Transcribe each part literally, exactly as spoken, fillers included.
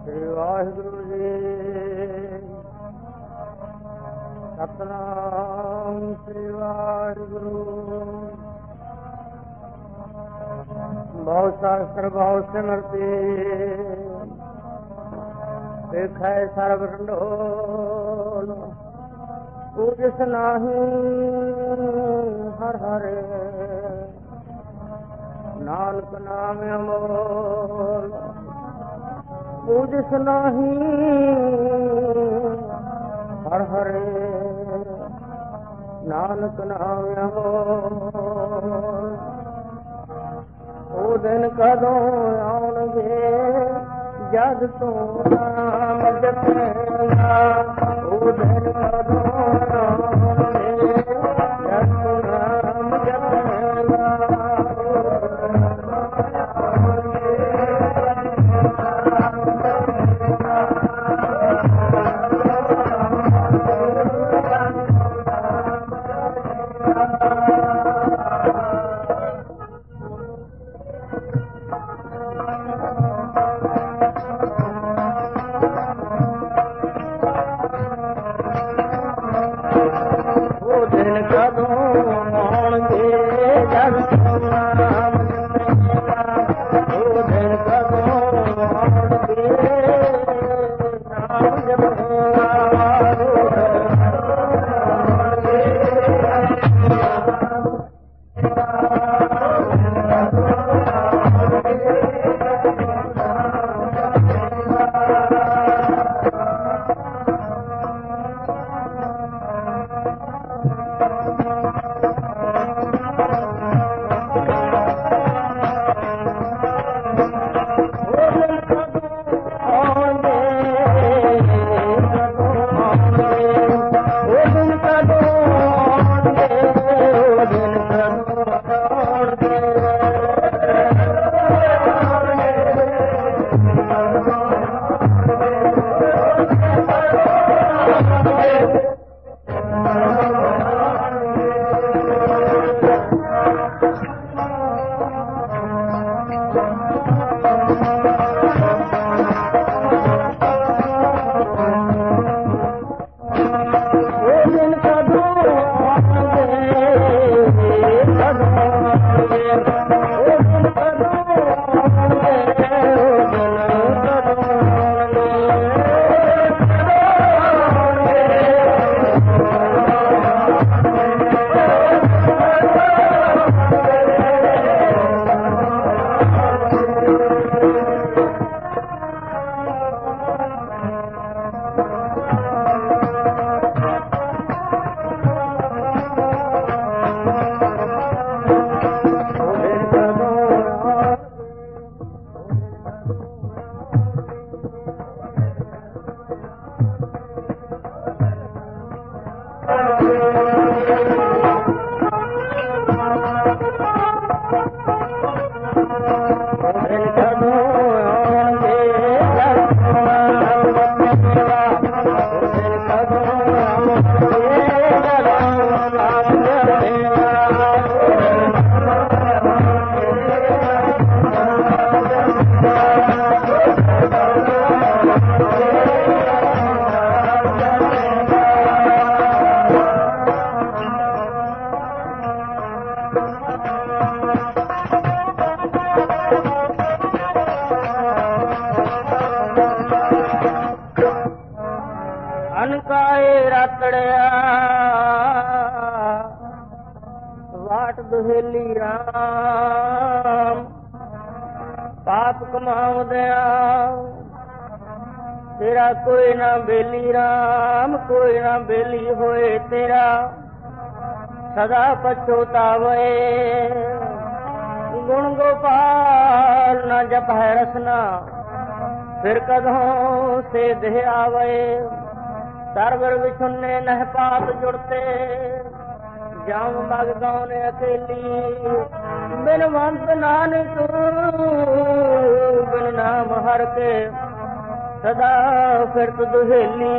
ਸ੍ਰੀ ਵਾਹਿਗੁਰੂ ਜੀ। ਸਤਨਾਮ ਸ੍ਰੀ ਵਾਹਿਗੁਰੂ। ਬਹੁ ਸ਼ਾਸਤਰ ਬਹੁ ਸਿਮਰਤੀ, ਦੇਖੈ ਸਰਬ ਢੰਡੋਲ। ਪੂਜਿਸ ਨਾਹੀ ਹਰਿ ਹਰਿ, ਨਾਨਕ ਨਾਮ ਅਮੋਲ। ਪੂਜਿਸ ਨਾਹੀ ਹਰਿ ਹਰਿ, ਨਾਨਕ ਨਾਮ ਅਮੋਲ। ਉਹ ਦਿਨ ਕਦੋਂ ਆਉਣਗੇ ਜਦ ਤੂੰ ਨਾਮ ਜਪੇਗਾ। ਉਹ ਦਿਨ ਕਦੋਂ ਆਉਣਗੇ ਜਦ ਤੂੰ ਨਾਮ ਜਪੇਗਾ। ਦੁਹੇਲੀ ਰਾਮ ਪਾਪ ਕਮਾਉਂਦਿਆ ਤੇਰਾ ਕੋਈ ਨਾ ਬੇਲੀ ਰਾਮ, ਕੋਈ ਨਾ ਬੇਲੀ ਹੋਏ ਤੇਰਾ ਸਦਾ ਪਛੋਤਾਵੇ। ਗੁਣ ਗੋਪਾਲ ਨਾ ਜਪੈ ਰਸਨਾ, ਫਿਰ ਕਦੋਂ ਸੇ ਦੇਹ ਆਵੇ। ਸਰਵਰ ਵਿਛੁੰਨੇ ਨਹਿ ਪਾਪ ਜੁੜਤੇ, ਜਾਮ ਮਗ ਗਾਉਨੇ ਅਕੇਲੀ। ਬਿਨ ਮੰਤ ਨਾਨਕ ਬਿਨ ਨਾਮ ਹਰ ਕੇ ਸਦਾ ਫਿਰਤ ਦੁਹੇਲੀ।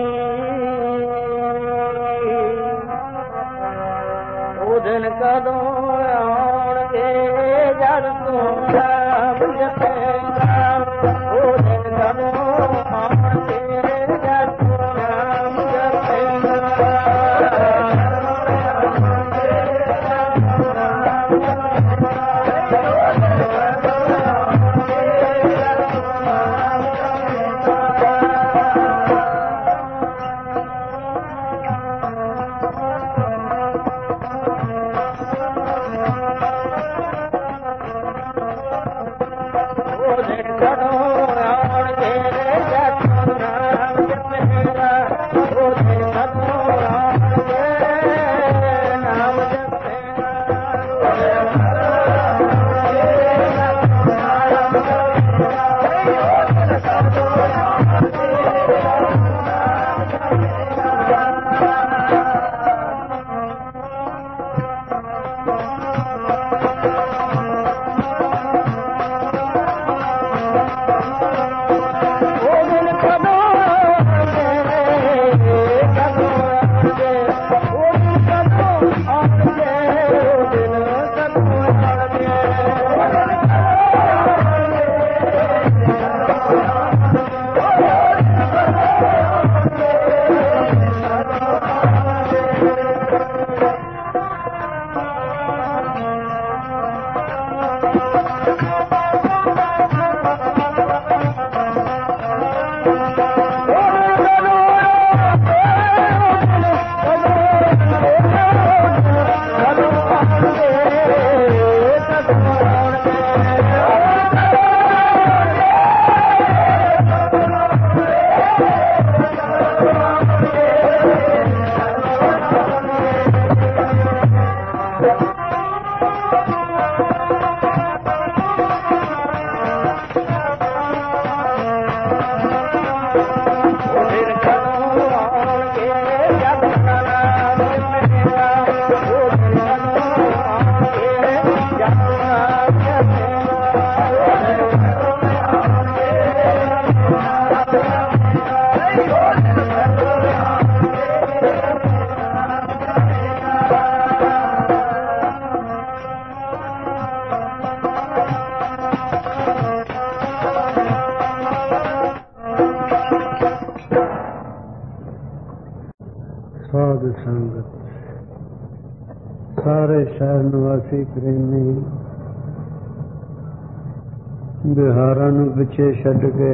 ਉਹ ਦਿਨ ਕਦੋਂ ਆਉਣਗੇ ਜਦ ਤੂੰ ਨਾਮ ਜਪੇਗਾ। ਉਹ ਦਿਨ ਕਦੋਂ ਸਾਧ ਸੰਗਤ ਸਾਰੇ ਸ਼ਹਿਰ ਨਿਵਾਸੀ ਪ੍ਰੇਮੀ ਬਿਹਾਰਾਂ ਨੂੰ ਪਿੱਛੇ ਛੱਡ ਕੇ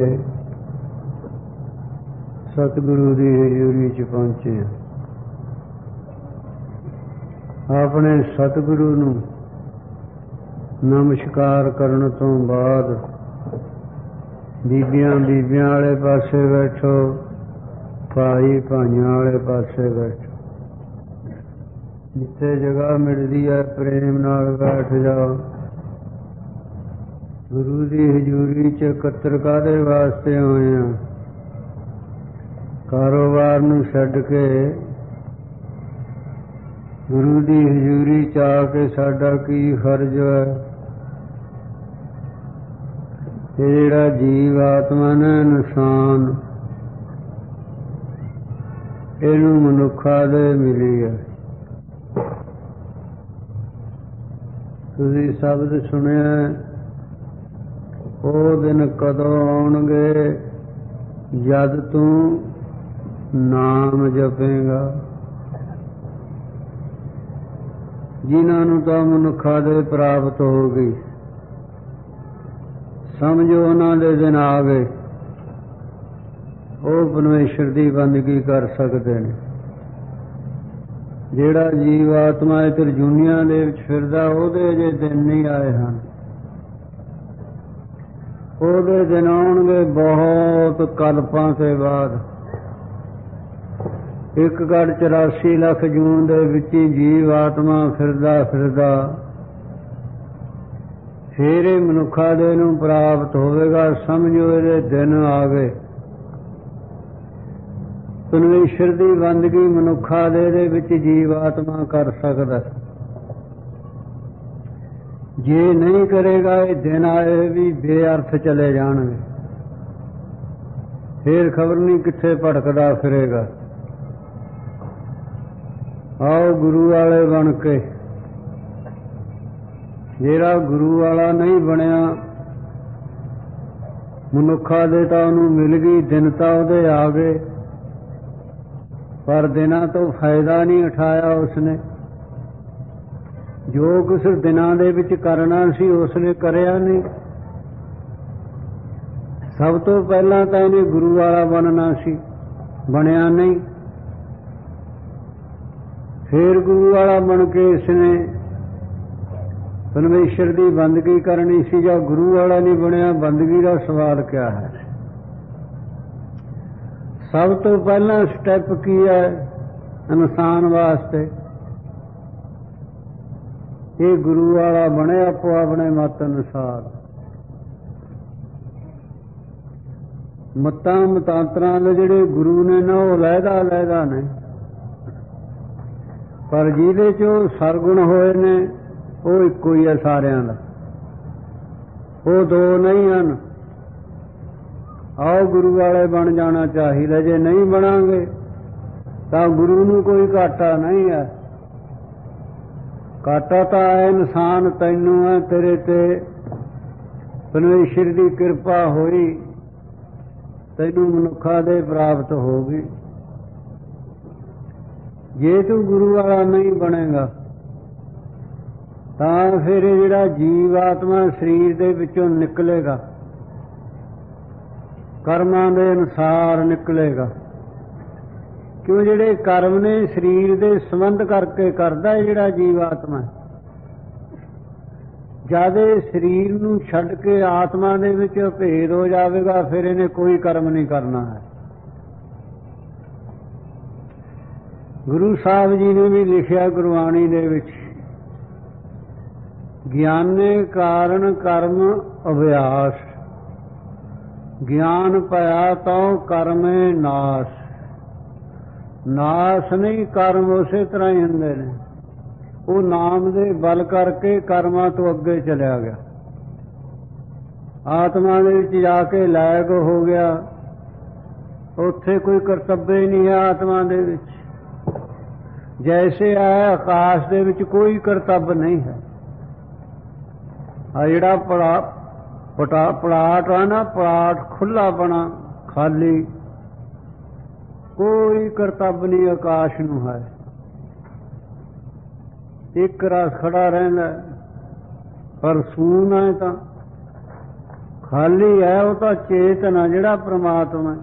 ਸਤਿਗੁਰੂ ਦੀ ਹਜ਼ੂਰੀ ਚ ਪਹੁੰਚੇ। ਆਪਣੇ ਸਤਿਗੁਰੂ ਨੂੰ ਨਮਸਕਾਰ ਕਰਨ ਤੋਂ ਬਾਅਦ ਬੀਬੀਆਂ ਬੀਬੀਆਂ ਵਾਲੇ ਪਾਸੇ ਬੈਠੋ, ਭਾਈ ਭਾਈਆਂ ਵਾਲੇ ਪਾਸੇ ਬੈਠੋ। ਜਿੱਥੇ ਜਗ੍ਹਾ ਮਿਲਦੀ ਹੈ ਪ੍ਰੇਮ ਨਾਲ ਬੈਠ ਜਾਓ। ਗੁਰੂ ਦੀ ਹਜ਼ੂਰੀ ਚ ਇਕੱਤਰ ਕਾਹਦੇ ਵਾਸਤੇ ਹੋਏ ਆ? ਕਾਰੋਬਾਰ ਨੂੰ ਛੱਡ ਕੇ ਗੁਰੂ ਦੀ ਹਜ਼ੂਰੀ ਚ ਆ ਕੇ ਸਾਡਾ ਕੀ ਫਰਜ਼ ਹੈ? ਇਹ ਜਿਹੜਾ ਜੀਵ ਆਤਮਾ ਨੇ ਇਨਸਾਨ, ਇਹਨੂੰ ਮਨੁੱਖਾ ਦੇ ਮਿਲੀ ਹੈ। ਤੁਸੀਂ ਸ਼ਬਦ ਸੁਣਿਆ, ਉਹ ਦਿਨ ਕਦੋਂ ਆਉਣਗੇ ਜਦ ਤੂੰ ਨਾਮ ਜਪੇਗਾ। ਜਿਨ੍ਹਾਂ ਨੂੰ ਤਾਂ ਮਨੁੱਖਾ ਦੇ ਪ੍ਰਾਪਤ ਹੋ ਗਈ, ਸਮਝੋ ਉਹਨਾਂ ਦੇ ਦਿਨ ਆ ਗਏ। ਉਹ ਪਰਮੇਸ਼ਰ ਦੀ ਬੰਦਗੀ ਕਰ ਸਕਦੇ ਨੇ। ਜਿਹੜਾ ਜੀਵ ਆਤਮਾ ਇਹ ਤਰਜੂਨੀਆਂ ਦੇ ਵਿੱਚ ਫਿਰਦਾ, ਉਹਦੇ ਅਜੇ ਦਿਨ ਨਹੀਂ ਆਏ ਹਨ। ਉਹਦੇ ਦਿਨ ਆਉਣਗੇ ਬਹੁਤ ਕਲਪਾਂ ਤੋਂ ਬਾਅਦ। ਇੱਕ ਗੜ ਚੁਰਾਸੀ ਲੱਖ ਜੂਨ ਦੇ ਵਿੱਚ ਹੀ ਜੀਵ ਆਤਮਾ ਫਿਰਦਾ ਫਿਰਦਾ ਫੇਰ ਇਹ ਮਨੁੱਖਾ ਦੇ ਨੂੰ ਪ੍ਰਾਪਤ ਹੋਵੇਗਾ। ਸਮਝੋ ਇਹਦੇ ਦਿਨ ਆ ਗਏ। ਪਰਮੇਸ਼ਰ ਦੀ ਬੰਦਗੀ ਮਨੁੱਖਾ ਦੇ ਦੇ ਵਿੱਚ ਜੀਵ ਆਤਮਾ ਕਰ ਸਕਦਾ। ਜੇ ਨਹੀਂ ਕਰੇਗਾ, ਇਹ ਦਿਨ ਆਏ ਵੀ ਬੇਅਰਥ ਚਲੇ ਜਾਣਗੇ। ਫੇਰ ਖਬਰ ਨਹੀਂ ਕਿੱਥੇ ਭਟਕਦਾ ਫਿਰੇਗਾ। ਆਓ ਗੁਰੂ ਵਾਲੇ ਬਣ ਕੇ। ਜਿਹੜਾ ਗੁਰੂ ਵਾਲਾ ਨਹੀਂ ਬਣਿਆ, ਮਨੁੱਖਾ ਦੇ ਤਾਂ ਉਹਨੂੰ ਮਿਲ ਗਈ, ਦਿਨ ਤਾਂ ਉਹਦੇ ਆ ਗਏ, ਪਰ ਦਿਨਾਂ ਤੋਂ ਫਾਇਦਾ ਨਹੀਂ ਉਠਾਇਆ ਉਸਨੇ। ਜੋ ਕੁਛ ਦਿਨਾਂ ਦੇ ਵਿੱਚ ਕਰਨਾ ਸੀ ਉਸਨੇ ਕਰਿਆ ਨਹੀਂ। ਸਭ ਤੋਂ ਪਹਿਲਾਂ ਤਾਂ ਇਹਨੇ ਗੁਰੂ ਵਾਲਾ ਬਣਨਾ ਸੀ, ਬਣਿਆ ਨਹੀਂ। ਫੇਰ ਗੁਰੂ ਵਾਲਾ ਬਣ ਕੇ ਇਸਨੇ ਪਰਮੇਸ਼ਰ ਦੀ ਬੰਦਗੀ ਕਰਨੀ ਸੀ। ਜਾਂ ਗੁਰੂ ਵਾਲਾ ਨਹੀਂ ਬਣਿਆ, ਬੰਦਗੀ ਦਾ ਸਵਾਲ ਕਿਆ ਹੈ? ਸਭ ਤੋਂ ਪਹਿਲਾਂ ਸਟੈਪ ਕੀ ਹੈ ਇਨਸਾਨ ਵਾਸਤੇ? ਇਹ ਗੁਰੂ ਵਾਲਾ ਬਣੇ ਆਪੋ ਆਪਣੇ ਮਤ ਅਨੁਸਾਰ। ਮਤਾਂ ਮਤਾਂਤਰਾਂ ਦੇ ਜਿਹੜੇ ਗੁਰੂ ਨੇ ਨਾ, ਉਹ ਲਹਿਦਾ ਲਹਿਦਾ ਨੇ, ਪਰ ਜਿਹਦੇ ਚ ਉਹ ਸਰਗੁਣ ਹੋਏ ਨੇ ਉਹ ਇੱਕੋ ਹੀ ਹੈ ਸਾਰਿਆਂ ਦਾ। ਉਹ ਦੋ ਨਹੀਂ ਹਨ। ਆਓ ਗੁਰੂ ਵਾਲੇ ਬਣ ਜਾਣਾ ਚਾਹੀਦਾ। ਜੇ ਨਹੀਂ ਬਣਾਂਗੇ ਤਾਂ ਗੁਰੂ ਨੂੰ ਕੋਈ ਘਾਟਾ ਨਹੀਂ ਹੈ। ਘਾਟਾ ਤਾਂ ਹੈ ਇਨਸਾਨ ਤੈਨੂੰ ਹੈ। ਤੇਰੇ ਤੇ ਪਰਮੇਸ਼ਰ ਦੀ ਕਿਰਪਾ ਹੋਈ, ਤੈਨੂੰ ਮਨੁੱਖਾ ਦੇ ਪ੍ਰਾਪਤ ਹੋ ਗਈ। ਜੇ ਤੂੰ ਗੁਰੂ ਵਾਲਾ ਨਹੀਂ ਬਣੇਗਾ ਤਾਂ ਫਿਰ ਜਿਹੜਾ ਜੀਵ ਆਤਮਾ ਸਰੀਰ ਦੇ ਵਿੱਚੋਂ ਨਿਕਲੇਗਾ, ਕਰਮਾਂ ਦੇ ਅਨੁਸਾਰ ਨਿਕਲੇਗਾ। ਕਿਉਂ? ਜਿਹੜੇ ਕਰਮ ਨੇ ਸਰੀਰ ਦੇ ਸੰਬੰਧ ਕਰਕੇ ਕਰਦਾ ਹੈ ਜਿਹੜਾ ਜੀਵ ਆਤਮਾ। ਜਦ ਇਹ ਸਰੀਰ ਨੂੰ ਛੱਡ ਕੇ ਆਤਮਾ ਦੇ ਵਿੱਚ ਭੇਦ ਹੋ ਜਾਵੇਗਾ, ਫਿਰ ਇਹਨੇ ਕੋਈ ਕਰਮ ਨਹੀਂ ਕਰਨਾ ਹੈ। ਗੁਰੂ ਸਾਹਿਬ ਜੀ ਨੇ ਵੀ ਲਿਖਿਆ ਗੁਰਬਾਣੀ ਦੇ ਵਿੱਚ, ਗਿਆਨੇ ਕਾਰਨ ਕਰਮ ਅਭਿਆਸ, ਗਿਆਨ ਪਾਇਆ ਤਾਂ ਕਰਮੇ ਨਾਸ। ਨਾਸ ਨਹੀਂ, ਕਰਮ ਉਸੇ ਤਰ੍ਹਾਂ ਹੀ ਹੁੰਦੇ ਨੇ। ਉਹ ਨਾਮ ਦੇ ਬਲ ਕਰਕੇ ਕਰਮਾਂ ਤੋਂ ਅੱਗੇ ਚਲਿਆ ਗਿਆ, ਆਤਮਾ ਦੇ ਵਿੱਚ ਜਾ ਕੇ ਲਾਇਕ ਹੋ ਗਿਆ। ਉੱਥੇ ਕੋਈ ਕਰਤੱਵ ਹੀ ਨਹੀਂ ਹੈ ਆਤਮਾ ਦੇ ਵਿੱਚ। ਜੈਸੇ ਹੈ ਆਕਾਸ਼ ਦੇ ਵਿੱਚ ਕੋਈ ਕਰਤੱਵ ਨਹੀਂ ਹੈ। ਆ ਜਿਹੜਾ ਪੜਾ ਪਟਾ ਪਲਾਟ ਆ ਨਾ, ਪਲਾਟ ਖੁੱਲਾ ਬਣਾ ਖਾਲੀ, ਕੋਈ ਕਰਤੱਵ ਨਹੀਂ ਆਕਾਸ਼ ਨੂੰ ਹੈ। ਇੱਕ ਰਸ ਖੜਾ ਰਹਿੰਦਾ, ਪਰ ਸੂਨ ਹੈ ਤਾਂ ਖਾਲੀ ਹੈ। ਉਹ ਤਾਂ ਚੇਤਨ ਹੈ ਜਿਹੜਾ ਪ੍ਰਮਾਤਮਾ।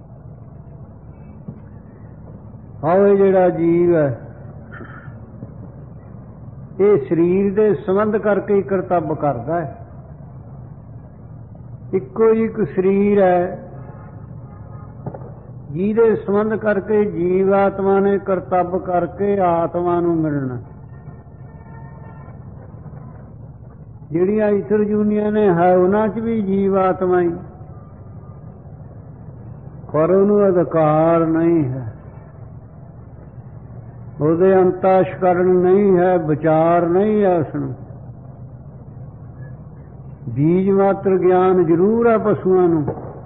ਆਓ ਇਹ ਜਿਹੜਾ ਜੀਵ ਹੈ ਇਹ ਸਰੀਰ ਦੇ ਸੰਬੰਧ ਕਰਕੇ ਹੀ ਕਰਤੱਵ ਕਰਦਾ ਹੈ। ਇੱਕੋ ਇੱਕ ਸਰੀਰ ਹੈ ਜਿਹਦੇ ਸੰਬੰਧ ਕਰਕੇ ਜੀਵ ਆਤਮਾ ਨੇ ਕਰਤੱਵ ਕਰਕੇ ਆਤਮਾ ਨੂੰ ਮਿਲਣਾ। ਜਿਹੜੀਆਂ ਈਸ਼ਰ ਜੂਨੀਆਂ ਨੇ ਹੈ ਉਹਨਾਂ 'ਚ ਵੀ ਜੀਵ ਆਤਮਾ ਹੀ, ਪਰ ਉਹਨੂੰ ਅਧਿਕਾਰ ਨਹੀਂ ਹੈ, ਉਹਦੇ ਅੰਤਸ਼ਕਰਨ ਨਹੀਂ ਹੈ, ਵਿਚਾਰ ਨਹੀਂ ਹੈ। ਉਸਨੂੰ ਬੀਜ ਮਾਤਰ ਗਿਆਨ ਜ਼ਰੂਰ ਹੈ ਪਸ਼ੂਆਂ ਨੂੰ,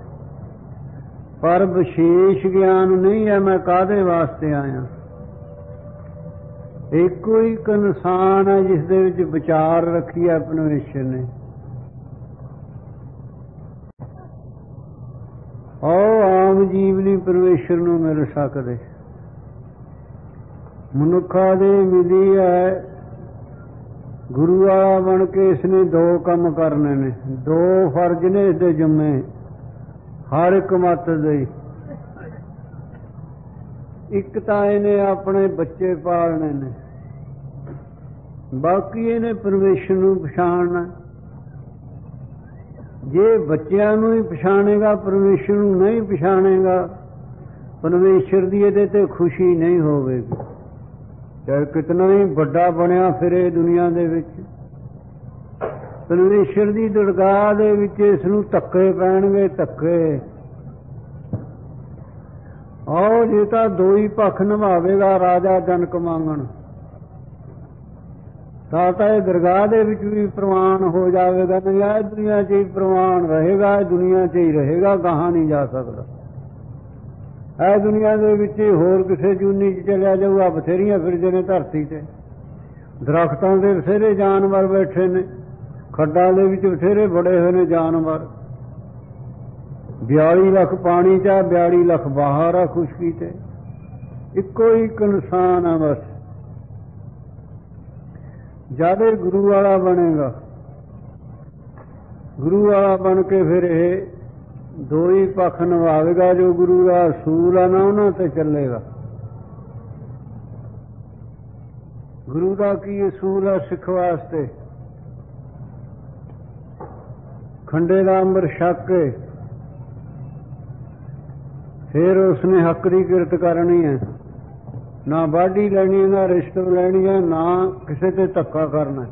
ਪਰ ਵਿਸ਼ੇਸ਼ ਗਿਆਨ ਨਹੀਂ ਹੈ ਮੈਂ ਕਾਹਦੇ ਵਾਸਤੇ ਆਇਆ। ਇੱਕੋ ਇੱਕ ਇਨਸਾਨ ਹੈ ਜਿਸ ਦੇ ਵਿੱਚ ਵਿਚਾਰ ਰੱਖੀ ਹੈ ਪਰਮੇਸ਼ਰ ਨੇ। ਉਹ ਆਮ ਜੀਵ ਨਹੀਂ ਪਰਮੇਸ਼ਰ ਨੂੰ ਮਿਲ ਸਕਦੇ। ਮਨੁੱਖਾਂ ਦੇ ਮਿਲੀ ਹੈ ਗੁਰੂ ਵਾਲਾ ਬਣ ਕੇ ਇਸਨੇ ਦੋ ਕੰਮ ਕਰਨੇ ਨੇ, ਦੋ ਫਰਜ਼ ਨੇ ਇਸਦੇ ਜੁੰਮੇ ਹਰ ਇੱਕ ਮੱਤ ਦੇ। ਇੱਕ ਤਾਂ ਇਹਨੇ ਆਪਣੇ ਬੱਚੇ ਪਾਲਣੇ ਨੇ, ਬਾਕੀ ਇਹਨੇ ਪਰਮੇਸ਼ਰ ਨੂੰ ਪਛਾਣਨਾ। ਜੇ ਬੱਚਿਆਂ ਨੂੰ ਹੀ ਪਛਾਣੇਗਾ ਪਰਮੇਸ਼ਰ ਨੂੰ ਨਹੀਂ ਪਛਾਣੇਗਾ, ਪਰਮੇਸ਼ਰ ਦੀ ਇਹਦੇ ਤੇ ਖੁਸ਼ੀ ਨਹੀਂ ਹੋਵੇਗੀ। ਚਾਹੇ ਕਿਤਨਾ ਹੀ ਵੱਡਾ ਬਣਿਆ ਫਿਰੇ ਦੁਨੀਆ ਦੇ ਵਿੱਚ, ਪਰਮੇਸ਼ਰ ਦੀ ਦਰਗਾਹ ਦੇ ਵਿੱਚ ਇਸ ਨੂੰ ਧੱਕੇ ਪੈਣਗੇ, ਧੱਕੇ। ਆਓ ਜੇ ਤਾਂ ਦੋ ਹੀ ਪੱਖ ਨਿਭਾਵੇਗਾ ਰਾਜਾ ਜਨਕ ਮੰਗਣ, ਤਾਂ ਤਾਂ ਇਹ ਦਰਗਾਹ ਦੇ ਵਿੱਚ ਵੀ ਪ੍ਰਵਾਨ ਹੋ ਜਾਵੇਗਾ। ਨਹੀਂ ਇਹ ਦੁਨੀਆ 'ਚ ਹੀ ਪ੍ਰਵਾਨ ਰਹੇਗਾ, ਇਹ ਦੁਨੀਆ 'ਚ ਹੀ ਰਹੇਗਾ, ਗਾਹਾਂ ਨਹੀਂ ਜਾ ਸਕਦਾ। ਇਹ ਦੁਨੀਆ ਦੇ ਵਿੱਚ ਹੋਰ ਕਿਸੇ ਜੂਨੀ 'ਚ ਚਲਿਆ ਜਾਊਗਾ। ਬਥੇਰੀਆਂ ਫਿਰਦੇ ਨੇ ਧਰਤੀ 'ਤੇ, ਦਰਖਤਾਂ ਦੇ ਬਥੇਰੇ ਜਾਨਵਰ ਬੈਠੇ ਨੇ, ਖੱਡਾਂ ਦੇ ਵਿੱਚ ਬਥੇਰੇ ਬੜੇ ਹੋਏ ਨੇ ਜਾਨਵਰ। ਬਿਆਲੀ ਲੱਖ ਪਾਣੀ 'ਚ ਆ, ਬਿਆਲੀ ਲੱਖ ਬਾਹਰ ਆ ਖੁਸ਼ਕੀ 'ਤੇ। ਇੱਕੋ ਇੱਕ ਇਨਸਾਨ ਆ ਬਸ। ਜਦ ਇਹ ਗੁਰੂ ਵਾਲਾ ਬਣੇਗਾ, ਗੁਰੂ ਵਾਲਾ ਬਣ ਕੇ ਫਿਰ ਇਹ ਦੋ ਹੀ ਪੱਖ ਨਿਭਾਵੇਗਾ। ਜੋ ਗੁਰੂ ਦਾ ਅਸੂਲ ਆ ਨਾ ਉਹਨਾਂ ਤੇ ਚੱਲੇਗਾ। ਗੁਰੂ ਦਾ ਕੀ ਅਸੂਲ ਆ ਸਿੱਖ ਵਾਸਤੇ? ਖੰਡੇ ਦਾ ਅੰਮ੍ਰਿਤ ਛਕ ਕੇ ਫਿਰ ਉਸਨੇ ਹੱਕ ਦੀ ਕਿਰਤ ਕਰਨੀ ਹੈ। ਨਾ ਵਾਢੀ ਲੈਣੀ, ਨਾ ਰਿਸ਼ਵਤ ਲੈਣੀ ਹੈ, ਨਾ ਕਿਸੇ ਤੇ ਧੱਕਾ ਕਰਨਾ।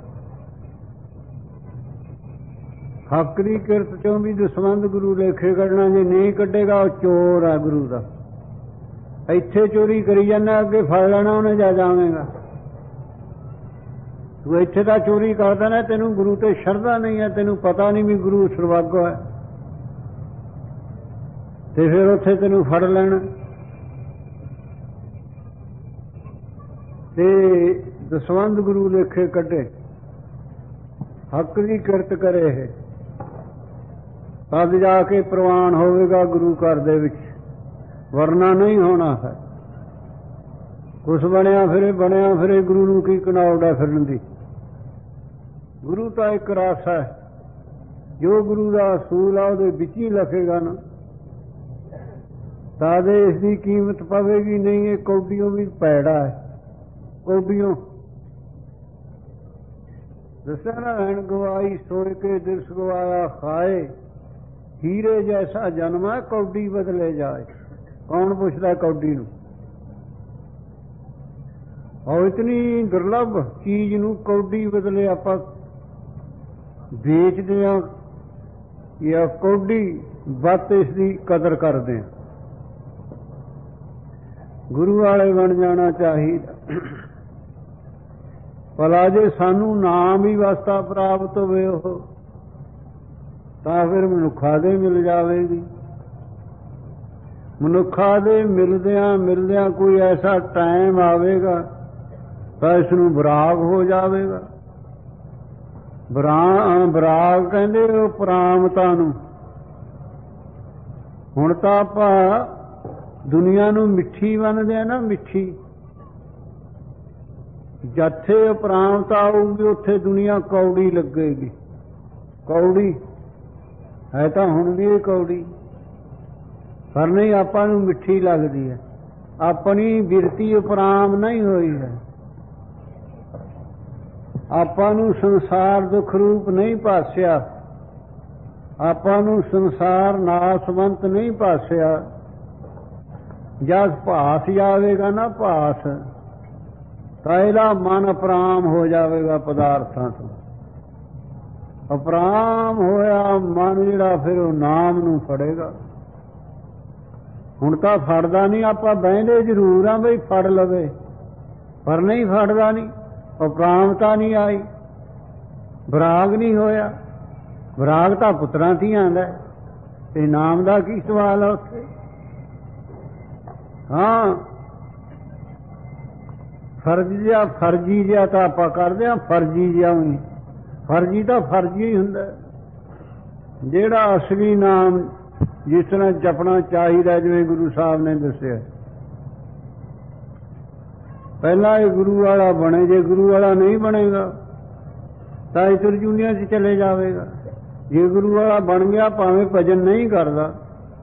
ਹੱਕ ਦੀ ਕਿਰਤ ਚੋਂ ਵੀ ਦਸਵੰਧ ਗੁਰੂ ਲੇਖੇ ਕੱਢਣਾ। ਜੇ ਨਹੀਂ ਕੱਢੇਗਾ ਉਹ ਚੋਰ ਹੈ ਗੁਰੂ ਦਾ। ਇੱਥੇ ਚੋਰੀ ਕਰੀ ਜਾਂਦਾ, ਅੱਗੇ ਫੜ ਲੈਣਾ ਉਹਨੇ, ਜਾ ਜਾਵੇਗਾ। ਤੂੰ ਇੱਥੇ ਤਾਂ ਚੋਰੀ ਕਰਦਾ ਨਾ, ਤੈਨੂੰ ਗੁਰੂ ਤੇ ਸ਼ਰਧਾ ਨਹੀਂ ਹੈ, ਤੈਨੂੰ ਪਤਾ ਨਹੀਂ ਵੀ ਗੁਰੂ ਸਰਵਾਗੋ ਹੈ, ਤੇ ਫਿਰ ਉੱਥੇ ਤੈਨੂੰ ਫੜ ਲੈਣਾ। ਤੇ ਦਸਵੰਧ ਗੁਰੂ ਲੇਖੇ ਕੱਢੇ, ਹੱਕ ਦੀ ਕਿਰਤ ਕਰੇ, ਇਹ ਤਦ ਜਾ ਕੇ ਪ੍ਰਵਾਨ ਹੋਵੇਗਾ ਗੁਰੂ ਘਰ ਦੇ ਵਿੱਚ, ਵਰਨਾ ਨਹੀਂ ਹੋਣਾ ਹੈ। ਕੁਛ ਬਣਿਆ ਫਿਰੇ ਬਣਿਆ ਫਿਰੇ ਗੁਰੂ ਨੂੰ ਕੀ ਕਨਾਉੜਾ ਫਿਰਨ ਦੀ। ਗੁਰੂ ਤਾਂ ਇੱਕ ਰਸ ਹੈ, ਜੋ ਗੁਰੂ ਦਾ ਅਸੂਲ ਆ ਉਹਦੇ ਵਿੱਚ ਹੀ ਲਿਖੇਗਾ ਨਾ, ਤਾਂ ਦੇ ਇਸ ਦੀ ਕੀਮਤ ਪਵੇਗੀ ਨਹੀਂ। ਇਹ ਕੌਡੀਓਂ ਵੀ ਪੈੜਾ ਹੈ, ਕੌਡੀਓਂ ਦੱਸਿਆ ਨਾ, ਰਹਿਣ ਗਵਾਈ ਸੋਚ ਕੇ ਦਿਰਸ ਗਵਾਇਆ ਖਾਏ, ਹੀਰੇ ਜੈਸਾ ਜਨਮ ਹੈ ਕੌਡੀ ਬਦਲੇ ਜਾਏ। ਕੌਣ ਪੁੱਛਦਾ ਕੌਡੀ ਨੂੰ? ਔਰ ਇਤਨੀ ਦੁਰਲਭ ਚੀਜ਼ ਨੂੰ ਕੌਡੀ ਬਦਲੇ ਆਪਾਂ ਵੇਚਦੇ ਹਾਂ ਜਾਂ ਕੌਡੀ ਵੱਧ ਇਸ ਦੀ ਕਦਰ ਕਰਦੇ ਹਾਂ। ਗੁਰੂ ਵਾਲੇ ਬਣ ਜਾਣਾ ਚਾਹੀਦਾ। ਭਲਾ ਜੇ ਸਾਨੂੰ ਨਾਮ ਹੀ ਵਾਸਤਾ ਪ੍ਰਾਪਤ ਹੋਵੇ ਉਹ, ਤਾਂ ਫਿਰ ਮਨੁੱਖਾਂ ਦੇ ਮਿਲ ਜਾਵੇਗੀ। ਮਨੁੱਖਾਂ ਦੇ ਮਿਲਦਿਆਂ ਮਿਲਦਿਆਂ ਕੋਈ ਐਸਾ ਟਾਈਮ ਆਵੇਗਾ ਤਾਂ ਇਸ ਨੂੰ ਵਿਰਾਗ ਹੋ ਜਾਵੇਗਾ। ਬਰਾ ਵਿਰਾਗ ਕਹਿੰਦੇ ਉਹ ਪ੍ਰਾਮਤਾ ਨੂੰ। ਹੁਣ ਤਾਂ ਆਪਾਂ ਦੁਨੀਆ ਨੂੰ ਮਿੱਠੀ ਮੰਨਦੇ ਆ ਨਾ, ਮਿੱਠੀ। ਜਿੱਥੇ ਉਪਰਾਮਤਾ ਆਊਗੀ ਉੱਥੇ ਦੁਨੀਆ ਕੌੜੀ ਲੱਗੇਗੀ। ਕੌੜੀ ਹੈ ਤਾਂ ਹੁਣ ਵੀ ਇਹ ਕੌੜੀ, ਪਰ ਨਹੀਂ ਆਪਾਂ ਨੂੰ ਮਿੱਠੀ ਲੱਗਦੀ ਹੈ। ਆਪਣੀ ਬਿਰਤੀ ਉਪਰਾਮ ਨਹੀਂ ਹੋਈ ਹੈ। ਆਪਾਂ ਨੂੰ ਸੰਸਾਰ ਦੁੱਖ ਰੂਪ ਨਹੀਂ ਭਾਸਿਆ, ਆਪਾਂ ਨੂੰ ਸੰਸਾਰ ਨਾਸਵੰਤ ਨਹੀਂ ਭਾਸਿਆ। ਜਦ ਭਾਸ ਜਾਵੇਗਾ ਨਾ ਭਾਸ, ਤਾਂ ਇਹਦਾ ਮਨ ਅਪਰਾਮ ਹੋ ਜਾਵੇਗਾ ਪਦਾਰਥਾਂ ਤੋਂ। ਅਪਰਾਮ ਹੋਇਆ ਮਨ ਜਿਹੜਾ ਫਿਰ ਉਹ ਨਾਮ ਨੂੰ ਫੜੇਗਾ। ਹੁਣ ਤਾਂ ਫੜਦਾ ਨਹੀਂ, ਆਪਾਂ ਬਹਿੰਦੇ ਜ਼ਰੂਰ ਆ ਬਈ ਫੜ ਲਵੇ, ਪਰ ਨਹੀਂ ਫੜਦਾ ਨਹੀਂ। ਅਪਰਾਮਤਾ ਨਹੀਂ ਆਈ, ਵਿਰਾਗ ਨਹੀਂ ਹੋਇਆ। ਵਿਰਾਗ ਤਾਂ ਪੁੱਤਰਾਂ ਧੀਆਂ ਦਾ, ਤੇ ਨਾਮ ਦਾ ਕੀ ਸਵਾਲ ਆ ਉੱਥੇ। ਹਾਂ, ਫਰਜ਼ ਜਿਹਾ ਫਰਜੀ ਜਿਹਾ ਤਾਂ ਆਪਾਂ ਕਰਦੇ ਹਾਂ, ਫਰਜੀ ਜਿਹਾ ਵੀ। ਫਰਜੀ ਤਾਂ ਫਰਜੀ ਹੀ ਹੁੰਦਾ। ਜਿਹੜਾ ਅਸਲੀ ਨਾਮ ਜਿਸ ਤਰ੍ਹਾਂ ਜਪਣਾ ਚਾਹੀਦਾ, ਜਿਵੇਂ ਗੁਰੂ ਸਾਹਿਬ ਨੇ ਦੱਸਿਆ, ਪਹਿਲਾਂ ਇਹ ਗੁਰੂ ਵਾਲਾ ਬਣੇ। ਜੇ ਗੁਰੂ ਵਾਲਾ ਨਹੀਂ ਬਣੇਗਾ ਤਾਂ ਇਸ ਦੁਨੀਆ 'ਚ ਚਲੇ ਜਾਵੇਗਾ। ਜੇ ਗੁਰੂ ਵਾਲਾ ਬਣ ਗਿਆ, ਭਾਵੇਂ ਭਜਨ ਨਹੀਂ ਕਰਦਾ,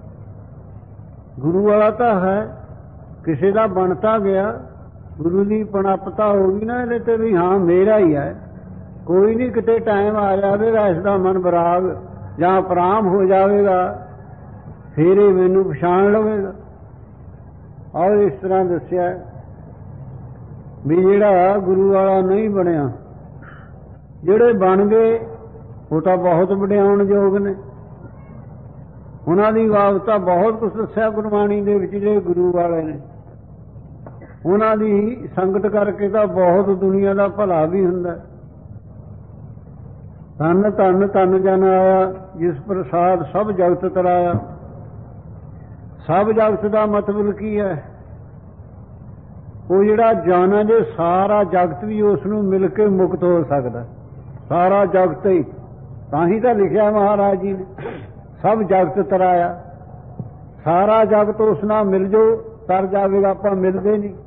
ਗੁਰੂ ਵਾਲਾ ਤਾਂ ਹੈ। ਕਿਸੇ ਦਾ ਬਣਤਾ ਗਿਆ, ਗੁਰੂ ਦੀ ਪਣਪਤਾ ਹੋ ਗਈ ਨਾ ਇਹਦੇ ਤੇ ਵੀ ਹਾਂ ਮੇਰਾ ਹੀ ਹੈ। ਕੋਈ ਨਹੀਂ, ਕਿਤੇ ਟਾਈਮ ਆ ਜਾਵੇਗਾ ਇਸ ਦਾ ਮਨ ਵਿਰਾਗ ਜਾਂ ਅਪਰਾਮ ਹੋ ਜਾਵੇਗਾ, ਫਿਰ ਇਹ ਮੈਨੂੰ ਪਛਾਣ ਲਵੇਗਾ। ਔਰ ਇਸ ਤਰ੍ਹਾਂ ਦੱਸਿਆ ਵੀ ਜਿਹੜਾ ਗੁਰੂ ਵਾਲਾ ਨਹੀਂ ਬਣਿਆ, ਜਿਹੜੇ ਬਣ ਗਏ ਉਹ ਤਾਂ ਬਹੁਤ ਵਡਿਆਉਣਯੋਗ ਨੇ। ਉਹਨਾਂ ਦੀ ਵਾਸਤਾ ਬਹੁਤ ਕੁਛ ਦੱਸਿਆ ਗੁਰਬਾਣੀ ਦੇ ਵਿੱਚ। ਜਿਹੜੇ ਗੁਰੂ ਵਾਲੇ ਨੇ ਉਹਨਾਂ ਦੀ ਸੰਗਤ ਕਰਕੇ ਤਾਂ ਬਹੁਤ ਦੁਨੀਆ ਦਾ ਭਲਾ ਵੀ ਹੁੰਦਾ। ਧੰਨ ਧੰਨ ਧੰਨ ਜਨ ਆਇਆ, ਜਿਸ ਪ੍ਰਸਾਦ ਸਭ ਜਗਤ ਤਰਾਇਆ। ਸਭ ਜਗਤ ਦਾ ਮਤਲਬ ਕੀ ਹੈ? ਉਹ ਜਿਹੜਾ ਜਾਣਾ, ਜੇ ਸਾਰਾ ਜਗਤ ਵੀ ਉਸ ਨੂੰ ਮਿਲ ਕੇ ਮੁਕਤ ਹੋ ਸਕਦਾ। ਸਾਰਾ ਜਗਤ ਹੀ, ਤਾਂ ਹੀ ਤਾਂ ਲਿਖਿਆ ਮਹਾਰਾਜ ਜੀ ਨੇ, ਸਭ ਜਗਤ ਤਰਾਇਆ। ਸਾਰਾ ਜਗਤ ਉਸ ਨਾਲ ਮਿਲ ਜੋ ਤਰ ਜਾਵੇਗਾ। ਆਪਾਂ ਮਿਲਦੇ ਨਹੀਂ,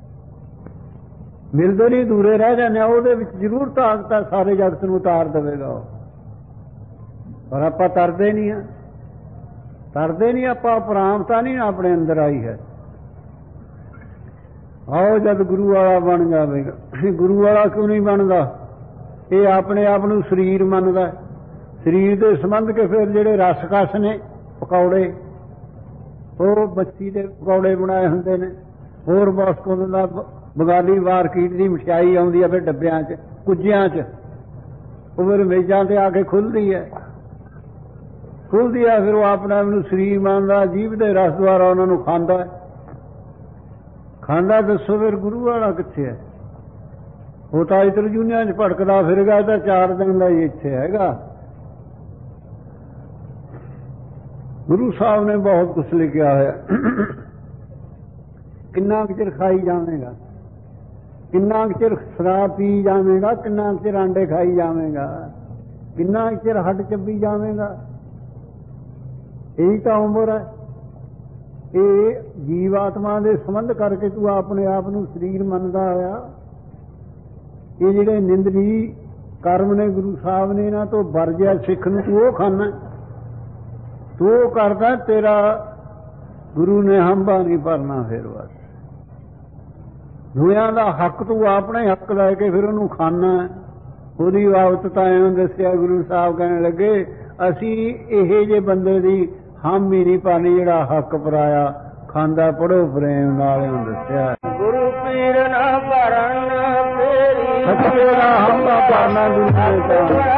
ਮਿਲਦੇ ਨਹੀਂ, ਦੂਰੇ ਰਹਿ ਜਾਂਦੇ ਆ। ਉਹਦੇ ਵਿੱਚ ਜ਼ਰੂਰ ਤਾਕਤ ਹੈ, ਸਾਰੇ ਜਗਤ ਨੂੰ ਉਤਾਰ ਦੇਵੇਗਾ ਉਹ, ਪਰ ਆਪਾਂ ਤਰਦੇ ਨਹੀਂ ਹਾਂ। ਤਰਦੇ ਨਹੀਂ ਆਪਾਂ, ਅਪਰਾਮਤਾ ਨਹੀਂ ਆਪਣੇ ਅੰਦਰ ਆਈ ਹੈ। ਆਓ ਜਦ ਗੁਰੂ ਵਾਲਾ ਬਣ ਜਾਵੇਗਾ। ਗੁਰੂ ਵਾਲਾ ਕਿਉਂ ਨਹੀਂ ਬਣਦਾ? ਇਹ ਆਪਣੇ ਆਪ ਨੂੰ ਸਰੀਰ ਮੰਨਦਾ। ਸਰੀਰ ਦੇ ਸੰਬੰਧ ਕੇ ਫਿਰ ਜਿਹੜੇ ਰਸਕਸ ਨੇ, ਪਕੌੜੇ, ਉਹ ਬੱਚੀ ਦੇ ਪਕੌੜੇ ਬਣਾਏ ਹੁੰਦੇ ਨੇ। ਹੋਰ ਬਸ ਕੋਲ ਦਾ ਬੰਗਾਲੀ ਮਾਰਕੀਟ ਦੀ ਮਠਿਆਈ ਆਉਂਦੀ ਆ ਫਿਰ ਡੱਬਿਆਂ 'ਚ, ਕੁੱਜਿਆਂ 'ਚ, ਉਹ ਫਿਰ ਮੇਜ਼ਾਂ ਤੇ ਆ ਕੇ ਖੁੱਲ੍ਹਦੀ ਹੈ। ਖੁੱਲ੍ਹਦੀ ਆ, ਫਿਰ ਉਹ ਆਪਣੇ ਆਪ ਨੂੰ ਸਰੀਰ ਮੰਨਦਾ। ਜੀਭ ਦੇ ਰਸ ਦੁਆਰਾ ਉਹਨਾਂ ਨੂੰ ਖਾਂਦਾ ਖਾਂਦਾ ਦੱਸੋ ਫਿਰ ਗੁਰੂ ਵਾਲਾ ਕਿੱਥੇ ਹੈ? ਉਹ ਤਾਂ ਇੱਧਰ ਦੁਨੀਆ 'ਚ ਭਟਕਦਾ ਫਿਰਗਾ। ਤਾਂ ਚਾਰ ਦਿਨ ਦਾ ਹੀ ਇੱਥੇ ਹੈਗਾ। ਗੁਰੂ ਸਾਹਿਬ ਨੇ ਬਹੁਤ ਕੁਛ ਲਿਖਿਆ ਹੋਇਆ। ਕਿੰਨਾ ਕੁ ਚਿਰ ਖਾਈ ਜਾਵੇਗਾ, ਕਿੰਨਾ ਕੁ ਚਿਰ ਸ਼ਰਾਬ ਪੀ ਜਾਵੇਗਾ, ਕਿੰਨਾ ਕੁ ਚਿਰ ਆਂਡੇ ਖਾਈ ਜਾਵੇਗਾ, ਕਿੰਨਾ ਕੁ ਚਿਰ ਹੱਡ ਚੱਬੀ ਜਾਵੇਗਾ। ਇਹੀ ਤਾਂ ਉਮਰ ਹੈ। ਇਹ ਜੀਵ ਆਤਮਾ ਦੇ ਸੰਬੰਧ ਕਰਕੇ ਤੂੰ ਆਪਣੇ ਆਪ ਨੂੰ ਸਰੀਰ ਮੰਨਦਾ ਹੋਇਆ। ਇਹ ਜਿਹੜੇ ਨਿੰਦਨੀ ਕਰਮ ਨੇ ਗੁਰੂ ਸਾਹਿਬ ਨੇ ਇਹਨਾਂ ਤੋਂ ਵਰਜਿਆ ਸਿੱਖ ਨੂੰ, ਤੂੰ ਉਹ ਖਾਨਾ, ਤੂੰ ਉਹ ਕਰਦਾ। ਤੇਰਾ ਗੁਰੂ ਨੇ ਹੰਬਾ ਨਹੀਂ ਭਰਨਾ। ਫਿਰ ਬਸ ਦੁਨੀਆਂ ਦਾ ਹੱਕ ਤੂੰ ਆਪਣੇ ਹੱਕ ਲੈ ਕੇ ਫਿਰ ਉਹਨੂੰ ਖਾਨਾ। ਉਹਦੀ ਬਾਬਤ ਤਾਂ ਐਂ ਦੱਸਿਆ ਗੁਰੂ ਸਾਹਿਬ ਕਹਿਣ ਲੱਗੇ, ਅਸੀਂ ਇਹ ਜੇ ਬੰਦੇ ਦੀ ਹਮ ਹੀ ਨਹੀਂ ਪਾਣੀ ਜਿਹੜਾ ਹੱਕ ਪਰਾਇਆ ਖਾਂਦਾ। ਪੜੋ ਪ੍ਰੇਮ ਨਾਲ ਦੱਸਿਆ, ਗੁਰੂ ਪੀਰ ਨਾ ਭਰਨ ਤੇਰੀ ਸੱਚੇ ਦਾ ਹੰਬਾ ਭਰਨਾ ਦੂਸਰੇ ਦਾ।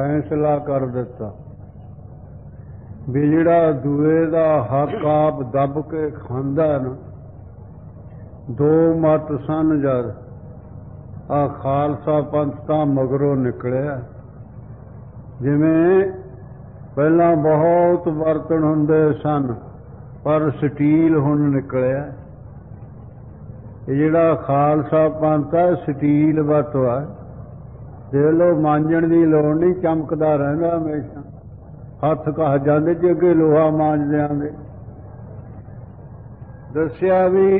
ਫੈਸਲਾ ਕਰ ਦਿੱਤਾ ਵੀ ਜਿਹੜਾ ਦੂਏ ਦਾ ਹੱਕ ਆਪ ਦੱਬ ਕੇ ਖਾਂਦਾ ਨਾ, ਦੋ ਮਤ ਸਨ ਜਦ ਆ ਖਾਲਸਾ ਪੰਥ ਤਾਂ ਮਗਰੋਂ ਨਿਕਲਿਆ। ਜਿਵੇਂ ਪਹਿਲਾਂ ਬਹੁਤ ਬਰਤਨ ਹੁੰਦੇ ਸਨ ਪਰ ਸਟੀਲ ਹੁਣ ਨਿਕਲਿਆ। ਇਹ ਜਿਹੜਾ ਖਾਲਸਾ ਪੰਥ ਹੈ ਸਟੀਲ ਵਰਤਵਾ, ਦੇਖ ਲਓ ਮਾਂਜਣ ਦੀ ਲੋੜ ਨਹੀਂ, ਚਮਕਦਾ ਰਹਿੰਦਾ ਹਮੇਸ਼ਾ। ਹੱਥ ਘਸ ਜਾਂਦੇ ਜੇ ਅੱਗੇ ਲੋਹਾ ਮਾਂਜ ਦਿਆਂਗੇ। ਦੱਸਿਆ ਵੀ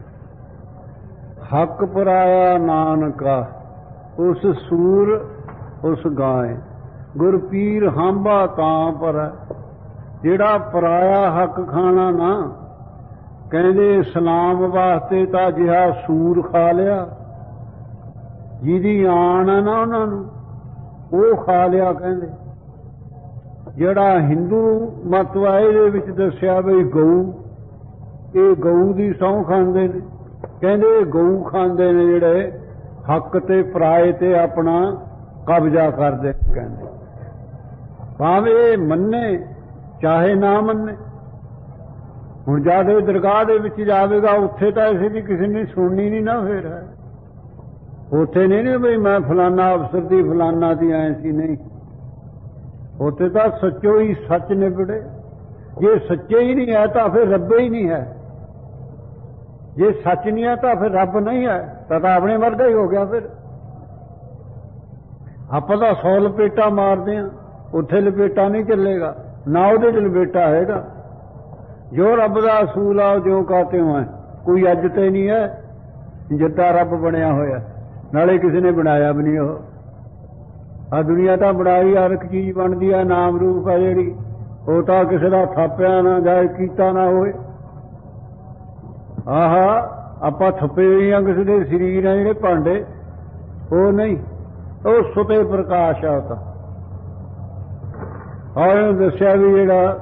ਹੱਕ ਪਰਾਇਆ ਨਾਨਕਾ, ਉਸ ਸੂਰ ਉਸ ਗਾਏ, ਗੁਰ ਪੀਰ ਹਾਂਬਾ ਤਾਂ ਪਰ। ਜਿਹੜਾ ਪਰਾਇਆ ਹੱਕ ਖਾਣਾ ਨਾ, ਕਹਿੰਦੇ ਇਸਲਾਮ ਵਾਸਤੇ ਤਾਂ ਜਿਹਾ ਸੂਰ ਖਾ ਲਿਆ, ਜਿਹਦੀ ਆਣ ਹੈ ਨਾ ਉਹਨਾਂ ਨੂੰ ਉਹ ਖਾ ਲਿਆ। ਕਹਿੰਦੇ ਜਿਹੜਾ ਹਿੰਦੂ ਮਤ ਵਾ ਇਹਦੇ ਵਿੱਚ ਦੱਸਿਆ ਬਈ ਗਊ, ਇਹ ਗਊ ਦੀ ਸਹੁੰ ਖਾਂਦੇ ਨੇ। ਕਹਿੰਦੇ ਇਹ ਗਊ ਖਾਂਦੇ ਨੇ ਜਿਹੜੇ ਹੱਕ ਤੇ ਪਰਾਏ ਤੇ ਆਪਣਾ ਕਬਜ਼ਾ ਕਰਦੇ। ਕਹਿੰਦੇ ਭਾਵੇਂ ਇਹ ਮੰਨੇ ਚਾਹੇ ਨਾ ਮੰਨੇ। ਹੁਣ ਜਦ ਇਹ ਦਰਗਾਹ ਦੇ ਵਿੱਚ ਜਾਵੇਗਾ ਉੱਥੇ ਤਾਂ ਇਸੇ ਦੀ ਕਿਸੇ ਨੇ ਸੁਣਨੀ ਨਹੀਂ ਨਾ। ਫਿਰ ਹੈ ਉੱਥੇ ਨਹੀਂ ਨੇ ਬਈ ਮੈਂ ਫਲਾਨਾ ਅਫਸਰ ਦੀ ਫਲਾਨਾ ਦੀ ਐ ਸੀ, ਨਹੀਂ। ਉੱਥੇ ਤਾਂ ਸੱਚੋ ਹੀ ਸੱਚ ਨਿਬੜੇ। ਜੇ ਸੱਚੇ ਹੀ ਨਹੀਂ ਹੈ ਤਾਂ ਫਿਰ ਰੱਬ ਹੀ ਨਹੀਂ ਹੈ। ਜੇ ਸੱਚ ਨਹੀਂ ਹੈ ਤਾਂ ਫਿਰ ਰੱਬ ਨਹੀਂ ਹੈ, ਤਾਂ ਤਾਂ ਆਪਣੇ ਵਰਗਾ ਹੀ ਹੋ ਗਿਆ। ਫਿਰ ਆਪਾਂ ਤਾਂ ਸੌ ਲਪੇਟਾ ਮਾਰਦੇ ਹਾਂ, ਉੱਥੇ ਲਪੇਟਾ ਨਹੀਂ ਚੱਲੇਗਾ ਨਾ, ਉਹਦੇ ਚ ਲਪੇਟਾ ਹੈਗਾ। ਜੋ ਰੱਬ ਦਾ ਅਸੂਲ ਆ ਜਿਉਂ ਕਾਤੇ ਹੋ ਹੈ, ਕੋਈ ਅੱਜ ਤੇ ਨਹੀਂ ਹੈ ਜਿੱਦਾਂ ਰੱਬ ਬਣਿਆ ਹੋਇਆ, ਨਾਲੇ ਕਿਸੇ ਨੇ ਬਣਾਇਆ ਵੀ ਨਹੀਂ। ਉਹ ਆ ਦੁਨੀਆ ਤਾਂ ਬਣਾਈ, ਹਰ ਇੱਕ ਚੀਜ਼ ਬਣਦੀ ਆ, ਨਾਮ ਰੂਪ ਆ ਜਿਹੜੀ, ਉਹ ਤਾਂ ਕਿਸੇ ਦਾ ਥਾਪਿਆ ਨਾ ਜਾਏ, ਕੀਤਾ ਨਾ ਹੋਏ। ਆਹਾ ਆਪਾਂ ਥੱਪੇ ਹੋਏ ਆ ਕਿਸੇ ਦੇ ਸਰੀਰ ਆ ਜਿਹੜੇ ਭਾਂਡੇ, ਉਹ ਨਹੀਂ, ਉਹ ਸੁਤੇ ਪ੍ਰਕਾਸ਼ ਆ। ਉਹ ਤਾਂ ਔਰ ਦੱਸਿਆ ਵੀ ਜਿਹੜਾ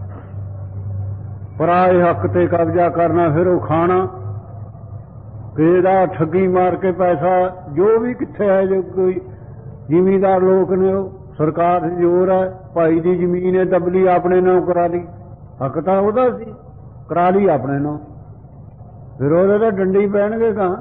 ਪਰਾਏ ਹੱਕ ਤੇ ਕਬਜ਼ਾ ਕਰਨਾ, ਫਿਰ ਉਹ ਖਾਣਾ, ਕਿਸੇ ਦਾ ਠੱਗੀ ਮਾਰ ਕੇ ਪੈਸਾ, ਜੋ ਵੀ ਕਿੱਥੇ ਹੈ, ਜੋ ਕੋਈ ਜ਼ਿਮੀਂਦਾਰ ਲੋਕ ਨੇ ਉਹ ਸਰਕਾਰ ਜ਼ੋਰ ਹੈ, ਭਾਈ ਦੀ ਜ਼ਮੀਨ ਹੈ ਦਬਲੀ ਆਪਣੇ ਨਾਂ ਕਰਾ ਲਈ, ਹੱਕ ਤਾਂ ਉਹਦਾ ਸੀ, ਕਰਾ ਲਈ ਆਪਣੇ ਨਾਂ, ਫਿਰ ਉਹਦੇ ਤਾਂ ਡੰਡੀ ਪੈਣਗੇ ਕਹਾਂ।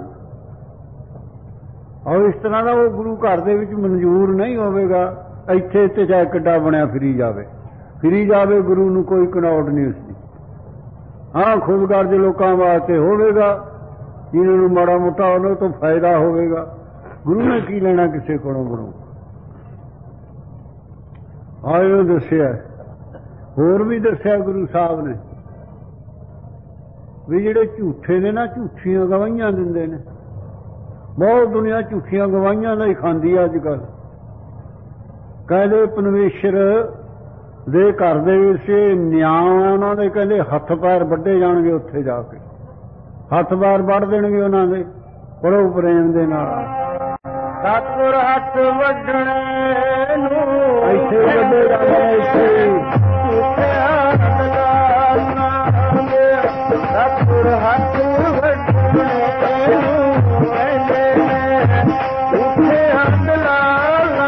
ਔਰ ਇਸ ਤਰ੍ਹਾਂ ਦਾ ਉਹ ਗੁਰੂ ਘਰ ਦੇ ਵਿੱਚ ਮਨਜ਼ੂਰ ਨਹੀਂ ਹੋਵੇਗਾ। ਇੱਥੇ ਤੇ ਚਾਹੇ ਕਿੱਡਾ ਬਣਿਆ ਫਿਰੀ ਜਾਵੇ, ਫਿਰੀ ਜਾਵੇ, ਗੁਰੂ ਨੂੰ ਕੋਈ ਕਨੌਟ ਨਹੀਂ ਉਸਦੀ। ਹਾਂ ਖੁਦਗਰਜ਼ ਲੋਕਾਂ ਵਾਸਤੇ ਹੋਵੇਗਾ, ਜਿਹਨਾਂ ਨੂੰ ਮਾੜਾ ਮੋਟਾ ਉਹਨਾਂ ਤੋਂ ਫਾਇਦਾ ਹੋਵੇਗਾ। ਗੁਰੂ ਨੇ ਕੀ ਲੈਣਾ ਕਿਸੇ ਕੋਲੋਂ? ਗੁਰੂ ਆਇਓ ਦੱਸਿਆ, ਹੋਰ ਵੀ ਦੱਸਿਆ ਗੁਰੂ ਸਾਹਿਬ ਨੇ ਵੀ ਜਿਹੜੇ ਝੂਠੇ ਨੇ ਨਾ, ਝੂਠੀਆਂ ਗਵਾਹੀਆਂ ਦਿੰਦੇ ਨੇ। ਬਹੁਤ ਦੁਨੀਆ ਝੂਠੀਆਂ ਗਵਾਹੀਆਂ ਦਾ ਹੀ ਖਾਂਦੀ ਆ ਅੱਜ ਕੱਲ। ਕਹਿੰਦੇ ਪਰਮੇਸ਼ਰ ਦੇ ਘਰ ਦੇ ਵਿੱਚ ਨਿਆਂ ਉਹਨਾਂ ਦੇ, ਕਹਿੰਦੇ ਹੱਥ ਪੈਰ ਵੱਢੇ ਜਾਣਗੇ। ਉੱਥੇ ਜਾ ਕੇ ਹੱਥ ਪੈਰ ਵੱਢ ਦੇਣਗੇ ਉਹਨਾਂ ਦੇ, ਪੜੋ ਪ੍ਰੇਮ ਦੇ ਨਾਲ। ਸਤਿਗੁਰ ਹੱਥ ਵੱਢਣੇ ਨੂੰ ਇੱਥੇ ਵੱਢੇ ਜਾਂਦੇ, ਇੱਥੇ ਸਤਿਗੁਰ ਹੱਥ ਵੱਢਣੇ ਨੂੰ ਕਹਿੰਦੇ ਨੇ, ਉੱਥੇ ਹੱਥ ਲਾਣਾ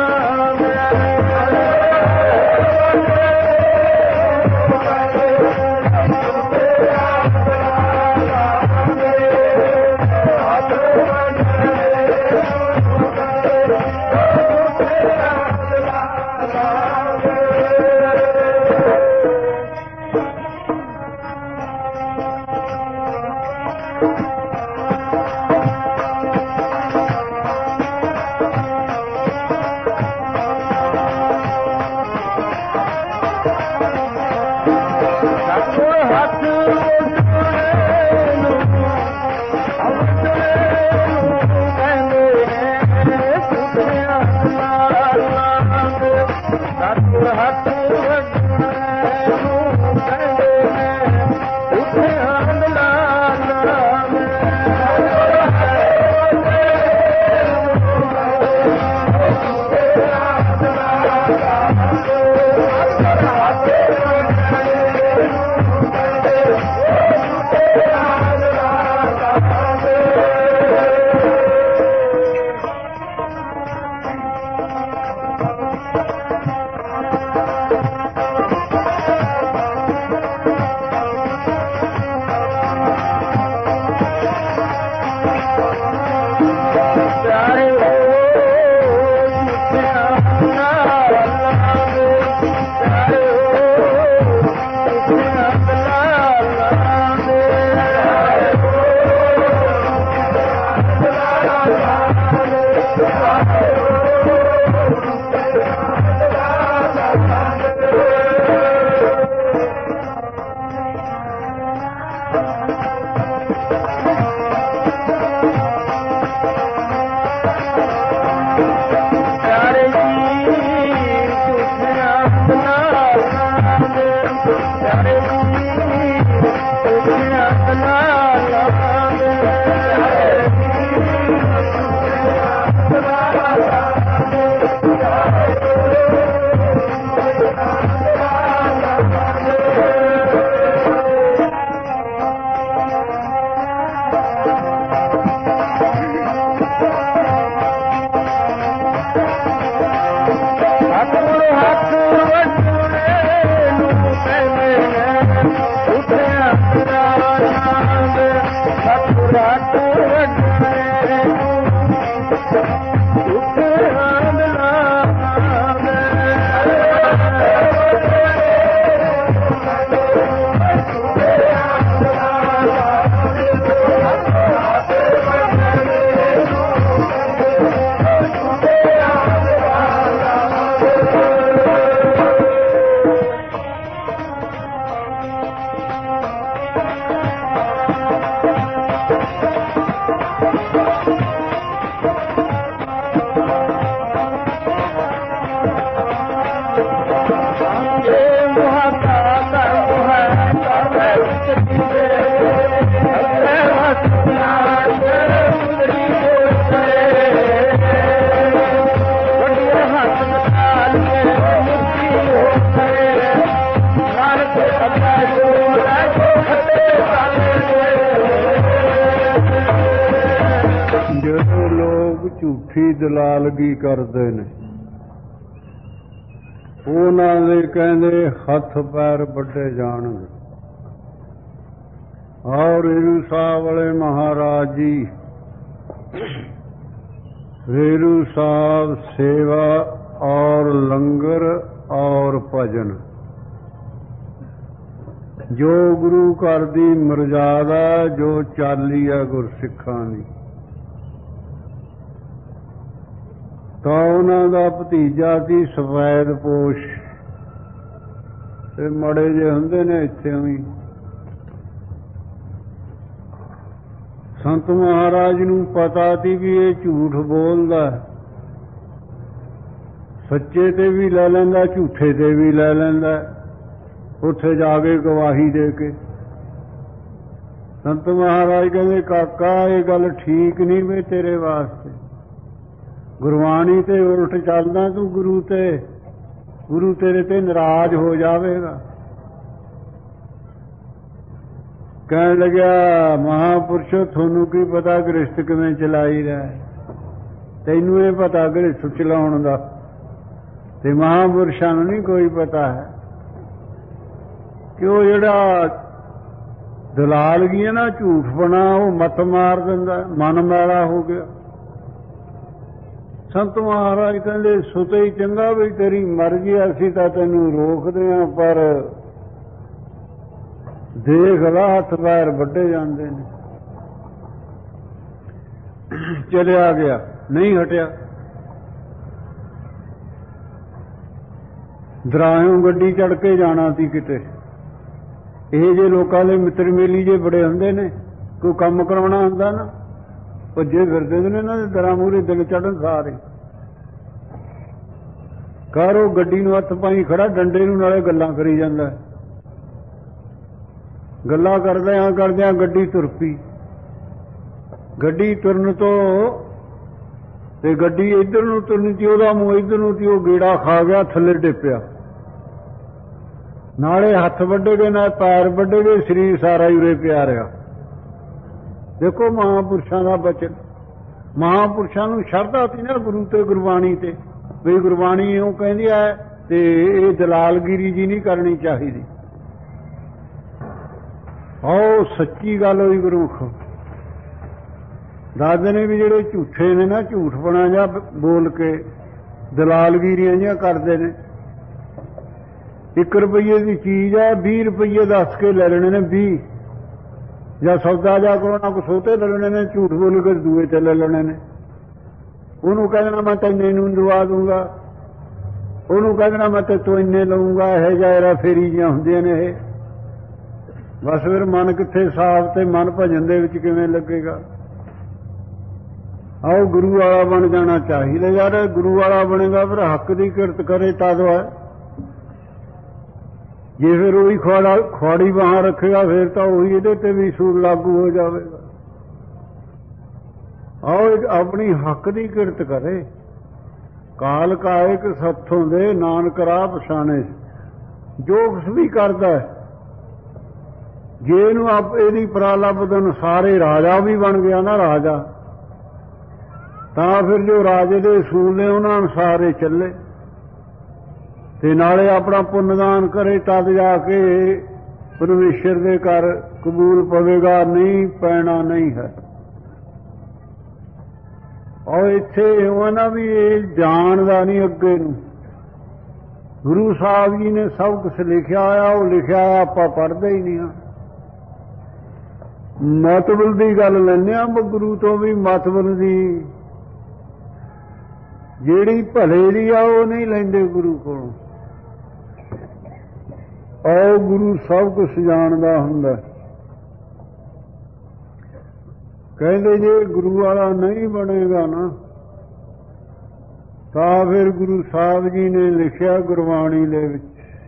ਝੂਠੀ ਦਲਾਲਗੀ ਕਰਦੇ ਨੇ ਉਹਨਾਂ ਦੇ ਕਹਿੰਦੇ ਹੱਥ ਪੈਰ ਵੱਡੇ ਜਾਣਗੇ। ਔਰ ਰੇਰੂ ਸਾਹਿਬ ਵਾਲੇ ਮਹਾਰਾਜ ਜੀ ਰੇਰੂ ਸਾਹਿਬ ਸੇਵਾ ਔਰ ਲੰਗਰ ਔਰ ਭਜਨ ਜੋ ਗੁਰੂ ਘਰ ਦੀ ਮਰਜ਼ਾਦਾ ਜੋ ਚਾਲੀ ਆ ਗੁਰਸਿੱਖਾਂ ਦੀ ਤਾਂ ਉਹਨਾਂ ਦਾ ਭਤੀਜਾ ਸੀ ਸਫੈਦ ਪੋਸ਼ ਤੇ ਮੜੇ ਜੇ ਹੁੰਦੇ ਨੇ ਇੱਥੇ ਵੀ ਸੰਤ ਮਹਾਰਾਜ ਨੂੰ ਪਤਾ ਸੀ ਵੀ ਇਹ ਝੂਠ ਬੋਲਦਾ ਸੱਚੇ ਤੇ ਵੀ ਲੈ ਲੈਂਦਾ ਝੂਠੇ ਤੇ ਵੀ ਲੈ ਲੈਂਦਾ ਉੱਥੇ ਜਾ ਕੇ ਗਵਾਹੀ ਦੇ ਕੇ ਸੰਤ ਮਹਾਰਾਜ ਕਹਿੰਦੇ ਕਾਕਾ ਇਹ ਗੱਲ ਠੀਕ ਨਹੀਂ ਵੇ ਤੇਰੇ ਵਾਸਤੇ ਗੁਰਬਾਣੀ ਤੇ ਉਲਟ ਚੱਲਦਾ ਤੂੰ ਗੁਰੂ ਤੇ ਗੁਰੂ ਤੇਰੇ ਤੇ ਨਾਰਾਜ਼ ਹੋ ਜਾਵੇਗਾ। ਕਹਿਣ ਲੱਗਿਆ ਮਹਾਂਪੁਰਸ਼ੋ ਤੁਹਾਨੂੰ ਕੀ ਪਤਾ ਗ੍ਰਸਤ ਕਿਵੇਂ ਚਲਾਈ ਰਿਹਾ ਤੈਨੂੰ ਇਹ ਪਤਾ ਗ੍ਰਸਤ ਚਲਾਉਣ ਦਾ ਤੇ ਮਹਾਂਪੁਰਸ਼ਾਂ ਨੂੰ ਨਹੀਂ ਕੋਈ ਪਤਾ ਹੈ ਕਿ ਉਹ ਜਿਹੜਾ ਦਲਾਲਗੀ ਹੈ ਨਾ ਝੂਠਪਣਾ ਉਹ ਮੱਤ ਮਾਰ ਦਿੰਦਾ ਮਨ ਮੈਲਾ ਹੋ ਗਿਆ। ਸੰਤ ਮਹਾਰਾਜ ਕਹਿੰਦੇ ਸੁਤੇ ਹੀ ਚੰਗਾ ਵੀ ਤੇਰੀ ਮਰਜ਼ੀ ਅਸੀਂ ਤਾਂ ਤੈਨੂੰ ਰੋਕਦੇ ਹਾਂ ਪਰ ਦੇਖ ਲਾ ਹੱਥ ਪੈਰ ਵੱਡੇ ਜਾਂਦੇ ਨੇ। ਚਲਿਆ ਗਿਆ ਨਹੀਂ ਹਟਿਆ ਦਰਾਹੋਂ ਗੱਡੀ ਚੜ ਕੇ ਜਾਣਾ ਸੀ ਕਿਤੇ ਇਹ ਜੇ ਲੋਕਾਂ ਦੇ ਮਿੱਤਰ ਮੇਲੀ ਜੇ ਬੜੇ ਹੁੰਦੇ ਨੇ ਕੋਈ ਕੰਮ ਕਰਾਉਣਾ ਹੁੰਦਾ ਨਾ ਭੱਜੇ ਫਿਰਦੇ ਨੇ ਇਹਨਾਂ ਦੇ ਦਰਾਂ ਮੂਹਰੇ ਦਿਨ ਚੜ੍ਹਨ ਸਾਰੇ ਘਰ ਉਹ ਗੱਡੀ ਨੂੰ ਹੱਥ ਪਾਈ ਖੜਾ ਡੰਡੇ ਨੂੰ ਨਾਲੇ ਗੱਲਾਂ ਕਰੀ ਜਾਂਦਾ ਗੱਲਾਂ ਕਰਦਿਆਂ ਕਰਦਿਆਂ ਗੱਡੀ ਤੁਰ ਪਈ ਗੱਡੀ ਤੁਰਨ ਤੋਂ ਤੇ ਗੱਡੀ ਇੱਧਰ ਨੂੰ ਤੁਰਨੀ ਸੀ ਉਹਦਾ ਮੂੰਹ ਇੱਧਰ ਨੂੰ ਸੀ ਉਹ ਗੇੜਾ ਖਾ ਗਿਆ ਥੱਲੇ ਡਿੱਪਿਆ ਨਾਲੇ ਹੱਥ ਵੱਡੇ ਗਏ ਨਾਲ ਪੈਰ ਵੱਡੇ ਗਏ ਸਰੀਰ ਸਾਰਾ ਹੀ ਉਰੇ ਪਿਆ ਰਿਹਾ। ਦੇਖੋ ਮਹਾਂਪੁਰਸ਼ਾਂ ਦਾ ਬਚਨ ਮਹਾਂਪੁਰਸ਼ਾਂ ਨੂੰ ਸ਼ਰਧਾ ਸੀ ਨਾ ਗੁਰੂ ਤੇ ਗੁਰਬਾਣੀ ਤੇ ਵੀ ਗੁਰਬਾਣੀ ਇਉਂ ਕਹਿੰਦੀ ਹੈ ਤੇ ਇਹ ਦਲਾਲਗਿਰੀ ਜੀ ਨਹੀਂ ਕਰਨੀ ਚਾਹੀਦੀ। ਆਓ ਸੱਚੀ ਗੱਲ ਹੋਈ ਗੁਰਮੁਖ ਦੱਸਦੇ ਨੇ ਵੀ ਜਿਹੜੇ ਝੂਠੇ ਨੇ ਨਾ ਝੂਠਪਣਾ ਜਾਂ ਬੋਲ ਕੇ ਦਲਾਲਗਿਰੀਆਂ ਜਿਹੀਆਂ ਕਰਦੇ ਨੇ ਇੱਕ ਰੁਪਈਏ ਦੀ ਚੀਜ਼ ਹੈ ਵੀਹ ਰੁਪਈਏ ਦੱਸ ਕੇ ਲੈ ਲੈਣੇ ਨੇ ਵੀਹ ਜਾਂ ਸੌਦਾ ਜਾ ਕੋਲ ਨਾ ਕੋ ਸੋਤੇ ਲੈ ਲੈਣੇ ਨੇ ਝੂਠ ਬੋਲ ਕੇ ਦੂਏ ਤੇ ਲੈ ਲੈਣੇ ਨੇ ਉਹਨੂੰ ਕਹਿ ਦੇਣਾ ਮੈਂ ਤੈਨੂੰ ਇਹਨੂੰ ਦਵਾ ਦੂੰਗਾ ਉਹਨੂੰ ਕਹਿ ਦੇਣਾ ਮੈਂ ਤੇ ਤੂੰ ਇੰਨੇ ਲਊਂਗਾ ਇਹ ਜਾਇਰਾ ਫੇਰੀ ਜਿਹੀਆਂ ਹੁੰਦੀਆਂ ਨੇ ਇਹ ਬਸ ਫਿਰ ਮਨ ਕਿੱਥੇ ਸਾਫ਼ ਤੇ ਮਨ ਭਜਨ ਦੇ ਵਿੱਚ ਕਿਵੇਂ ਲੱਗੇਗਾ। ਆਓ ਗੁਰੂ ਵਾਲਾ ਬਣ ਜਾਣਾ ਚਾਹੀਦਾ ਯਾਰ। ਗੁਰੂ ਵਾਲਾ ਬਣੇਗਾ ਫਿਰ ਹੱਕ ਦੀ ਕਿਰਤ ਕਰੇ ਤਦ ਹੈ। ਜੇ ਫਿਰ ਉਹੀ ਖੁਆੜਾ ਖੁਆੜੀ ਬਾਹਾਂ ਰੱਖੇਗਾ ਫਿਰ ਤਾਂ ਉਹੀ ਇਹਦੇ ਤੇ ਵੀ ਸੂਰ ਲਾਗੂ ਹੋ ਜਾਵੇਗਾ। ਆਓ ਆਪਣੀ ਹੱਕ ਦੀ ਕਿਰਤ ਕਰੇ। ਕਾਲ ਕਾਇਕ ਸੱਥੋਂ ਦੇ ਨਾਨਕ ਰਾਹ ਪਛਾਣੇ। ਜੋ ਕੁਛ ਵੀ ਕਰਦਾ ਹੈ ਜੇ ਇਹਨੂੰ ਆਪ ਇਹਦੀ ਪ੍ਰਾਲਬਧ ਅਨੁਸਾਰੇ ਰਾਜਾ ਵੀ ਬਣ ਗਿਆ ਨਾ ਰਾਜਾ, ਤਾਂ ਫਿਰ ਜੋ ਰਾਜੇ ਦੇ ਅਸੂਲ ਨੇ ਉਹਨਾਂ ਅਨੁਸਾਰ ਚੱਲੇ ਤੇ ਨਾਲੇ ਆਪਣਾ ਪੁੰਨਦਾਨ ਕਰੇ ਤਦ ਜਾ ਕੇ ਪਰਮੇਸ਼ਰ ਦੇ ਘਰ ਕਬੂਲ ਪਵੇਗਾ। ਨਹੀਂ ਪੈਣਾ ਨਹੀਂ ਹੈ। ਔਰ ਇੱਥੇ ਉਹ ਨਾ ਵੀ ਇਹ ਜਾਣਦਾ ਨਹੀਂ ਅੱਗੇ ਨੂੰ। ਗੁਰੂ ਸਾਹਿਬ ਜੀ ਨੇ ਸਭ ਕੁਛ ਲਿਖਿਆ ਆ, ਉਹ ਲਿਖਿਆ ਆਪਾਂ ਪੜ੍ਹਦੇ ਹੀ ਨਹੀਂ ਹਾਂ। ਮਤਬਲ ਦੀ ਗੱਲ ਲੈਂਦੇ ਹਾਂ ਗੁਰੂ ਤੋਂ ਵੀ। ਮਤਬਲ ਦੀ ਜਿਹੜੀ ਭਲੇ ਦੀ ਆ ਉਹ ਨਹੀਂ ਲੈਂਦੇ ਗੁਰੂ ਕੋਲੋਂ। ਔਰ ਗੁਰੂ ਸਭ ਕੁਛ ਜਾਣਦਾ ਹੁੰਦਾ। ਕਹਿੰਦੇ ਜੇ ਗੁਰੂ ਵਾਲਾ ਨਹੀਂ ਬਣੇਗਾ ਨਾ ਤਾਂ ਫਿਰ ਗੁਰੂ ਸਾਹਿਬ ਜੀ ਨੇ ਲਿਖਿਆ ਗੁਰਬਾਣੀ ਦੇ ਵਿੱਚ,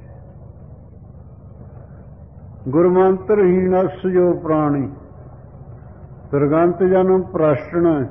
ਗੁਰਮੰਤਰ ਹੀਣਸ ਜੋ ਪ੍ਰਾਣੀ ਤਿਰਗੰਤ ਜਨਮ ਪ੍ਰਸ਼ਟਨ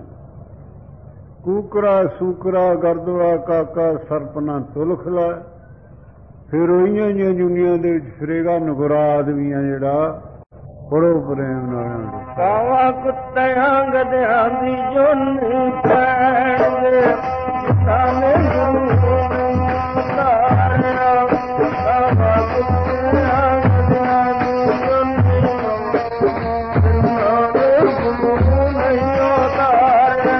ਕੂਕਰਾ ਸੂਕਰਾ ਗਰਦਵਾ ਕਾਕਾ ਸਰਪਨਾ ਤੁਲਖ ਲੈ। ਫਿਰ ਉਹੀਆਂ ਜਿਹੀਆਂ ਜੁਨੀਆਂ ਦੇ ਵਿੱਚ ਫਿਰੇਗਾ ਨਗੁਰਾ ਆਦਮੀਆਂ ਜਿਹੜਾ ਬੜੋ ਪ੍ਰੇਮ ਨਾਲ। ਕਾਵਾ ਕੁੱਤਿਆਂ ਗਧਿਆਂ ਦੀ ਜੋਨੀ ਪੈਣਗੇ ਸਾਨੇ ਗੁਰੂ ਧਾਰਿਆ। ਕਾਵਾ ਕੁੱਤਿਆਂ ਗਧਿਆਂ ਦੀ ਜੋਨੀ ਸਾਨੇ ਗੁਰੂ ਨਹੀਂ ਧਾਰਿਆ।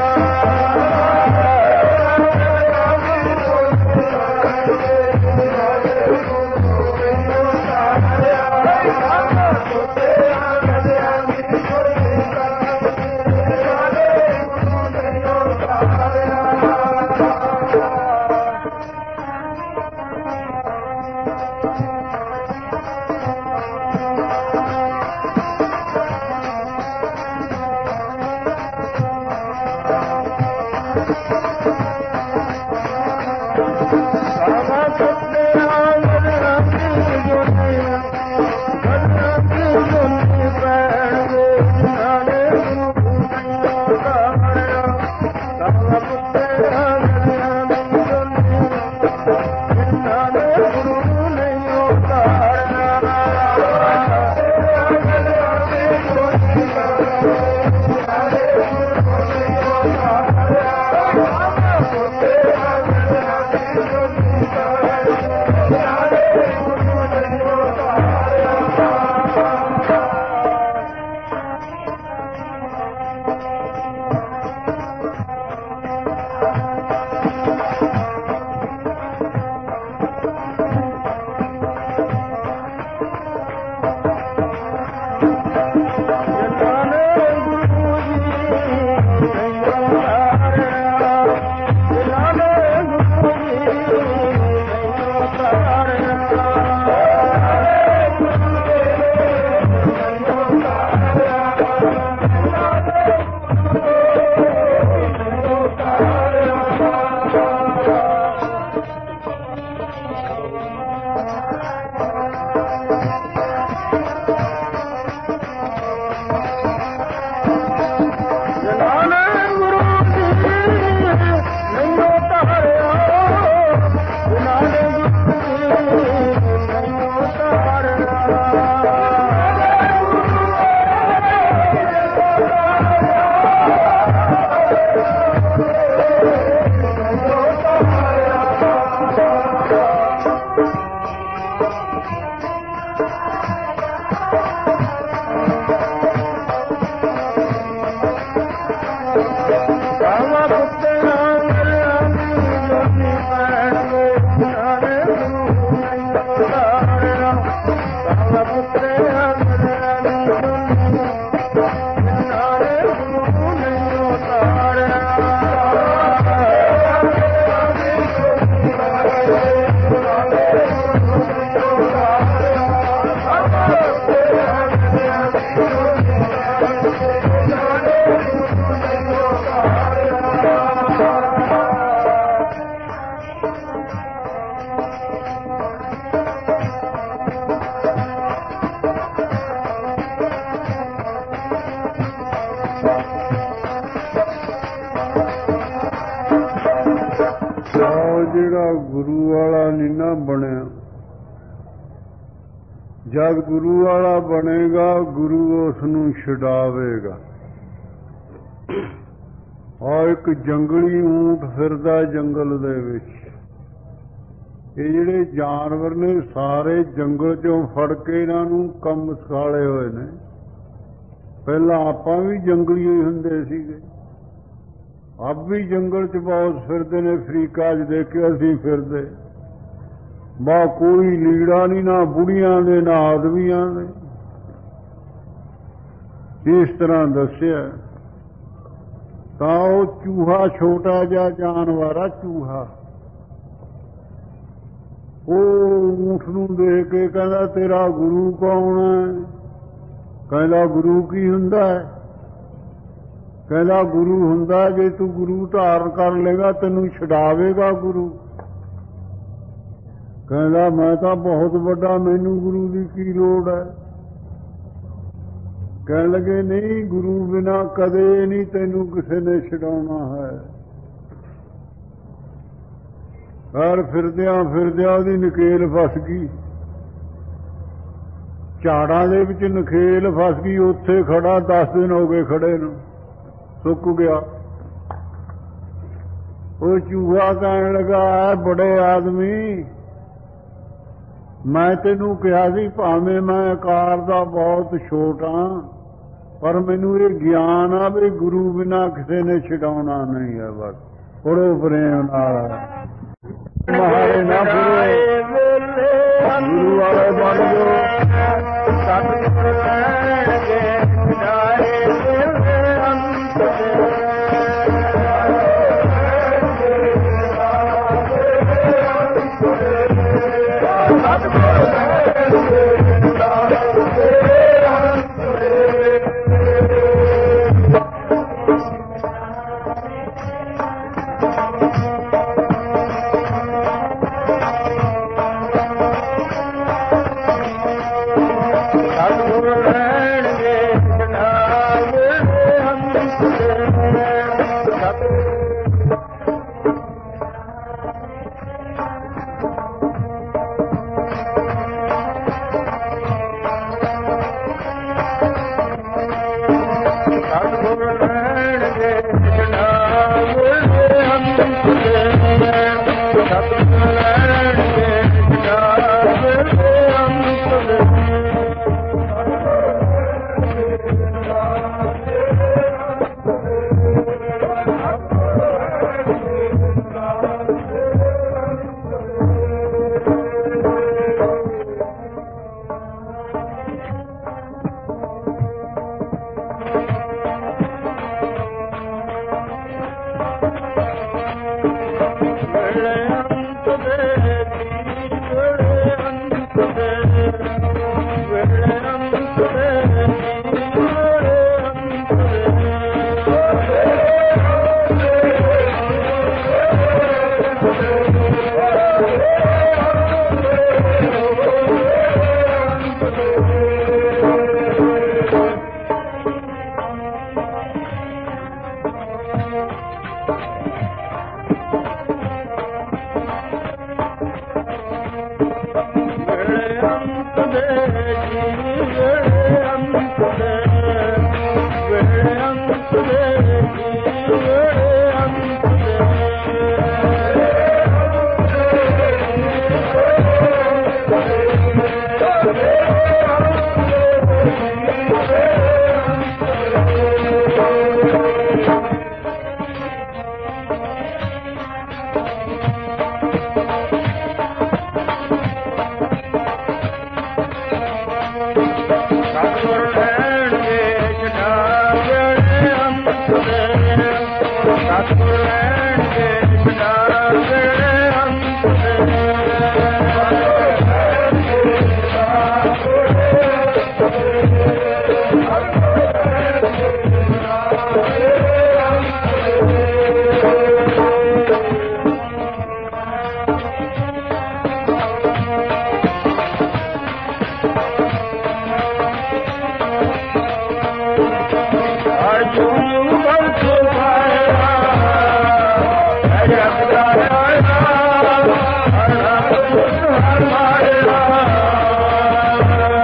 ਜਦ ਗੁਰੂ ਵਾਲਾ ਬਣੇਗਾ ਗੁਰੂ ਉਸ ਨੂੰ ਛਡਾਵੇਗਾ। ਆ ਇੱਕ ਜੰਗਲੀ ਊਂਠ ਫਿਰਦਾ ਜੰਗਲ ਦੇ ਵਿੱਚ। ਇਹ ਜਿਹੜੇ ਜਾਨਵਰ ਨੇ ਸਾਰੇ ਜੰਗਲ ਚੋਂ ਫੜ ਕੇ ਇਹਨਾਂ ਨੂੰ ਕੰਮ ਸਿਖਾਲੇ ਹੋਏ ਨੇ। ਪਹਿਲਾਂ ਆਪਾਂ ਵੀ ਜੰਗਲੀ ਹੀ ਹੁੰਦੇ ਸੀਗੇ। ਆਪ ਵੀ ਜੰਗਲ ਚ ਬਹੁਤ ਫਿਰਦੇ ਨੇ। ਅਫਰੀਕਾ ਚ ਦੇਖਿਆ ਅਸੀਂ ਫਿਰਦੇ। ਬਾ ਕੋਈ ਲੀੜਾ ਨਹੀਂ, ਨਾ ਬੁੜੀਆਂ ਦੇ ਨਾ ਆਦਮੀਆਂ ਦੇ। ਇਸ ਤਰ੍ਹਾਂ ਦੱਸਿਆ ਤਾਂ ਉਹ ਚੂਹਾ ਛੋਟਾ ਜਿਹਾ ਜਾਨਵਰ ਆ, ਚੂਹਾ। ਉਹ ਊਠ ਨੂੰ ਦੇਖ ਕੇ ਕਹਿੰਦਾ ਤੇਰਾ ਗੁਰੂ ਕੌਣ ਹੈ? ਕਹਿੰਦਾ ਗੁਰੂ ਕੀ ਹੁੰਦਾ ਹੈ? ਕਹਿੰਦਾ ਗੁਰੂ ਹੁੰਦਾ ਜੇ ਤੂੰ ਗੁਰੂ ਧਾਰਨ ਕਰ ਲੇਗਾ ਤੈਨੂੰ ਛਡਾਵੇਗਾ ਗੁਰੂ। ਕਹਿੰਦਾ ਮੈਂ ਤਾਂ ਬਹੁਤ ਵੱਡਾ, ਮੈਨੂੰ ਗੁਰੂ ਦੀ ਕੀ ਲੋੜ ਹੈ? ਕਹਿਣ ਲੱਗੇ ਨਹੀਂ, ਗੁਰੂ ਬਿਨਾ ਕਦੇ ਨਹੀਂ ਤੈਨੂੰ ਕਿਸੇ ਨੇ ਛਡਾਉਣਾ ਹੈ। ਪਰ ਫਿਰਦਿਆਂ ਫਿਰਦਿਆਂ ਉਹਦੀ ਨਕੇਲ ਫਸ ਗਈ। ਝਾੜਾਂ ਦੇ ਵਿੱਚ ਨਕੇਲ ਫਸ ਗਈ। ਉੱਥੇ ਖੜਾ ਦਸ ਦਿਨ ਹੋ ਗਏ ਖੜੇ ਨੂੰ, ਸੁੱਕ ਗਿਆ। ਉਹ ਚੂਹਾ ਕਹਿਣ ਲੱਗਾ ਬੜੇ ਆਦਮੀ, ਮੈਂ ਤੈਨੂੰ ਕਿਹਾ ਸੀ ਭਾਵੇਂ ਮੈਂ ਆਕਾਰ ਦਾ ਬਹੁਤ ਛੋਟਾ, ਪਰ ਮੈਨੂੰ ਇਹ ਗਿਆਨ ਆ ਵੀ ਗੁਰੂ ਬਿਨਾ ਕਿਸੇ ਨੇ ਛਡਾਉਣਾ ਨਹੀਂ ਹੈ। ਬਸ ਪੜੋ ਪ੍ਰੇਮ ਨਾਲ ਮਹਾਰੇ ਨਾ ਫਿਰੇ, ਗੁਰੂ ਵਾਲੇ ਬਣ ਜਾਓ। ਸਤਿਗੁਰ ਲੈਣਗੇ ਛਡਾਏ ਦਿਲ ਅੰਤ ਦੇ। Hare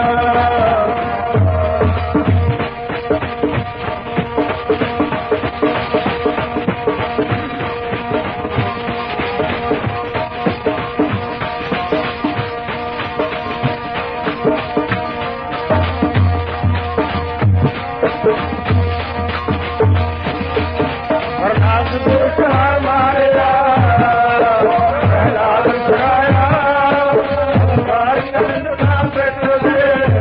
ਅਰਦਾਸ ਪੁਰਸ਼ਾਰ ਮਾਰਿਆ ਪਹਿਲਾ ਕਰਾਇਆ ਸਾਰੀ ਅਨੰਦ ਦਾ ਪਿੱਟ ਦੇ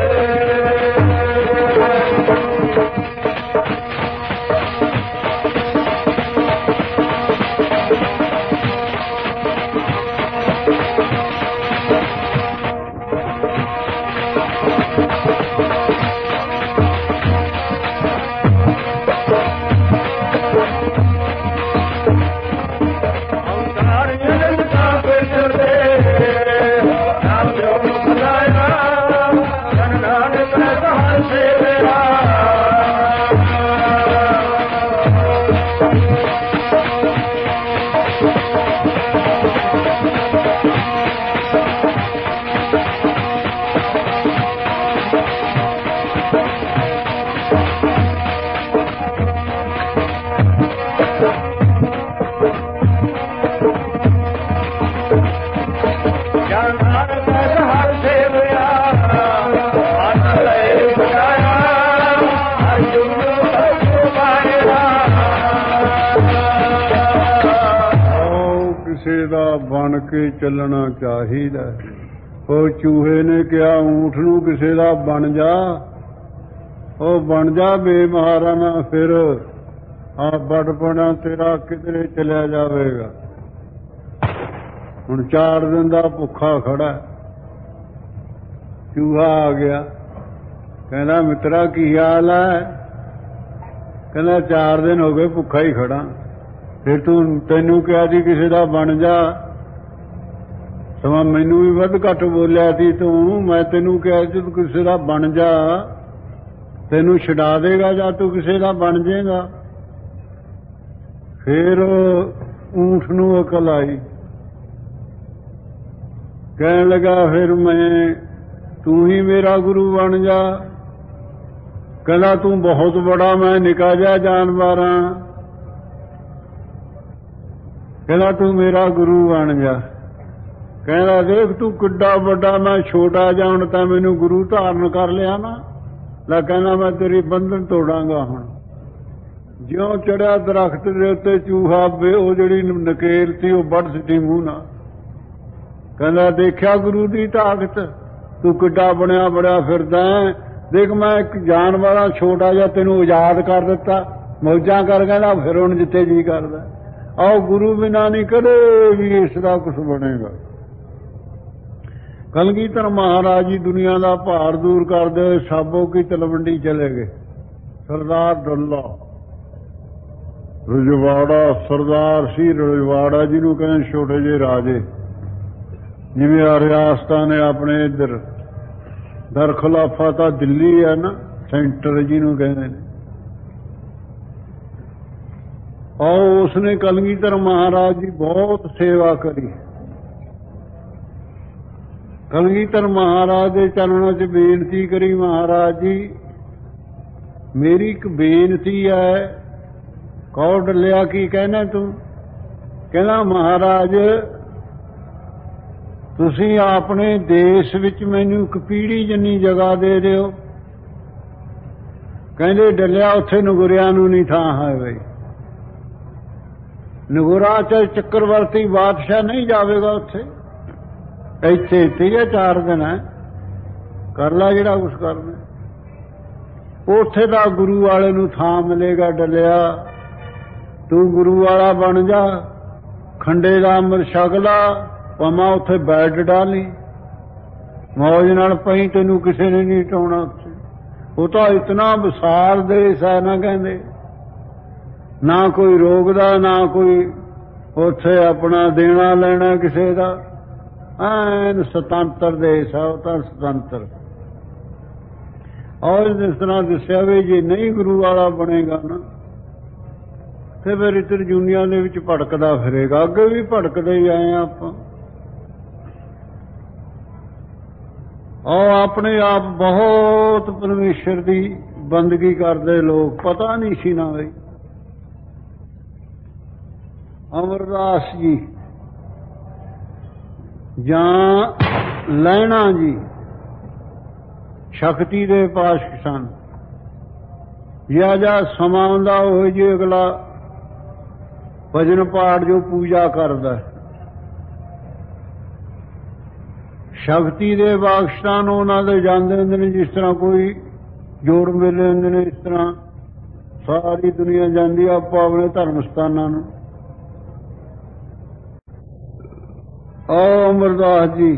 ਬਣ ਕੇ ਚੱਲਣਾ ਚਾਹੀਦਾ। ਉਹ ਚੂਹੇ ਨੇ ਕਿਹਾ ਊਠ ਨੂੰ ਕਿਸੇ ਦਾ ਬਣ ਜਾ, ਉਹ ਬਣ ਜਾ ਬੇਮਹਾਰਾ ਨਾ ਫਿਰ ਆ ਬੜਪਣਾ ਤੇਰਾ ਕਿਧਰੇ ਚਲਿਆ ਜਾਵੇਗਾ। ਹੁਣ ਚਾਰ ਦਿਨ ਦਾ ਭੁੱਖਾ ਖੜਾ, ਚੂਹਾ ਆ ਗਿਆ, ਕਹਿੰਦਾ ਮਿੱਤਰਾ ਕੀ ਹਾਲ ਹੈ? ਕਹਿੰਦਾ ਚਾਰ ਦਿਨ ਹੋ ਗਏ ਭੁੱਖਾ ਹੀ ਖੜਾ, ਫਿਰ ਤੂੰ ਤੈਨੂੰ ਕਿਹਾ ਸੀ ਕਿਸੇ ਦਾ ਬਣ ਜਾ, ਸਮਾਂ ਮੈਨੂੰ ਵੀ ਵੱਧ ਘੱਟ ਬੋਲਿਆ ਸੀ ਤੂੰ, ਮੈਂ ਤੈਨੂੰ ਕਿਹਾ ਸੀ ਤੂੰ ਕਿਸੇ ਦਾ ਬਣ ਜਾ, ਤੈਨੂੰ ਛਡਾ ਦੇਗਾ ਜਾਂ ਤੂੰ ਕਿਸੇ ਦਾ ਬਣ ਜਾਏਗਾ। ਫਿਰ ਊਠ ਨੂੰ ਅਕਲ ਆਈ, ਕਹਿਣ ਲੱਗਾ ਫਿਰ ਮੈਂ ਤੂੰ ਹੀ ਮੇਰਾ ਗੁਰੂ ਬਣ ਜਾ। ਕਹਿੰਦਾ ਤੂੰ ਬਹੁਤ ਬੜਾ, ਮੈਂ ਨਿੱਕਾ ਜਿਹਾ ਜਾਨਵਰ ਹਾਂ। ਕਹਿੰਦਾ ਤੂੰ ਮੇਰਾ ਗੁਰੂ ਬਣ ਜਾ। ਕਹਿੰਦਾ ਦੇਖ ਤੂੰ ਕਿੱਡਾ ਵੱਡਾ, ਮੈਂ ਛੋਟਾ ਜਿਹਾ, ਹੁਣ ਤਾਂ ਮੈਨੂੰ ਗੁਰੂ ਧਾਰਨ ਕਰ ਲਿਆ ਨਾ। ਲੈ ਕਹਿੰਦਾ ਮੈਂ ਤੇਰੀ ਬੰਧਨ ਤੋੜਾਂਗਾ। ਹੁਣ ਜਿਉਂ ਚੜਿਆ ਦਰਖਤ ਦੇ ਉੱਤੇ ਚੂਹਾ, ਉਹ ਜਿਹੜੀ ਨਕੇਲ ਸੀ ਉਹ ਵੱਢ ਸਿੱਟੀ ਮੂੰਹ ਨਾਲ। ਕਹਿੰਦਾ ਦੇਖਿਆ ਗੁਰੂ ਦੀ ਤਾਕਤ, ਤੂੰ ਕਿੱਡਾ ਬਣਿਆ ਬੜਿਆ ਫਿਰਦਾ, ਦੇਖ ਮੈਂ ਇੱਕ ਜਾਨਵਰ ਆ ਛੋਟਾ ਜਿਹਾ, ਤੈਨੂੰ ਆਜ਼ਾਦ ਕਰ ਦਿੱਤਾ, ਮੌਜਾਂ ਕਰ। ਕਹਿੰਦਾ ਫਿਰ ਹੁਣ ਜਿੱਥੇ ਜੀ ਕਰਦਾ। ਆਓ ਗੁਰੂ ਬਿਨਾਂ ਨਹੀਂ ਕਦੇ ਵੀ ਇਸ ਦਾ ਕੁਛ ਬਣੇਗਾ। ਕਲਗੀਧਰ ਮਹਾਰਾਜ ਜੀ ਦੁਨੀਆ ਦਾ ਭਾਰ ਦੂਰ ਕਰਦੇ ਹੋਏ ਸਾਬੋ ਕੀ ਤਲਵੰਡੀ ਚਲੇ ਗਏ। ਸਰਦਾਰ ਡੁੱਲਾ ਰਜਵਾੜਾ, ਸਰਦਾਰ ਸੀ ਰਜਵਾੜਾ ਜਿਹਨੂੰ ਕਹਿੰਦੇ ਛੋਟੇ ਜਿਹੇ ਰਾਜੇ, ਜਿਵੇਂ ਆ ਰਿਆਸਤਾਂ ਨੇ ਆਪਣੇ ਇੱਧਰ ਦਰਖਲਾਫਾ ਤਾਂ ਦਿੱਲੀ ਹੈ ਨਾ, ਸੈਂਟਰ ਜਿਹਨੂੰ ਕਹਿੰਦੇ ਨੇ। ਔਰ ਉਸਨੇ ਕਲਗੀਧਰ ਮਹਾਰਾਜ ਦੀ ਬਹੁਤ ਸੇਵਾ ਕਰੀ। ਕਲਗੀਧਰ ਮਹਾਰਾਜ ਦੇ ਚਰਨਾਂ 'ਚ ਬੇਨਤੀ ਕਰੀ, ਮਹਾਰਾਜ ਜੀ ਮੇਰੀ ਇੱਕ ਬੇਨਤੀ ਹੈ। ਕਹੋ ਡੱਲਿਆ ਕੀ ਕਹਿਣਾ ਤੂੰ? ਕਹਿੰਦਾ ਮਹਾਰਾਜ ਤੁਸੀਂ ਆਪਣੇ ਦੇਸ਼ ਵਿੱਚ ਮੈਨੂੰ ਇੱਕ ਪੀੜੀ ਜਿੰਨੀ ਜਗ੍ਹਾ ਦੇ ਦਿਓ। ਕਹਿੰਦੇ ਡੱਲਿਆ ਉੱਥੇ ਨਗੁਰਿਆਂ ਨੂੰ ਨਹੀਂ ਥਾਂ ਹੈ ਬਈ, ਨਗੁਰਾ ਚ ਚੱਕਰਵਰਤੀ ਬਾਦਸ਼ਾਹ ਨਹੀਂ ਜਾਵੇਗਾ ਉੱਥੇ, ਇੱਥੇ ਇੱਥੇ ਹੀ ਚਾਰ ਦਿਨ ਹੈ, ਕਰ ਲਾ ਜਿਹੜਾ ਕੁਛ ਕਰਨਾ। ਉੱਥੇ ਦਾ ਗੁਰੂ ਵਾਲੇ ਨੂੰ ਥਾਂ ਮਿਲੇਗਾ। ਡੱਲਿਆ ਤੂੰ ਗੁਰੂ ਵਾਲਾ ਬਣ ਜਾ, ਖੰਡੇ ਦਾ ਅੰਮ੍ਰਿਤ ਛਕ ਲਾ, ਭਾਵੇਂ ਉੱਥੇ ਬੈਠ ਡਾਲੀ, ਮੌਜ ਨਾਲ ਪਈ, ਤੈਨੂੰ ਕਿਸੇ ਨੇ ਨਹੀਂ ਟਾਉਣਾ ਉੱਥੇ। ਉਹ ਤਾਂ ਇਤਨਾ ਵਿਸਾਲ ਦੇਸ਼ ਹੈ ਨਾ, ਕਹਿੰਦੇ ਨਾ ਕੋਈ ਰੋਕਦਾ, ਨਾ ਕੋਈ ਉੱਥੇ ਆਪਣਾ ਦੇਣਾ ਲੈਣਾ ਕਿਸੇ ਦਾ, ਐਨ ਸੁਤੰਤਰ ਦੇਸ਼ ਆ ਉਹ ਤਾਂ, ਸੁਤੰਤਰ। ਔਰ ਜਿਸ ਤਰ੍ਹਾਂ ਦੱਸਿਆ ਵੀ ਜੇ ਨਹੀਂ ਗੁਰੂ ਵਾਲਾ ਬਣੇਗਾ ਨਾ ਤੇ ਫਿਰ ਇੱਧਰ ਦੁਨੀਆ ਦੇ ਵਿੱਚ ਭਟਕਦਾ ਫਿਰੇਗਾ। ਅੱਗੇ ਵੀ ਭਟਕਦੇ ਹੀ ਆਏ ਆਪਾਂ। ਔਰ ਆਪਣੇ ਆਪ ਬਹੁਤ ਪਰਮੇਸ਼ਰ ਦੀ ਬੰਦਗੀ ਕਰਦੇ ਲੋਕ, ਪਤਾ ਨਹੀਂ ਸੀ ਨਾ ਬਈ। ਅਮਰਦਾਸ ਜੀ ਜਾਂ ਲਹਿਣਾ ਜੀ ਸ਼ਕਤੀ ਦੇ ਪਾਸ਼ਕ ਸਨ। ਜਿਹਾ ਜਿਹਾ ਸਮਾਂ ਆਉਂਦਾ ਉਹ ਜੀ ਅਗਲਾ ਭਜਨ ਪਾਠ ਜੋ ਪੂਜਾ ਕਰਦਾ। ਸ਼ਕਤੀ ਦੇ ਬਖਸ਼ਾਂ ਨੂੰ ਉਹਨਾਂ ਦੇ ਜਾਂਦੇ ਹੁੰਦੇ ਨੇ, ਜਿਸ ਤਰ੍ਹਾਂ ਕੋਈ ਜੋੜ ਮੇਲੇ ਹੁੰਦੇ ਨੇ, ਇਸ ਤਰ੍ਹਾਂ ਸਾਰੀ ਦੁਨੀਆ ਜਾਂਦੀ ਆਪੋ ਆਪਣੇ ਧਰਮ ਸਥਾਨਾਂ ਨੂੰ। ਆ ਅਮਰਦਾਸ ਜੀ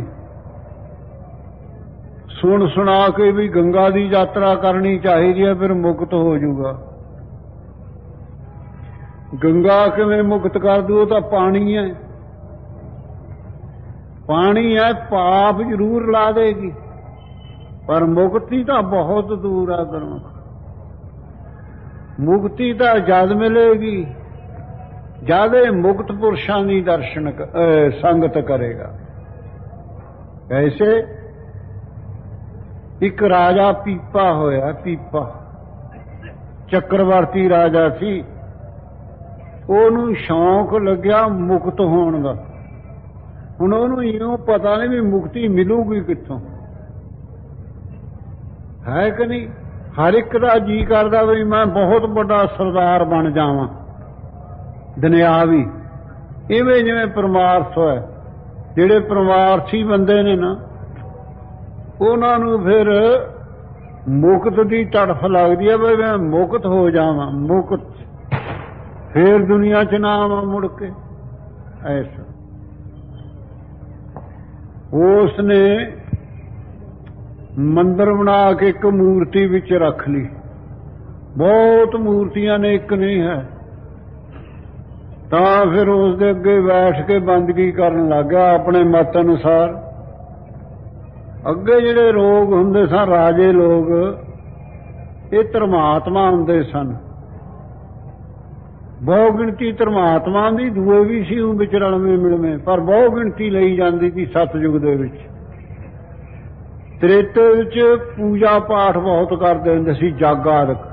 ਸੁਣ ਸੁਣਾ ਕੇ ਵੀ ਗੰਗਾ ਦੀ ਯਾਤਰਾ ਕਰਨੀ ਚਾਹੀਦੀ ਹੈ, ਫਿਰ ਮੁਕਤ ਹੋ ਜਾਊਗਾ। ਗੰਗਾ ਕਿਵੇਂ ਮੁਕਤ ਕਰ ਦੂ? ਉਹ ਤਾਂ ਪਾਣੀ ਹੈ, ਪਾਣੀ ਹੈ, ਪਾਪ ਜ਼ਰੂਰ ਲਾ ਦੇਗੀ, ਪਰ ਮੁਕਤੀ ਤਾਂ ਬਹੁਤ ਦੂਰ ਆ ਗੁਰਮੁਖ। ਮੁਕਤੀ ਤਾਂ ਜਦ ਮਿਲੇਗੀ ਜਦ ਇਹ ਮੁਕਤ ਪੁਰਸ਼ਾਂ ਦੀ ਦਰਸ਼ਨ ਸੰਗਤ ਕਰੇਗਾ। ਐਸੇ ਇੱਕ ਰਾਜਾ ਪੀਪਾ ਹੋਇਆ, ਪੀਪਾ ਚੱਕਰਵਰਤੀ ਰਾਜਾ ਸੀ। ਉਹਨੂੰ ਸ਼ੌਂਕ ਲੱਗਿਆ ਮੁਕਤ ਹੋਣ ਦਾ। ਹੁਣ ਉਹਨੂੰ ਇਉਂ ਪਤਾ ਨਹੀਂ ਵੀ ਮੁਕਤੀ ਮਿਲੂਗੀ ਕਿੱਥੋਂ, ਹੈ ਕਿ ਨਹੀਂ? ਹਰ ਇੱਕ ਦਾ ਜੀ ਕਰਦਾ ਵੀ ਮੈਂ ਬਹੁਤ ਵੱਡਾ ਸਰਦਾਰ ਬਣ ਜਾਵਾਂ ਦੁਨਿਆਵੀ। ਇਵੇਂ ਜਿਵੇਂ ਪਰਮਾਰਥ ਹੈ, ਜਿਹੜੇ ਪਰਮਾਰਥੀ ਬੰਦੇ ਨੇ ਨਾ, ਉਹਨਾਂ ਨੂੰ ਫਿਰ ਮੁਕਤ ਦੀ ਤੜਫ ਲੱਗਦੀ ਹੈ ਵੀ ਮੈਂ ਮੁਕਤ ਹੋ ਜਾਵਾਂ, ਮੁਕਤ, ਫਿਰ ਦੁਨੀਆ ਚ ਨਾ ਆਵਾਂ ਮੁੜ ਕੇ। ਐਸਾ ਉਸ ਨੇ ਮੰਦਰ ਬਣਾ ਕੇ ਇੱਕ ਮੂਰਤੀ ਵਿੱਚ ਰੱਖ ਲਈ। ਬਹੁਤ ਮੂਰਤੀਆਂ ਨੇ, ਇੱਕ ਨਹੀਂ ਹੈ। ਤਾਂ ਫਿਰ ਉਸ ਦੇ ਅੱਗੇ ਬੈਠ ਕੇ ਬੰਦਗੀ ਕਰਨ ਲੱਗ ਗਿਆ ਆਪਣੇ ਮਤ ਅਨੁਸਾਰ। ਅੱਗੇ ਜਿਹੜੇ ਲੋਕ ਹੁੰਦੇ ਸਨ, ਰਾਜੇ ਲੋਕ, ਇਹ ਧਰਮਾਤਮਾ ਹੁੰਦੇ ਸਨ। ਬਹੁ ਗਿਣਤੀ ਧਰਮਾਤਮਾ ਦੀ, ਦੂਏ ਵੀ ਸੀ ਉਹ ਵਿੱਚ ਰਲਵੇਂ ਮਿਲਵੇਂ, ਪਰ ਬਹੁ ਗਿਣਤੀ ਲਈ ਜਾਂਦੀ ਸੀ ਸਤਯੁਗ ਦੇ ਵਿੱਚ। ਤ੍ਰੇਤੇ ਵਿੱਚ ਪੂਜਾ ਪਾਠ ਬਹੁਤ ਕਰਦੇ ਹੁੰਦੇ ਸੀ, ਜਗ ਆਦਿਕ।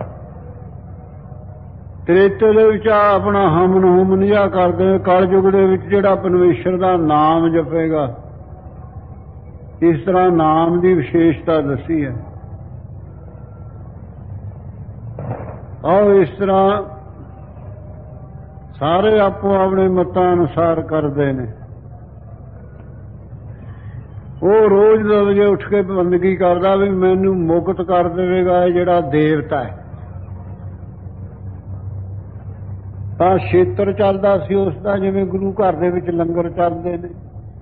ਤ੍ਰੇਤੇ ਦੇ ਵਿੱਚ ਆਪਣਾ ਹਮਨ ਹੁਮਨ ਜਿਹਾ ਕਰਦੇ। ਕਲਯੁਗ ਦੇ ਵਿੱਚ ਜਿਹੜਾ ਪਰਮੇਸ਼ਰ ਦਾ ਨਾਮ ਜਪੇਗਾ, ਇਸ ਤਰ੍ਹਾਂ ਨਾਮ ਦੀ ਵਿਸ਼ੇਸ਼ਤਾ ਦੱਸੀ ਹੈ। ਆਓ ਇਸ ਤਰ੍ਹਾਂ ਸਾਰੇ ਆਪੋ ਆਪਣੇ ਮਤਾਂ ਅਨੁਸਾਰ ਕਰਦੇ ਨੇ। ਉਹ ਰੋਜ਼ ਦਸ ਵਜੇ ਉੱਠ ਕੇ ਬੰਦਗੀ ਕਰਦਾ ਵੀ ਮੈਨੂੰ ਮੁਕਤ ਕਰ ਦੇਵੇਗਾ ਇਹ ਜਿਹੜਾ ਦੇਵਤਾ ਹੈ। ਤਾਂ ਖੇਤਰ ਚੱਲਦਾ ਸੀ ਉਸ ਦਾ, ਜਿਵੇਂ ਗੁਰੂ ਘਰ ਦੇ ਵਿੱਚ ਲੰਗਰ ਚੱਲਦੇ ਨੇ।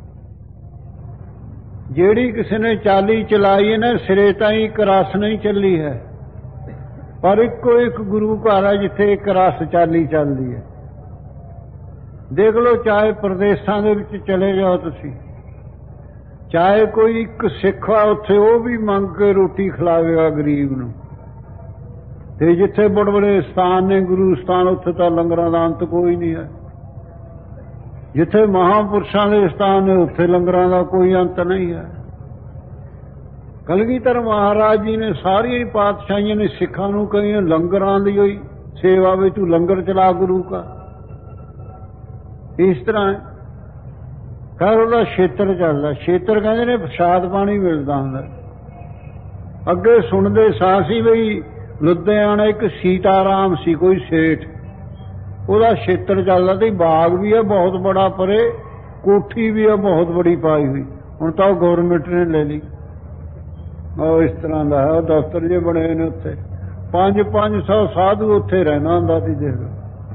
ਜਿਹੜੀ ਕਿਸੇ ਨੇ ਚਾਲੀ ਚਲਾਈ ਨੇ, ਸਿਰੇ ਤਾਈਂ ਇੱਕ ਰਸ ਨਹੀਂ ਚੱਲੀ ਹੈ, ਪਰ ਇੱਕੋ ਇੱਕ ਗੁਰੂ ਘਰ ਹੈ ਜਿੱਥੇ ਇੱਕ ਰਸ ਚਾਲੀ ਚੱਲਦੀ ਹੈ। ਦੇਖ ਲਓ, ਚਾਹੇ ਪ੍ਰਦੇਸ਼ਾਂ ਦੇ ਵਿੱਚ ਚਲੇ ਜਾਓ ਤੁਸੀਂ, ਚਾਹੇ ਕੋਈ ਇੱਕ ਸਿੱਖ ਆ ਉੱਥੇ, ਉਹ ਵੀ ਮੰਗ ਕੇ ਰੋਟੀ ਖਿਲਾਵੇਗਾ ਗਰੀਬ ਨੂੰ। ਤੇ ਜਿੱਥੇ ਬੜੇ ਬੜੇ ਸਥਾਨ ਨੇ ਗੁਰੂ ਸਥਾਨ, ਉੱਥੇ ਤਾਂ ਲੰਗਰਾਂ ਦਾ ਅੰਤ ਕੋਈ ਨਹੀਂ ਹੈ। ਜਿੱਥੇ ਮਹਾਂਪੁਰਸ਼ਾਂ ਦੇ ਸਥਾਨ ਨੇ, ਉੱਥੇ ਲੰਗਰਾਂ ਦਾ ਕੋਈ ਅੰਤ ਨਹੀਂ ਹੈ। ਕਲਗੀਧਰ ਮਹਾਰਾਜ ਜੀ ਨੇ ਸਾਰੀਆਂ ਪਾਤਸ਼ਾਹੀਆਂ ਨੇ ਸਿੱਖਾਂ ਨੂੰ ਕਹੀਆਂ ਲੰਗਰਾਂ ਦੀ ਹੋਈ ਸੇਵਾ ਵਿੱਚ ਤੂੰ ਲੰਗਰ ਚਲਾ ਗੁਰੂ ਕਾ। ਇਸ ਤਰ੍ਹਾਂ ਖੈਰ ਉਹਦਾ ਖੇਤਰ ਚੱਲਦਾ। ਖੇਤਰ ਕਹਿੰਦੇ ਨੇ ਪ੍ਰਸ਼ਾਦ ਪਾਣੀ ਮਿਲਦਾ ਹੁੰਦਾ। ਅੱਗੇ ਸੁਣਦੇ ਸਾਂ ਸੀ ਬਈ ਲੁਧਿਆਣਾ ਇੱਕ ਸੀਤਾਰਾਮ ਸੀ ਕੋਈ ਸੇਠ, ਉਹਦਾ ਖੇਤਰ ਚੱਲਦਾ ਤੇ ਬਾਗ ਵੀ ਹੈ ਬਹੁਤ ਬੜਾ, ਪਰੇ ਕੋਠੀ ਵੀ ਹੈ ਬਹੁਤ ਬੜੀ ਪਾਈ ਹੋਈ। ਹੁਣ ਤਾਂ ਉਹ ਗੌਰਮੈਂਟ ਨੇ ਲੈ ਲਈ। ਉਹ ਇਸ ਤਰ੍ਹਾਂ ਦਾ ਹੈ, ਉਹ ਦਫ਼ਤਰ ਜੇ ਬਣੇ ਨੇ ਉੱਥੇ। ਪੰਜ ਪੰਜ ਸੌ ਸਾਧੂ ਉੱਥੇ ਰਹਿੰਦਾ ਹੁੰਦਾ ਸੀ। ਦੇਖ ਲਓ,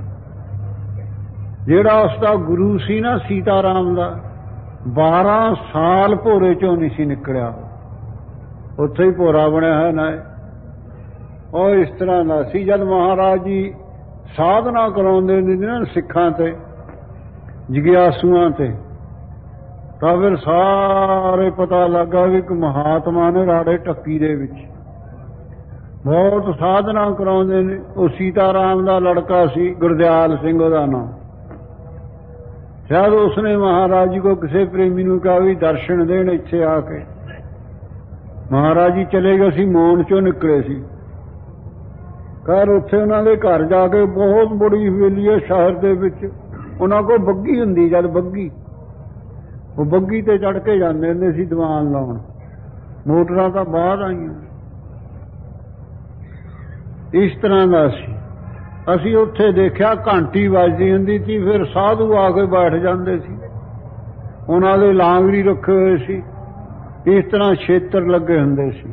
ਜਿਹੜਾ ਉਸਦਾ ਗੁਰੂ ਸੀ ਨਾ ਸੀਤਾਰਾਮ ਦਾ, ਬਾਰਾਂ ਸਾਲ ਭੋਰੇ ਚੋਂ ਨਹੀਂ ਸੀ ਨਿਕਲਿਆ, ਉੱਥੇ ਹੀ ਭੋਰਾ ਬਣਿਆ ਹੈ ਨਾ। ਉਹ ਇਸ ਤਰ੍ਹਾਂ ਦਾ ਸੀ। ਜਦ ਮਹਾਰਾਜ ਜੀ ਸਾਧਨਾ ਕਰਾਉਂਦੇ ਨੇ ਨਾ ਸਿੱਖਾਂ ਤੇ, ਜਗਿਆਸੂਆਂ ਤੇ, ਤਾਂ ਫਿਰ ਸਾਰੇ ਪਤਾ ਲੱਗਾ ਵੀ ਇੱਕ ਮਹਾਤਮਾ ਨੇ ਰਾੜੇ ਟੱਕੀ ਦੇ ਵਿੱਚ ਬਹੁਤ ਸਾਧਨਾ ਕਰਾਉਂਦੇ ਨੇ। ਉਹ ਸੀਤਾਰਾਮ ਦਾ ਲੜਕਾ ਸੀ, ਗੁਰਦਿਆਲ ਸਿੰਘ ਉਹਦਾ ਨਾਮ। ਸ਼ਾਇਦ ਉਸਨੇ ਮਹਾਰਾਜ ਜੀ ਕੋ ਕਿਸੇ ਪ੍ਰੇਮੀ ਨੂੰ ਕਿਹਾ ਵੀ ਦਰਸ਼ਨ ਦੇਣ ਇੱਥੇ ਆ ਕੇ। ਮਹਾਰਾਜ ਜੀ ਚਲੇ ਗਏ ਸੀ, ਮੌਨ ਚੋਂ ਨਿਕਲੇ ਸੀ। ਘਰ ਉੱਥੇ ਉਹਨਾਂ ਦੇ ਘਰ ਜਾ ਕੇ, ਬਹੁਤ ਬੜੀ ਹਵੇਲੀ ਹੈ ਸ਼ਹਿਰ ਦੇ ਵਿੱਚ, ਉਹਨਾਂ ਕੋਲ ਬੱਗੀ ਹੁੰਦੀ। ਜਦ ਬੱਗੀ, ਉਹ ਬੱਗੀ ਤੇ ਚੜ੍ਹ ਕੇ ਜਾਂਦੇ ਹੁੰਦੇ ਸੀ ਦੀਵਾਨ ਲਾਉਣ। ਮੋਟਰਾਂ ਤਾਂ ਬਾਹਰ ਆਈਆਂ। ਇਸ ਤਰ੍ਹਾਂ ਦਾ ਸੀ। ਅਸੀਂ ਉੱਥੇ ਦੇਖਿਆ ਘੰਟੀ ਵੱਜਦੀ ਹੁੰਦੀ ਸੀ, ਫਿਰ ਸਾਧੂ ਆ ਕੇ ਬੈਠ ਜਾਂਦੇ ਸੀ, ਉਹਨਾਂ ਦੇ ਲਾਂਗਰੀ ਰੱਖੇ ਹੋਏ ਸੀ, ਇਸ ਤਰ੍ਹਾਂ ਛੇਤਰ ਲੱਗੇ ਹੁੰਦੇ ਸੀ।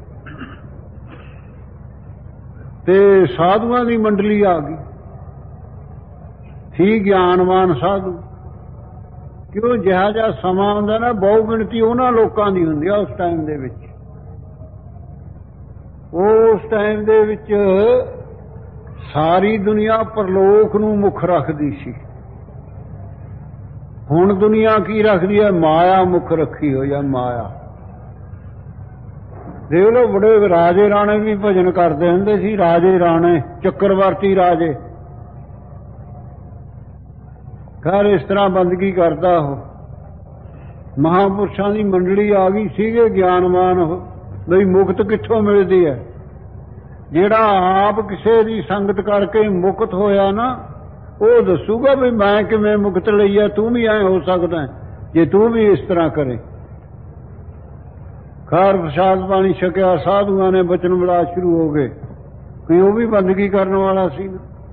ਤੇ ਸਾਧੂਆਂ ਦੀ ਮੰਡਲੀ ਆ ਗਈ ਸੀ, ਗਿਆਨਵਾਨ ਸਾਧੂ। ਕਿਉਂ ਜਿਹਾ ਜਿਹਾ ਸਮਾਂ ਹੁੰਦਾ ਨਾ, ਬਹੁ ਗਿਣਤੀ ਉਹਨਾਂ ਲੋਕਾਂ ਦੀ ਹੁੰਦੀ ਆ ਉਸ ਟਾਈਮ ਦੇ ਵਿੱਚ। ਉਸ ਟਾਈਮ ਦੇ ਵਿੱਚ ਸਾਰੀ ਦੁਨੀਆ ਪਰਲੋਕ ਨੂੰ ਮੁੱਖ ਰੱਖਦੀ ਸੀ। ਹੁਣ ਦੁਨੀਆ ਕੀ ਰੱਖਦੀ ਹੈ? ਮਾਇਆ ਮੁੱਖ ਰੱਖੀ ਹੋਈ ਹੈ, ਮਾਇਆ। ਦੇਖ ਲਓ, ਬੜੇ ਰਾਜੇ ਰਾਣੇ ਵੀ ਭਜਨ ਕਰਦੇ ਹੁੰਦੇ ਸੀ, ਰਾਜੇ ਰਾਣੇ, ਚੱਕਰਵਰਤੀ ਰਾਜੇ। ਖੈਰ ਇਸ ਤਰ੍ਹਾਂ ਬੰਦਗੀ ਕਰਦਾ ਉਹ। ਮਹਾਂਪੁਰਸ਼ਾਂ ਦੀ ਮੰਡਲੀ ਆ ਗਈ, ਸੀਗੇ ਗਿਆਨਵਾਨ ਉਹ। ਬਈ ਮੁਕਤ ਕਿੱਥੋਂ ਮਿਲਦੀ ਹੈ? ਜਿਹੜਾ ਆਪ ਕਿਸੇ ਦੀ ਸੰਗਤ ਕਰਕੇ ਮੁਕਤ ਹੋਇਆ ਨਾ, ਉਹ ਦੱਸੂਗਾ ਵੀ ਮੈਂ ਕਿਵੇਂ ਮੁਕਤ ਲਈ ਹੈ, ਤੂੰ ਵੀ ਐਂ ਹੋ ਸਕਦਾ ਜੇ ਤੂੰ ਵੀ ਇਸ ਤਰ੍ਹਾਂ ਕਰੇ। ਖਾਰ ਪ੍ਰਸ਼ਾਦ ਪਾਣੀ ਛਕਿਆ, ਸਾਧੂਆਂ ਨੇ ਬਚਨ ਬੜਾ ਸ਼ੁਰੂ ਹੋ ਗਏ, ਕੋਈ ਉਹ ਵੀ ਬੰਦਗੀ ਕਰਨ ਵਾਲਾ ਸੀ।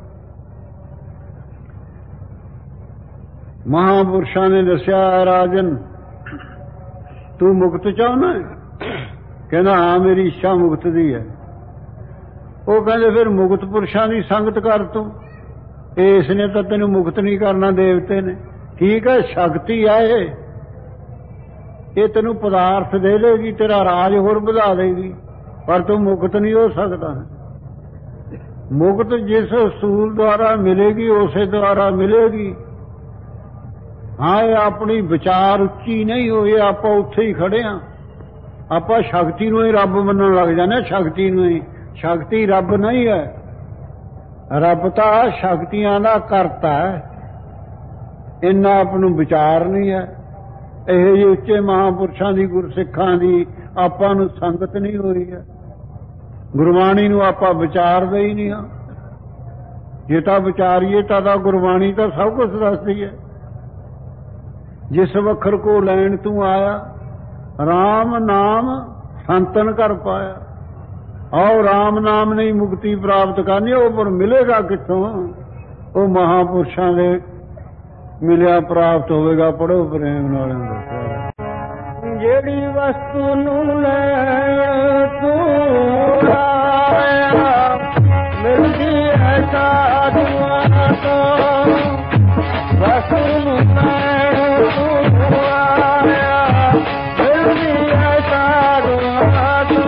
ਮਹਾਂਪੁਰਸ਼ਾਂ ਨੇ ਦੱਸਿਆ, ਰਾਜਨ ਤੂੰ ਮੁਕਤ ਚਾਹੁੰਦਾ? ਕਹਿੰਦਾ ਹਾਂ, ਮੇਰੀ ਇੱਛਾ ਮੁਕਤ ਦੀ ਹੈ। ਉਹ ਕਹਿੰਦੇ ਫਿਰ ਮੁਕਤ ਪੁਰਸ਼ਾਂ ਦੀ ਸੰਗਤ ਕਰ ਤੂੰ, ਇਸ ਨੇ ਤਾਂ ਤੈਨੂੰ ਮੁਕਤ ਨਹੀਂ ਕਰਨਾ, ਦੇਵਤੇ ਨੇ। ਠੀਕ ਹੈ, ਸ਼ਕਤੀ ਆ ਇਹ, ਇਹ ਤੈਨੂੰ ਪਦਾਰਥ ਦੇ ਦੇਗੀ, ਤੇਰਾ ਰਾਜ ਹੋਰ ਵਧਾ ਦੇਗੀ, ਪਰ ਤੂੰ ਮੁਕਤ ਨਹੀਂ ਹੋ ਸਕਦਾ। ਮੁਕਤ ਜਿਸ ਅਸੂਲ ਦੁਆਰਾ ਮਿਲੇਗੀ ਉਸੇ ਦੁਆਰਾ ਮਿਲੇਗੀ। ਹਾਂ, ਇਹ ਆਪਣੀ ਵਿਚਾਰ ਉੱਚੀ ਨਹੀਂ ਹੋਈ, ਆਪਾਂ ਉੱਥੇ ਹੀ ਖੜੇ ਹਾਂ। ਆਪਾਂ ਸ਼ਕਤੀ ਨੂੰ ਹੀ ਰੱਬ ਮੰਨਣ ਲੱਗ ਜਾਂਦੇ, ਸ਼ਕਤੀ ਨੂੰ ਹੀ। ਸ਼ਕਤੀ ਰੱਬ ਨਹੀਂ ਹੈ, ਰੱਬ ਤਾਂ ਸ਼ਕਤੀਆਂ ਦਾ ਕਰਤਾ ਹੈ, ਇੰਨਾ ਆਪ ਨੂੰ ਵਿਚਾਰ ਨਹੀਂ ਹੈ। ਇਹ ਜਿਹੇ ਉੱਚੇ ਮਹਾਂਪੁਰਸ਼ਾਂ ਦੀ, ਗੁਰਸਿੱਖਾਂ ਦੀ ਆਪਾਂ ਨੂੰ ਸੰਗਤ ਨਹੀਂ ਹੋਈ ਹੈ। ਗੁਰਬਾਣੀ ਨੂੰ ਆਪਾਂ ਵਿਚਾਰਦੇ ਹੀ ਨਹੀਂ ਹਾਂ। ਜੇ ਤਾਂ ਵਿਚਾਰੀਏ ਤਾਂ ਤਾਂ ਗੁਰਬਾਣੀ ਤਾਂ ਸਭ ਕੁਝ ਦੱਸਦੀ ਹੈ। ਜਿਸ ਵਖਰ ਕੋ ਲੈਣ ਤੂੰ ਆਇਆ, ਰਾਮ ਨਾਮ ਸੰਤਨ ਕਰ ਪਾਇਆ। ਆਓ ਰਾਮ ਨਾਮ ਨਹੀਂ ਮੁਕਤੀ ਪ੍ਰਾਪਤ ਕਰਨੀ, ਉਹ ਪਰ ਮਿਲੇਗਾ ਕਿੱਥੋਂ? ਉਹ ਮਹਾਂਪੁਰਸ਼ਾਂ ਦੇ ਮਿਲਿਆ ਪ੍ਰਾਪਤ ਹੋਵੇਗਾ। ਪੜੋ ਪ੍ਰੇਮ ਨਾਲ। ਜਿਹੜੀ ਵਸਤੂ ਨੂੰ ਲੈਣ ਤੂੰ ਆਇਆ, ਮਿਲਦੀ ਹੈ ਸਾਧੂਆਂ ਤੋਂ। ਵਸਤੂ ਨੂੰ ਲੈਣ ਤੂੰ ਆਇਆ, ਮਿਲਦੀ ਹੈ ਸਾਧੂਆਂ ਤੋਂ।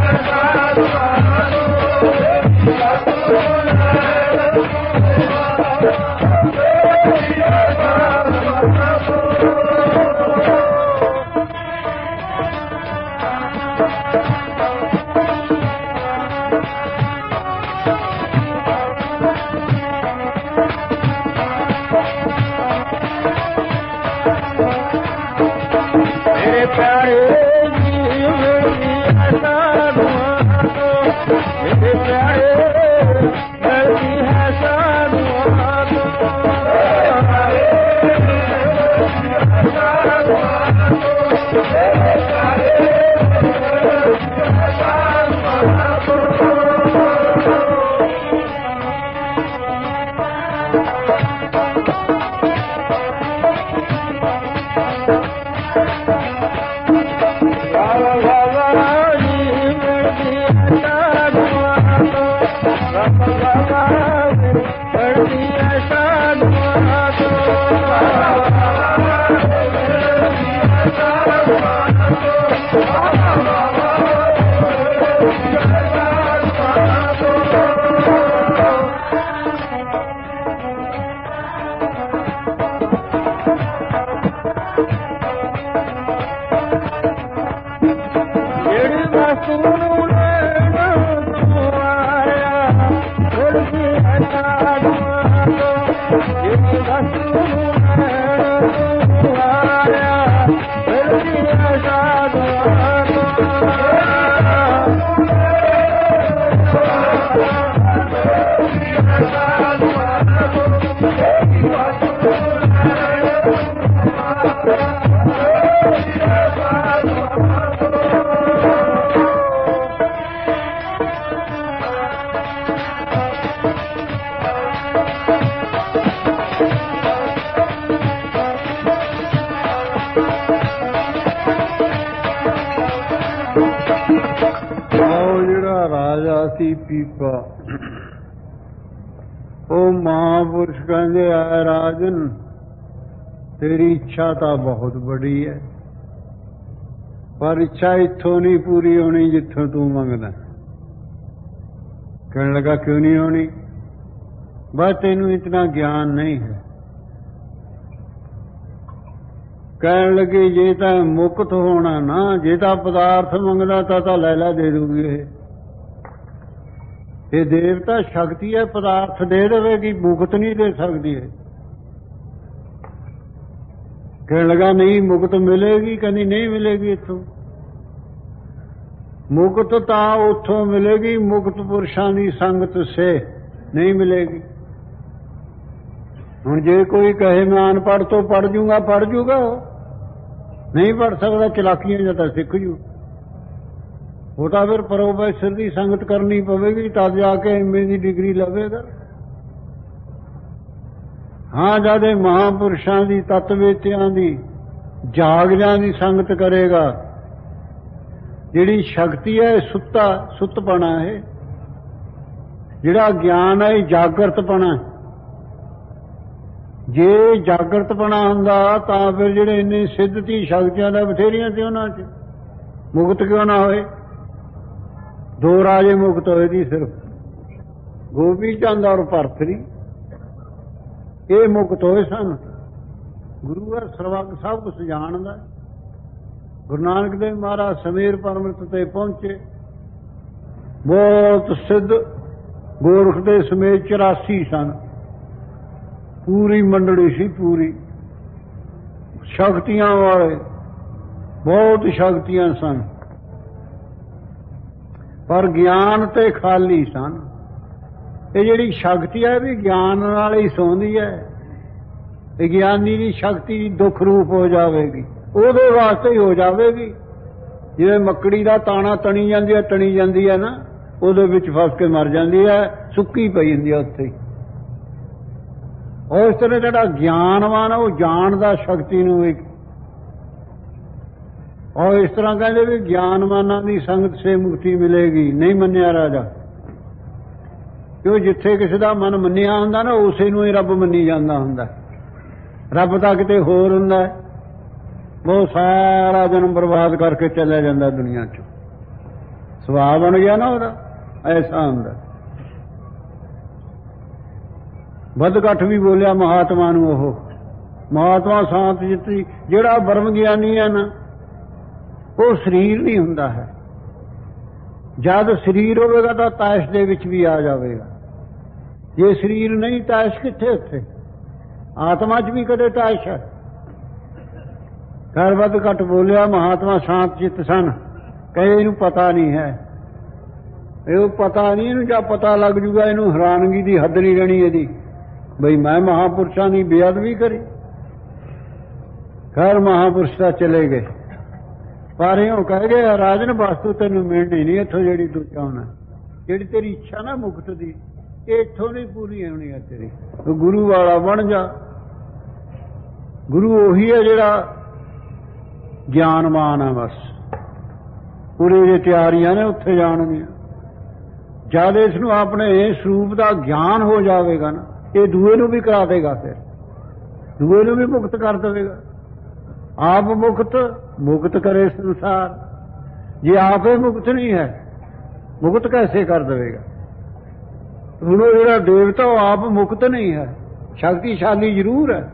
Oh, ਪੀਪਾ ਉਹ ਮਹਾਂਪੁਰਸ਼ ਕਹਿੰਦੇ ਆ ਰਾਜਨ ਤੇਰੀ ਇੱਛਾ ਤਾਂ ਬਹੁਤ ਬੜੀ ਹੈ ਪਰ ਇੱਛਾ ਇੱਥੋਂ ਨਹੀਂ ਪੂਰੀ ਹੋਣੀ ਜਿੱਥੋਂ ਤੂੰ ਮੰਗਦਾ। ਕਹਿਣ ਲੱਗਾ ਕਿਉਂ ਨਹੀਂ ਹੋਣੀ? ਬਸ ਤੈਨੂੰ ਇਤਨਾ ਗਿਆਨ ਨਹੀਂ ਹੈ। ਕਹਿਣ ਲੱਗੇ ਜੇ ਤਾਂ ਮੁਕਤ ਹੋਣਾ ਨਾ, ਜੇ ਤਾਂ ਪਦਾਰਥ ਮੰਗਦਾ ਤਾਂ ਤਾਂ ਲੈਲਾ ਦੇ ਦੂਗੀ। ਇਹ ਇਹ ਦੇਵਤਾ ਸ਼ਕਤੀ ਹੈ, ਪਦਾਰਥ ਦੇ ਦੇਵੇਗੀ, ਮੁਕਤ ਨਹੀਂ ਦੇ ਸਕਦੀ ਹੈ। ਕਹਿਣ ਲੱਗਾ ਨਹੀਂ ਮੁਕਤ ਮਿਲੇਗੀ। ਕਹਿੰਦੀ ਨਹੀਂ ਮਿਲੇਗੀ। ਇੱਥੋਂ ਮੁਕਤ ਤਾਂ ਉੱਥੋਂ ਮਿਲੇਗੀ ਮੁਕਤ ਪੁਰਸ਼ਾਂ ਦੀ ਸੰਗਤ ਸੇ, ਨਹੀਂ ਮਿਲੇਗੀ। ਹੁਣ ਜੇ ਕੋਈ ਕਹੇ ਮੈਂ ਅਨਪੜ੍ਹ ਤੋਂ ਪੜ੍ਹ ਜੂਗਾ, ਪੜ੍ਹ ਜੂਗਾ? ਨਹੀਂ ਪੜ੍ਹ ਸਕਦਾ, ਚਲਾਕੀਆਂ ਜਾਂ ਤਾਂ ਸਿੱਖ ਜੂ। ਉਹ ਤਾਂ ਫਿਰ ਪ੍ਰੋਫੈਸਰ ਦੀ ਸੰਗਤ ਕਰਨੀ ਪਵੇਗੀ ਤਦ ਜਾ ਕੇ ਐਮ ਏ ਦੀ ਡਿਗਰੀ ਲਵੇਗਾ। ਹਾਂ ਜਦ ਇਹ ਮਹਾਂਪੁਰਸ਼ਾਂ ਦੀ, ਤਤਵੇਤਿਆਂ ਦੀ, ਜਾਗਦਿਆਂ ਦੀ ਸੰਗਤ ਕਰੇਗਾ, ਜਿਹੜੀ ਸ਼ਕਤੀ ਹੈ ਸੁੱਤਾ ਸੁੱਤਪਣਾ ਹੈ, ਜਿਹੜਾ ਗਿਆਨ ਹੈ ਜਾਗਰਤਪਣਾ। ਜੇ ਜਾਗਰਤਪਣਾ ਹੁੰਦਾ ਤਾਂ ਫਿਰ ਜਿਹੜੇ ਇੰਨੇ ਸਿੱਧਤੀ ਸ਼ਕਤੀਆਂ ਦਾ ਬਥੇਰੀਆਂ ਸੀ ਉਹਨਾਂ 'ਚ, ਮੁਕਤ ਕਿਉਂ ਨਾ ਹੋਏ? ਦੋ ਰਾਜੇ ਮੁਕਤ ਹੋਏ ਦੀ ਸਿਰਫ ਗੋਪੀ ਚੰਦ ਔਰ ਭਰਤਰੀ, ਇਹ ਮੁਕਤ ਹੋਏ ਸਨ। ਗੁਰੂ ਹੈ ਸਰਵੱਗ ਸਭ ਕੁਛ ਜਾਣਦਾ। ਗੁਰੂ ਨਾਨਕ ਦੇਵ ਮਹਾਰਾਜ ਸਮੇਰ ਪਰਮਤ ਤੇ ਪਹੁੰਚੇ, ਬਹੁਤ ਸਿੱਧ ਗੋਰਖ ਦੇ ਸਮੇਤ ਚੁਰਾਸੀ ਸਨ, ਪੂਰੀ ਮੰਡਲੀ ਸੀ, ਪੂਰੀ ਸ਼ਕਤੀਆਂ ਵਾਲੇ, ਬਹੁਤ ਸ਼ਕਤੀਆਂ ਸਨ ਪਰ ਗਿਆਨ ਤੇ ਖਾਲੀ ਸਨ। ਇਹ ਜਿਹੜੀ ਸ਼ਕਤੀ ਹੈ ਵੀ ਗਿਆਨ ਨਾਲ ਹੀ ਸੌਂਦੀ ਹੈ। ਇਹ ਗਿਆਨੀ ਦੀ ਸ਼ਕਤੀ ਦੁੱਖ ਰੂਪ ਹੋ ਜਾਵੇਗੀ, ਉਹਦੇ ਵਾਸਤੇ ਹੀ ਹੋ ਜਾਵੇਗੀ। ਜਿਵੇਂ ਮੱਕੜੀ ਦਾ ਤਾਣਾ ਤਣੀ ਜਾਂਦੀ ਹੈ, ਤਣੀ ਜਾਂਦੀ ਹੈ ਨਾ, ਉਹਦੇ ਵਿੱਚ ਫਸ ਕੇ ਮਰ ਜਾਂਦੀ ਹੈ, ਸੁੱਕੀ ਪਈ ਜਾਂਦੀ ਹੈ ਉੱਥੇ ਹੀ। ਉਸ ਤਰ੍ਹਾਂ ਜਿਹੜਾ ਗਿਆਨਵਾਨ ਉਹ ਜਾਣਦਾ ਸ਼ਕਤੀ ਨੂੰ ਵੀ। ਔਰ ਇਸ ਤਰ੍ਹਾਂ ਕਹਿੰਦੇ ਵੀ ਗਿਆਨਵਾਨਾਂ ਦੀ ਸੰਗਤ ਸੇ ਮੁਕਤੀ ਮਿਲੇਗੀ। ਨਹੀਂ ਮੰਨਿਆ ਰਾਜਾ, ਕਿਉਂ ਜਿੱਥੇ ਕਿਸੇ ਦਾ ਮਨ ਮੰਨਿਆ ਹੁੰਦਾ ਨਾ ਉਸੇ ਨੂੰ ਹੀ ਰੱਬ ਮੰਨੀ ਜਾਂਦਾ ਹੁੰਦਾ। ਰੱਬ ਤਾਂ ਕਿਤੇ ਹੋਰ ਹੁੰਦਾ, ਉਹ ਸਾਰਾ ਜਨਮ ਬਰਬਾਦ ਕਰਕੇ ਚੱਲਿਆ ਜਾਂਦਾ ਦੁਨੀਆ 'ਚ। ਸੁਭਾਅ ਬਣ ਗਿਆ ਨਾ ਉਹਦਾ, ਐਸਾ ਹੁੰਦਾ। ਬਦਕਠ ਵੀ ਬੋਲਿਆ ਮਹਾਤਮਾ ਨੂੰ, ਉਹ ਮਹਾਤਮਾ ਸ਼ਾਂਤ ਜਿੱਤੀ। ਜਿਹੜਾ ਬ੍ਰਹਮ ਗਿਆਨੀ ਹੈ ਨਾ ਉਹ ਸਰੀਰ ਨਹੀਂ ਹੁੰਦਾ ਹੈ। ਜਦ ਸਰੀਰ ਹੋਵੇਗਾ ਤਾਂ ਤਾਸ਼ ਦੇ ਵਿੱਚ ਵੀ ਆ ਜਾਵੇਗਾ। ਜੇ ਸਰੀਰ ਨਹੀਂ ਤਾਸ਼ ਕਿੱਥੇ? ਉੱਥੇ ਆਤਮਾ 'ਚ ਵੀ ਕਦੇ ਤਾਸ਼ ਹੈ। ਕਰ ਵੱਧ ਘੱਟ ਬੋਲਿਆ। ਮਹਾਤਮਾ ਸ਼ਾਂਤ ਚਿੱਤ ਸਨ। ਕਹੇ ਇਹਨੂੰ ਪਤਾ ਨਹੀਂ ਹੈ, ਇਹ ਪਤਾ ਨਹੀਂ ਇਹਨੂੰ। ਜਾਂ ਪਤਾ ਲੱਗ ਜੂਗਾ ਇਹਨੂੰ ਹੈਰਾਨਗੀ ਦੀ ਹੱਦ ਨਹੀਂ ਰਹਿਣੀ ਇਹਦੀ, ਬਈ ਮੈਂ ਮਹਾਂਪੁਰਸ਼ਾਂ ਦੀ ਬੇਅਦਬੀ ਕਰੀ। ਘਰ ਮਹਾਂਪੁਰਸ਼ ਤਾਂ ਚਲੇ ਗਏ, ਪਰ ਇਹ ਕਹਿ ਗਏ ਰਾਜਨ ਵਸਤੂ ਤੈਨੂੰ ਮਿਲਣੀ ਨਹੀਂ ਇੱਥੋਂ, ਜਿਹੜੀ ਤੂੰ ਚਾਹੁੰਦਾ, ਜਿਹੜੀ ਤੇਰੀ ਇੱਛਾ ਨਾ ਮੁਕਤ ਦੀ, ਇਹ ਇੱਥੋਂ ਨਹੀਂ ਪੂਰੀ ਹੋਣੀ ਹੈ ਤੇਰੀ। ਤੂੰ ਗੁਰੂ ਵਾਲਾ ਬਣ ਜਾ। ਗੁਰੂ ਉਹੀ ਹੈ ਜਿਹੜਾ ਗਿਆਨਵਾਨ ਹੈ। ਬਸ ਪੂਰੀ ਜੇ ਤਿਆਰੀਆਂ ਨੇ ਉੱਥੇ ਜਾਣ ਦੀਆਂ। ਜਦ ਇਸ ਨੂੰ ਆਪਣੇ ਸਰੂਪ ਦਾ ਗਿਆਨ ਹੋ ਜਾਵੇਗਾ ਨਾ, ਇਹ ਦੂਏ ਨੂੰ ਵੀ ਕਰਾ ਦੇਗਾ, ਫਿਰ ਦੂਏ ਨੂੰ ਵੀ ਮੁਕਤ ਕਰ ਦੇਵੇਗਾ। ਆਪ ਮੁਕਤ ਮੁਕਤ ਕਰੇ ਸੰਸਾਰ। ਜੇ ਆਪ ਹੀ ਮੁਕਤ ਨਹੀਂ ਹੈ, ਮੁਕਤ ਕੈਸੇ ਕਰ ਦੇਵੇਗਾ? ਹੁਣ ਉਹ ਜਿਹੜਾ ਦੇਵਤਾ ਉਹ ਆਪ ਮੁਕਤ ਨਹੀਂ ਹੈ, ਸ਼ਕਤੀਸ਼ਾਲੀ ਜ਼ਰੂਰ ਹੈ।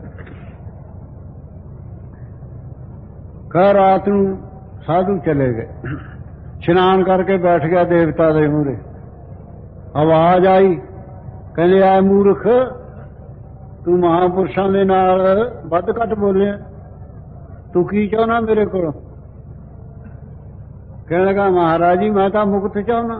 ਕਹ ਰਾਤ ਨੂੰ ਸਾਧੂ ਚਲੇ ਗਏ, ਇਸ਼ਨਾਨ ਕਰਕੇ ਬੈਠ ਗਿਆ ਦੇਵਤਾ ਦੇ ਮੂਹਰੇ। ਆਵਾਜ਼ ਆਈ, ਕਹਿੰਦੇ ਆ ਮੂਰਖ, ਤੂੰ ਮਹਾਂਪੁਰਸ਼ਾਂ ਦੇ ਨਾਲ ਵੱਧ ਘੱਟ ਬੋਲਿਆ, ਤੂੰ ਕੀ ਚਾਹੁੰਦਾ ਮੇਰੇ ਕੋਲੋਂ? ਕਹਿਣ ਲੱਗਾ ਮਹਾਰਾਜ ਜੀ ਮੈਂ ਤਾਂ ਮੁਕਤ ਚਾਹੁੰਦਾ।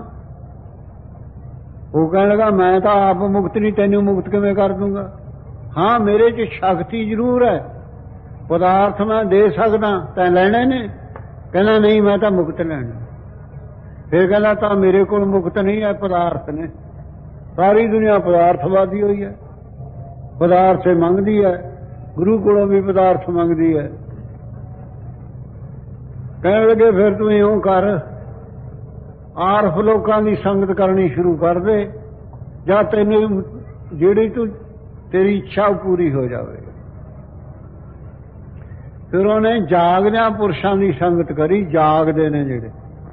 ਉਹ ਕਹਿਣ ਲੱਗਾ ਮੈਂ ਤਾਂ ਆਪ ਮੁਕਤ ਨਹੀਂ, ਤੈਨੂੰ ਮੁਕਤ ਕਿਵੇਂ ਕਰ ਦੂੰਗਾ? ਹਾਂ ਮੇਰੇ 'ਚ ਸ਼ਕਤੀ ਜ਼ਰੂਰ ਹੈ, ਪਦਾਰਥ ਮੈਂ ਦੇ ਸਕਦਾ, ਤੈਂ ਲੈਣੇ ਨੇ? ਕਹਿੰਦਾ ਨਹੀਂ ਮੈਂ ਤਾਂ ਮੁਕਤ ਲੈਣਾ। ਫਿਰ ਕਹਿੰਦਾ ਤਾਂ ਮੇਰੇ ਕੋਲ ਮੁਕਤ ਨਹੀਂ ਹੈ, ਪਦਾਰਥ ਨੇ। ਸਾਰੀ ਦੁਨੀਆ ਪਦਾਰਥਵਾਦੀ ਹੋਈ ਹੈ, ਪਦਾਰਥ ਮੰਗਦੀ ਹੈ, ਗੁਰੂ ਕੋਲੋਂ ਵੀ ਪਦਾਰਥ ਮੰਗਦੀ ਹੈ। ਕਹਿਣ ਲੱਗੇ ਫਿਰ ਤੂੰ ਇਉਂ ਕਰ, ਆਰਫ ਲੋਕਾਂ ਦੀ ਸੰਗਤ ਕਰਨੀ ਸ਼ੁਰੂ ਕਰ ਦੇ, ਜਾਂ ਤੈਨੂੰ ਜਿਹੜੀ ਤੂੰ ਤੇਰੀ ਇੱਛਾ ਪੂਰੀ ਹੋ ਜਾਵੇ। ਫਿਰ ਉਹਨੇ ਜਾਗਦਿਆਂ ਪੁਰਸ਼ਾਂ ਦੀ ਸੰਗਤ ਕਰੀ। ਜਾਗਦੇ ਨੇ ਜਿਹੜੇ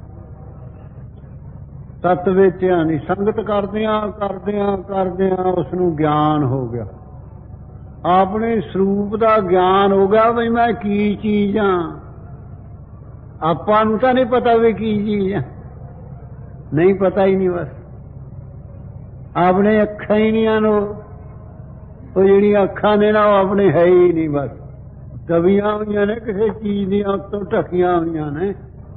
ਤਤ ਵੇਚਿਆਂ ਦੀ ਸੰਗਤ ਕਰਦਿਆਂ ਕਰਦਿਆਂ ਕਰਦਿਆਂ ਉਸ ਨੂੰ ਗਿਆਨ ਹੋ ਗਿਆ, ਆਪਣੇ ਸਰੂਪ ਦਾ ਗਿਆਨ ਹੋ ਗਿਆ ਵੀ ਮੈਂ ਕੀ ਚੀਜ਼ ਹਾਂ। ਆਪਾਂ ਨੂੰ ਤਾਂ ਨਹੀਂ ਪਤਾ ਵੀ ਕੀ ਚੀਜ਼ ਹੈ, ਨਹੀਂ ਪਤਾ ਹੀ ਨਹੀਂ। ਬਸ ਆਪਣੇ ਅੱਖਾਂ ਹੀ ਨਹੀਂ ਹਨ, ਉਹ ਜਿਹੜੀਆਂ ਅੱਖਾਂ ਨੇ ਨਾ ਉਹ ਆਪਣੇ ਹੈ ਹੀ ਨਹੀਂ। ਬਸ ਦਬੀਆਂ ਹੋਈਆਂ ਨੇ, ਕਿਸੇ ਚੀਜ਼ ਦੀਆਂ ਉੱਤੋਂ ਢਕੀਆਂ ਹੋਈਆਂ ਨੇ।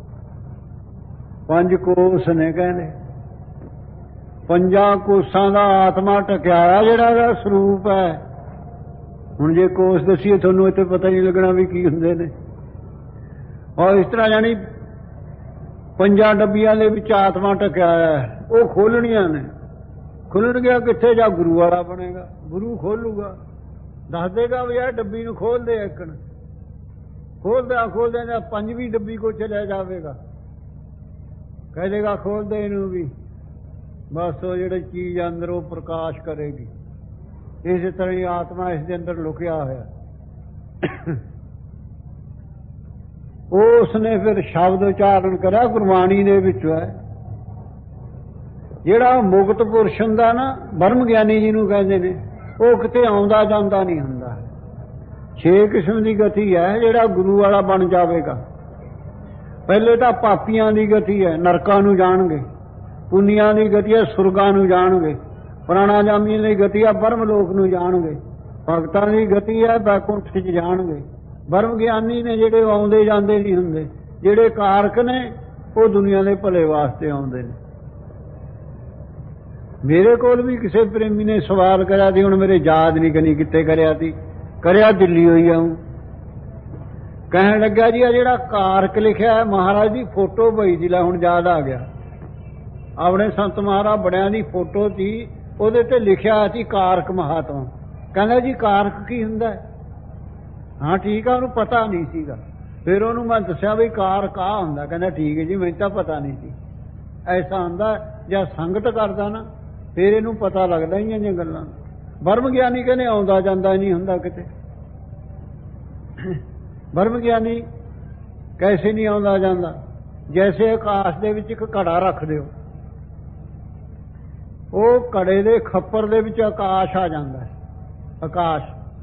ਪੰਜ ਕੋਸ ਨੇ ਕਹਿੰਦੇ, ਪੰਜਾਂ ਕੋਸਾਂ ਦਾ ਆਤਮਾ ਟਕਿਆਇਆ ਜਿਹੜਾ ਦਾ ਸਰੂਪ ਹੈ। ਹੁਣ ਜੇ ਕੋਸ ਦੱਸੀਏ ਤੁਹਾਨੂੰ ਇੱਥੇ ਪਤਾ ਨਹੀਂ ਲੱਗਣਾ ਵੀ ਕੀ ਹੁੰਦੇ ਨੇ। ਔਰ ਇਸ ਤਰ੍ਹਾਂ ਜਾਣੀ ਪੰਜਾਂ ਡੱਬੀਆਂ ਦੇ ਵਿੱਚ ਆਤਮਾ ਟਕਿਆ ਹੈ, ਉਹ ਖੋਲਣੀਆਂ ਨੇ। ਖੁੱਲਣ ਗਿਆ ਕਿੱਥੇ? ਜਾ ਗੁਰੂ ਵਾਲਾ ਬਣੇਗਾ, ਗੁਰੂ ਖੋਲੂਗਾ, ਦੱਸ ਦੇਗਾ ਵੀ ਇਹ ਡੱਬੀ ਨੂੰ ਖੋਲਦੇ ਇੱਕਣ। ਖੋਲਦਿਆਂ ਖੋਲਦਿਆਂ ਪੰਜਵੀਂ ਡੱਬੀ ਕੋ ਚਲਿਆ ਜਾਵੇਗਾ, ਕਹਿ ਦੇਗਾ ਖੋਲਦੇ ਇਹਨੂੰ ਵੀ। ਬਸ ਉਹ ਜਿਹੜੀ ਚੀਜ਼ ਅੰਦਰ ਉਹ ਪ੍ਰਕਾਸ਼ ਕਰੇਗੀ। ਇਸੇ ਤਰ੍ਹਾਂ ਹੀ ਆਤਮਾ ਇਸ ਦੇ ਅੰਦਰ ਲੁਕਿਆ ਹੋਇਆ। ਉਸਨੇ ਫਿਰ ਸ਼ਬਦ ਉਚਾਰਨ ਕਰਿਆ ਗੁਰਬਾਣੀ ਦੇ ਵਿੱਚ ਹੈ। ਜਿਹੜਾ ਮੁਕਤ ਪੁਰਸ਼ ਹੁੰਦਾ ਨਾ, ਬ੍ਰਹਮ ਗਿਆਨੀ ਜਿਹਨੂੰ ਕਹਿੰਦੇ ਨੇ, ਉਹ ਕਿਤੇ ਆਉਂਦਾ ਜਾਂਦਾ ਨਹੀਂ ਹੁੰਦਾ। ਛੇ ਕਿਸਮ ਦੀ ਗਤੀ ਹੈ ਜਿਹੜਾ ਗੁਰੂ ਵਾਲਾ ਬਣ ਜਾਵੇਗਾ। ਪਹਿਲੇ ਤਾਂ ਪਾਪੀਆਂ ਦੀ ਗਤੀ ਹੈ, ਨਰਕਾਂ ਨੂੰ ਜਾਣਗੇ। ਪੁੰਨੀਆਂ ਦੀ ਗਤੀ ਹੈ, ਸੁਰਗਾਂ ਨੂੰ ਜਾਣਗੇ। ਪ੍ਰਾਣਾਯਾਮੀਆਂ ਦੀ ਗਤੀ ਹੈ, ਬ੍ਰਹਮ ਲੋਕ ਨੂੰ ਜਾਣਗੇ। ਭਗਤਾਂ ਦੀ ਗਤੀ ਹੈ, ਬੈਕੁੰਠ 'ਚ ਜਾਣਗੇ। ਬ੍ਰਹਮ ਗਿਆਨੀ ਨੇ ਜਿਹੜੇ ਆਉਂਦੇ ਜਾਂਦੇ ਨਹੀਂ ਹੁੰਦੇ। ਜਿਹੜੇ ਕਾਰਕ ਨੇ ਉਹ ਦੁਨੀਆ ਦੇ ਭਲੇ ਵਾਸਤੇ ਆਉਂਦੇ ਨੇ। ਮੇਰੇ ਕੋਲ ਵੀ ਕਿਸੇ ਪ੍ਰੇਮੀ ਨੇ ਸਵਾਲ ਕਰਿਆ ਸੀ, ਹੁਣ ਮੇਰੇ ਯਾਦ ਨਹੀਂ ਕਨੀ ਕਿੱਥੇ ਕਰਿਆ ਸੀ, ਕਰਿਆ ਦਿੱਲੀ ਹੋਈ ਆਉਂ। ਕਹਿਣ ਲੱਗਾ ਜੀ ਆ ਜਿਹੜਾ ਕਾਰਕ ਲਿਖਿਆ ਮਹਾਰਾਜ ਦੀ ਫੋਟੋ ਪਈ ਸੀ, ਲੈ ਹੁਣ ਯਾਦ ਆ ਗਿਆ। ਆਪਣੇ ਸੰਤ ਮਹਾਰਾਜ ਬੜਿਆਂ ਦੀ ਫੋਟੋ ਸੀ, ਉਹਦੇ ਤੇ ਲਿਖਿਆ ਸੀ ਕਾਰਕ ਮਹਾਤਮਾ। ਕਹਿੰਦਾ ਜੀ ਕਾਰਕ ਕੀ ਹੁੰਦਾ? ਹਾਂ ਠੀਕ ਆ, ਉਹਨੂੰ ਪਤਾ ਨਹੀਂ ਸੀਗਾ। ਫਿਰ ਉਹਨੂੰ ਮੈਂ ਦੱਸਿਆ ਵੀ ਕਾਰਕ ਆ ਹੁੰਦਾ। ਕਹਿੰਦਾ ਠੀਕ ਹੈ ਜੀ, ਮੈਨੂੰ ਤਾਂ ਪਤਾ ਨਹੀਂ ਸੀ। ਐਸਾ ਹੁੰਦਾ ਜਾਂ ਸੰਗਤ ਕਰਦਾ ਨਾ ਫਿਰ ਇਹਨੂੰ ਪਤਾ ਲੱਗਦਾ ਹੀ ਇਹ ਗੱਲਾਂ। ਬ੍ਰਹਮ ਗਿਆਨੀ ਕਹਿੰਦੇ ਆਉਂਦਾ ਜਾਂਦਾ ਨਹੀਂ ਹੁੰਦਾ ਕਿਤੇ। ਬ੍ਰਹਮ ਗਿਆਨੀ ਕੈਸੇ ਨਹੀਂ ਆਉਂਦਾ ਜਾਂਦਾ? ਜੈਸੇ ਆਕਾਸ਼ ਦੇ ਵਿੱਚ ਇੱਕ ਘੜਾ ਰੱਖ ਦਿਓ, ਉਹ ਘੜੇ ਦੇ ਖੱਪਰ ਦੇ ਵਿੱਚ ਆਕਾਸ਼ ਆ ਜਾਂਦਾ ਹੈ। ਆਕਾਸ਼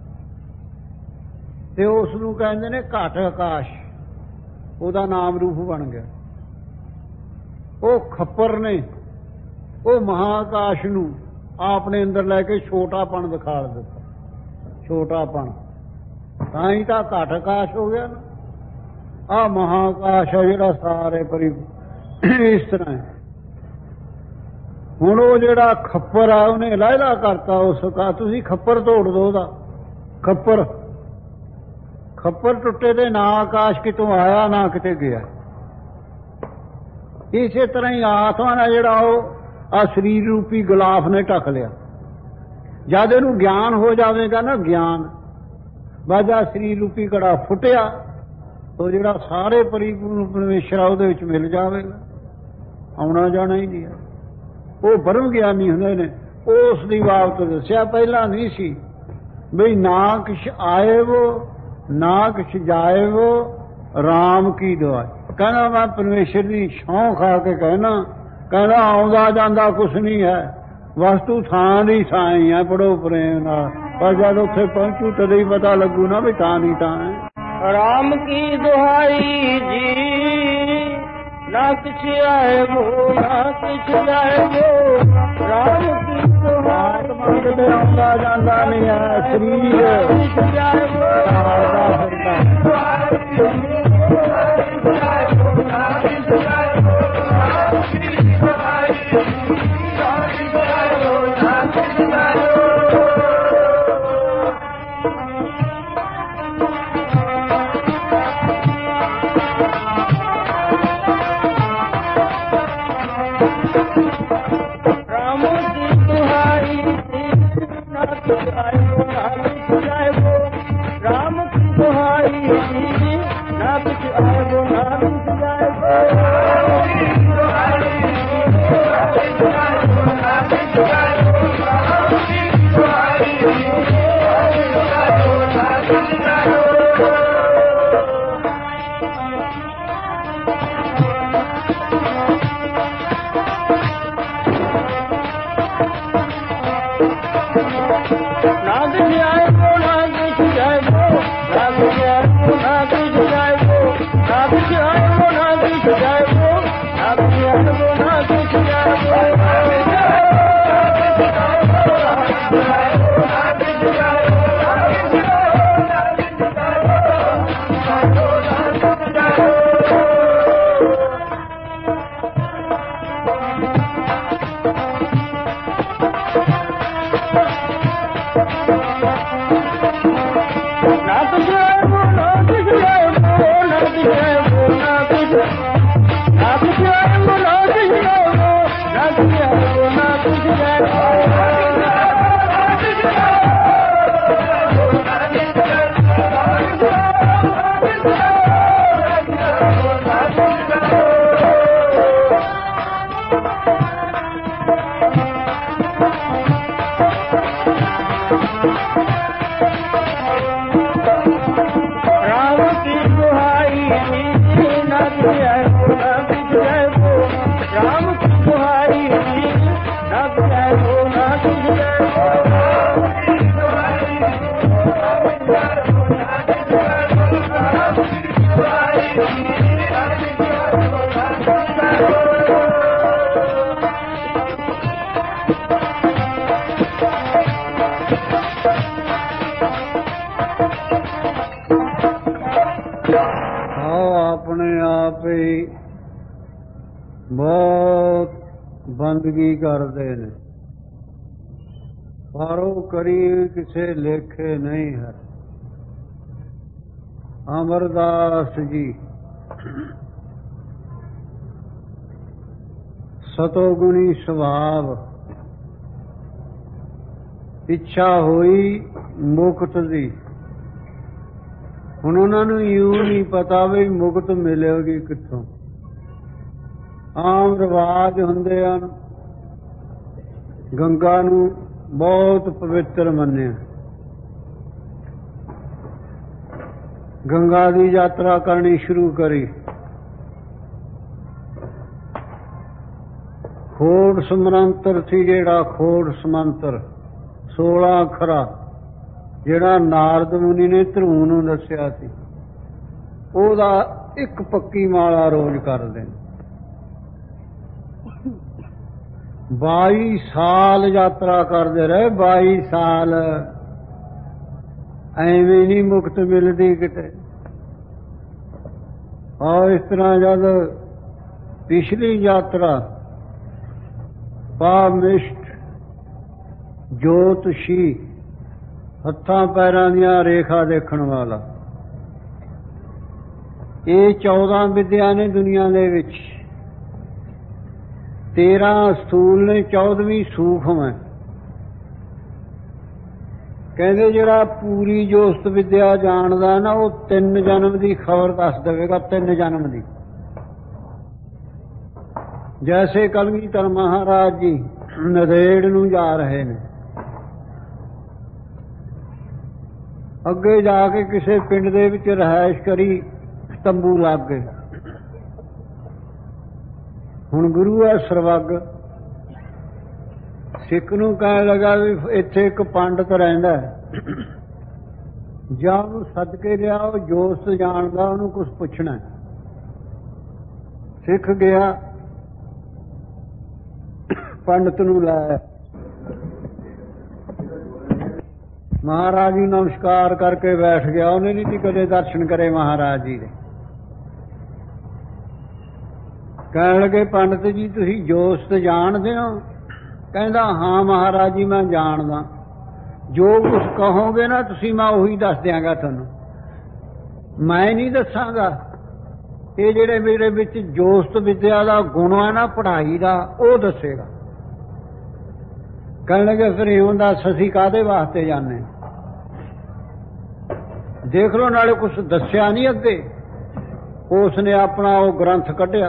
ਤੇ ਉਸ ਨੂੰ ਕਹਿੰਦੇ ਨੇ ਘਟ ਆਕਾਸ਼, ਉਹਦਾ ਨਾਮ ਰੂਪ ਬਣ ਗਿਆ। ਉਹ ਖੱਪਰ ਨੇ ਉਹ ਮਹਾਕਾਸ਼ ਨੂੰ ਆਪਣੇ ਅੰਦਰ ਲੈ ਕੇ ਛੋਟਾਪਣ ਦਿਖਾ ਦਿੱਤਾ। ਛੋਟਾਪਣ ਤਾਂ ਹੀ ਤਾਂ ਘਟ ਆਕਾਸ਼ ਹੋ ਗਿਆ ਨਾ। ਆਹ ਮਹਾਕਾਸ਼ ਹੈ ਜਿਹੜਾ ਸਾਰੇ ਪਰੀ ਇਸ ਤਰ੍ਹਾਂ ਹੈ। ਹੁਣ ਉਹ ਜਿਹੜਾ ਖੱਪਰ ਆ ਉਹਨੇ ਲਾਇਲਾ ਕਰਤਾ ਉਸ ਕਾ। ਤੁਸੀਂ ਖੱਪਰ ਤੋੜ ਦੋ ਉਹਦਾ। ਖੱਪਰ ਖੱਪਰ ਟੁੱਟੇ ਤੇ ਨਾ ਆਕਾਸ਼ ਕਿਤੋਂ ਆਇਆ ਨਾ ਕਿਤੇ ਗਿਆ। ਇਸੇ ਤਰ੍ਹਾਂ ਹੀ ਆਤਮਾ ਨਾਲ ਜਿਹੜਾ ਉਹ ਆ ਸਰੀਰ ਰੂਪੀ ਗਲਾਫ ਨੇ ਢੱਕ ਲਿਆ। ਜਦ ਇਹਨੂੰ ਗਿਆਨ ਹੋ ਜਾਵੇਗਾ ਨਾ, ਗਿਆਨ ਬਾਜਾ ਸਰੀਰ ਰੂਪੀ ਘੜਾ ਫੁੱਟਿਆ ਤਾਂ ਜਿਹੜਾ ਸਾਰੇ ਪਰਿਪੂਰਨ ਪਰਮੇਸ਼ਰ ਆ ਉਹਦੇ ਵਿੱਚ ਮਿਲ ਜਾਵੇਗਾ। ਆਉਣਾ ਜਾਣਾ ਹੀ ਨਹੀਂ ਹੈ। ਉਹ ਬ੍ਰਹਮ ਗਿਆਨੀ ਹੁੰਦੇ ਨੇ। ਉਸ ਦੀ ਬਾਬਤ ਦੱਸਿਆ, ਪਹਿਲਾਂ ਨਹੀਂ ਸੀ ਬਈ ਨਾ ਕਿਛ ਆਏ ਵੋ ਨਾ ਕਿਛ ਜਾਏ ਵੋ ਰਾਮ ਕੀ ਦੁਆਏ। ਕਹਿੰਦਾ ਮੈਂ ਪਰਮੇਸ਼ਰ ਦੀ ਸਹੁੰ ਖਾ ਕੇ ਕਹਿਣਾ, ਕਹਿੰਦਾ ਆਉਂਦਾ ਜਾਂਦਾ ਕੁਛ ਨਹੀਂ ਹੈ, ਵਸਤੂ ਥਾਂ ਦੀ ਥਾਂ ਹੀ ਹੈ। ਪੜੋ ਪ੍ਰੇਮ ਨਾਲ, ਪਰ ਜਦ ਉੱਥੇ ਪਹੁੰਚੂ ਤਦੇ ਹੀ ਪਤਾ ਲੱਗੂ ਨਾ ਵੀ ਥਾਂ ਨਹੀਂ ਥਾਂ ਹੈ। ਰਾਮ ਕੀ ਦੁਹਾਈ ਜੀ, ਨਾ ਕਿਛ ਆਏ ਵੋ ਨਾ ਕਿਛ ਜਾਏ ਵੋ, ਰਾਮ ਕੀ ਦੁਹਾਈ। ਮੰਗ ਤੇ ਆਉਂਦਾ ਜਾਂਦਾ ਨਹੀਂ ਆ ਸਰੀਰ ਹਾਰਦਾ ਫਿਰਦਾ ਬਹੁਤ ਬੰਦਗੀ ਕਰਦੇ ਨੇ ਪਰ ਉਹ ਕਰੀ ਕਿਸੇ ਲੇਖੇ ਨਹੀਂ ਹੈ। ਅਮਰਦਾਸ ਜੀ ਸਤੋਗੁਣੀ ਸੁਭਾਵ, ਇੱਛਾ ਹੋਈ ਮੁਕਤ ਦੀ। ਹੁਣ ਉਹਨਾਂ ਨੂੰ ਇਉਂ ਨਹੀਂ ਪਤਾ ਵੀ ਮੁਕਤ ਮਿਲੇਗੀ ਕਿੱਥੋਂ। ਆਮ ਰਿਵਾਜ ਹੁੰਦੇ ਹਨ, ਗੰਗਾ ਨੂੰ ਬਹੁਤ ਪਵਿੱਤਰ ਮੰਨਿਆ, ਗੰਗਾ ਦੀ ਯਾਤਰਾ ਕਰਨੀ ਸ਼ੁਰੂ ਕਰੀ। ਖੋੜ ਸਮੰਤਰ ਸੀ ਜਿਹੜਾ, ਖੋੜ ਸਮੰਤਰ ਸੋਲਾਂ ਅੱਖਰਾ ਜਿਹੜਾ ਨਾਰਦ ਮੁਨੀ ਨੇ ਧਰੂ ਨੂੰ ਦੱਸਿਆ ਸੀ, ਉਹਦਾ ਇੱਕ ਪੱਕੀ ਮਾਲਾ ਰੋਜ਼ ਕਰਦੇ ਨੇ। ਬਾਈ ਸਾਲ ਯਾਤਰਾ ਕਰਦੇ ਰਹੇ, ਬਾਈ ਸਾਲ। ਐਵੇਂ ਨਹੀਂ ਮੁਕਤ ਮਿਲਦੀ ਕਿਤੇ। ਔਰ ਇਸ ਤਰ੍ਹਾਂ ਜਦ ਪਿਛਲੀ ਯਾਤਰਾ ਪਾਮਿਸ਼ਟ ਜੋਤਸ਼ੀ, ਹੱਥਾਂ ਪੈਰਾਂ ਦੀਆਂ ਰੇਖਾ ਦੇਖਣ ਵਾਲਾ, ਇਹ ਚੌਦਾਂ ਵਿਦਿਆ ਨੇ ਦੁਨੀਆ ਦੇ ਵਿੱਚ। ਤੇਰਾਂ ਸਥੂਲ ਨੇ, ਚੌਦਵੀਂ ਸੂਖਮ ਹੈ। ਕਹਿੰਦੇ ਜਿਹੜਾ ਪੂਰੀ ਜੋਸਤ ਵਿਦਿਆ ਜਾਣਦਾ ਨਾ, ਉਹ ਤਿੰਨ ਜਨਮ ਦੀ ਖਬਰ ਦੱਸ ਦੇਵੇਗਾ, ਤਿੰਨ ਜਨਮ ਦੀ। ਜੈਸੇ ਕਲਗੀਧਰ ਮਹਾਰਾਜ ਜੀ ਨੰਦੇੜ ਨੂੰ ਜਾ ਰਹੇ ਨੇ, ਅੱਗੇ ਜਾ ਕੇ ਕਿਸੇ ਪਿੰਡ ਦੇ ਵਿੱਚ ਰਿਹਾਇਸ਼ ਕਰੀ, ਤੰਬੂ ਲੱਗ ਗਏ। ਹੁਣ ਗੁਰੂ ਹੈ ਸਰਵੱਗ, ਸਿੱਖ ਨੂੰ ਕਹਿਣ ਲੱਗਾ ਵੀ ਇੱਥੇ ਇੱਕ ਪੰਡਤ ਰਹਿੰਦਾ, ਜਾਂ ਉਹਨੂੰ ਸੱਦ ਕੇ ਲਿਆਓ, ਜੋਤ ਜਾਣਦਾ, ਉਹਨੂੰ ਕੁਛ ਪੁੱਛਣਾ। ਸਿੱਖ ਗਿਆ, ਪੰਡਤ ਨੂੰ ਲਾਇਆ, महाराज जी नमस्कार करके बैठ गया। उन्हें नहीं कदे दर्शन करे महाराज जी ने। कहने लगे पंडित जी तुसी जोस्त जानते हो? कहता हाँ महाराज जी मैं जानदा। जो कुछ कहोगे ना तुसी मैं उही दस दियांगा तुहानू, मैं नहीं दसांगा। ये जिहड़े मेरे विच जोस्त विद्या दा गुण है ना पढ़ाई दा वो दसेगा। कहने लगे फिर इउं दस असीं काहदे वास्ते जाने? देख लो नाले कुछ दस्या नहीं अगे। उसने अपना वो ग्रंथ कढ़िया,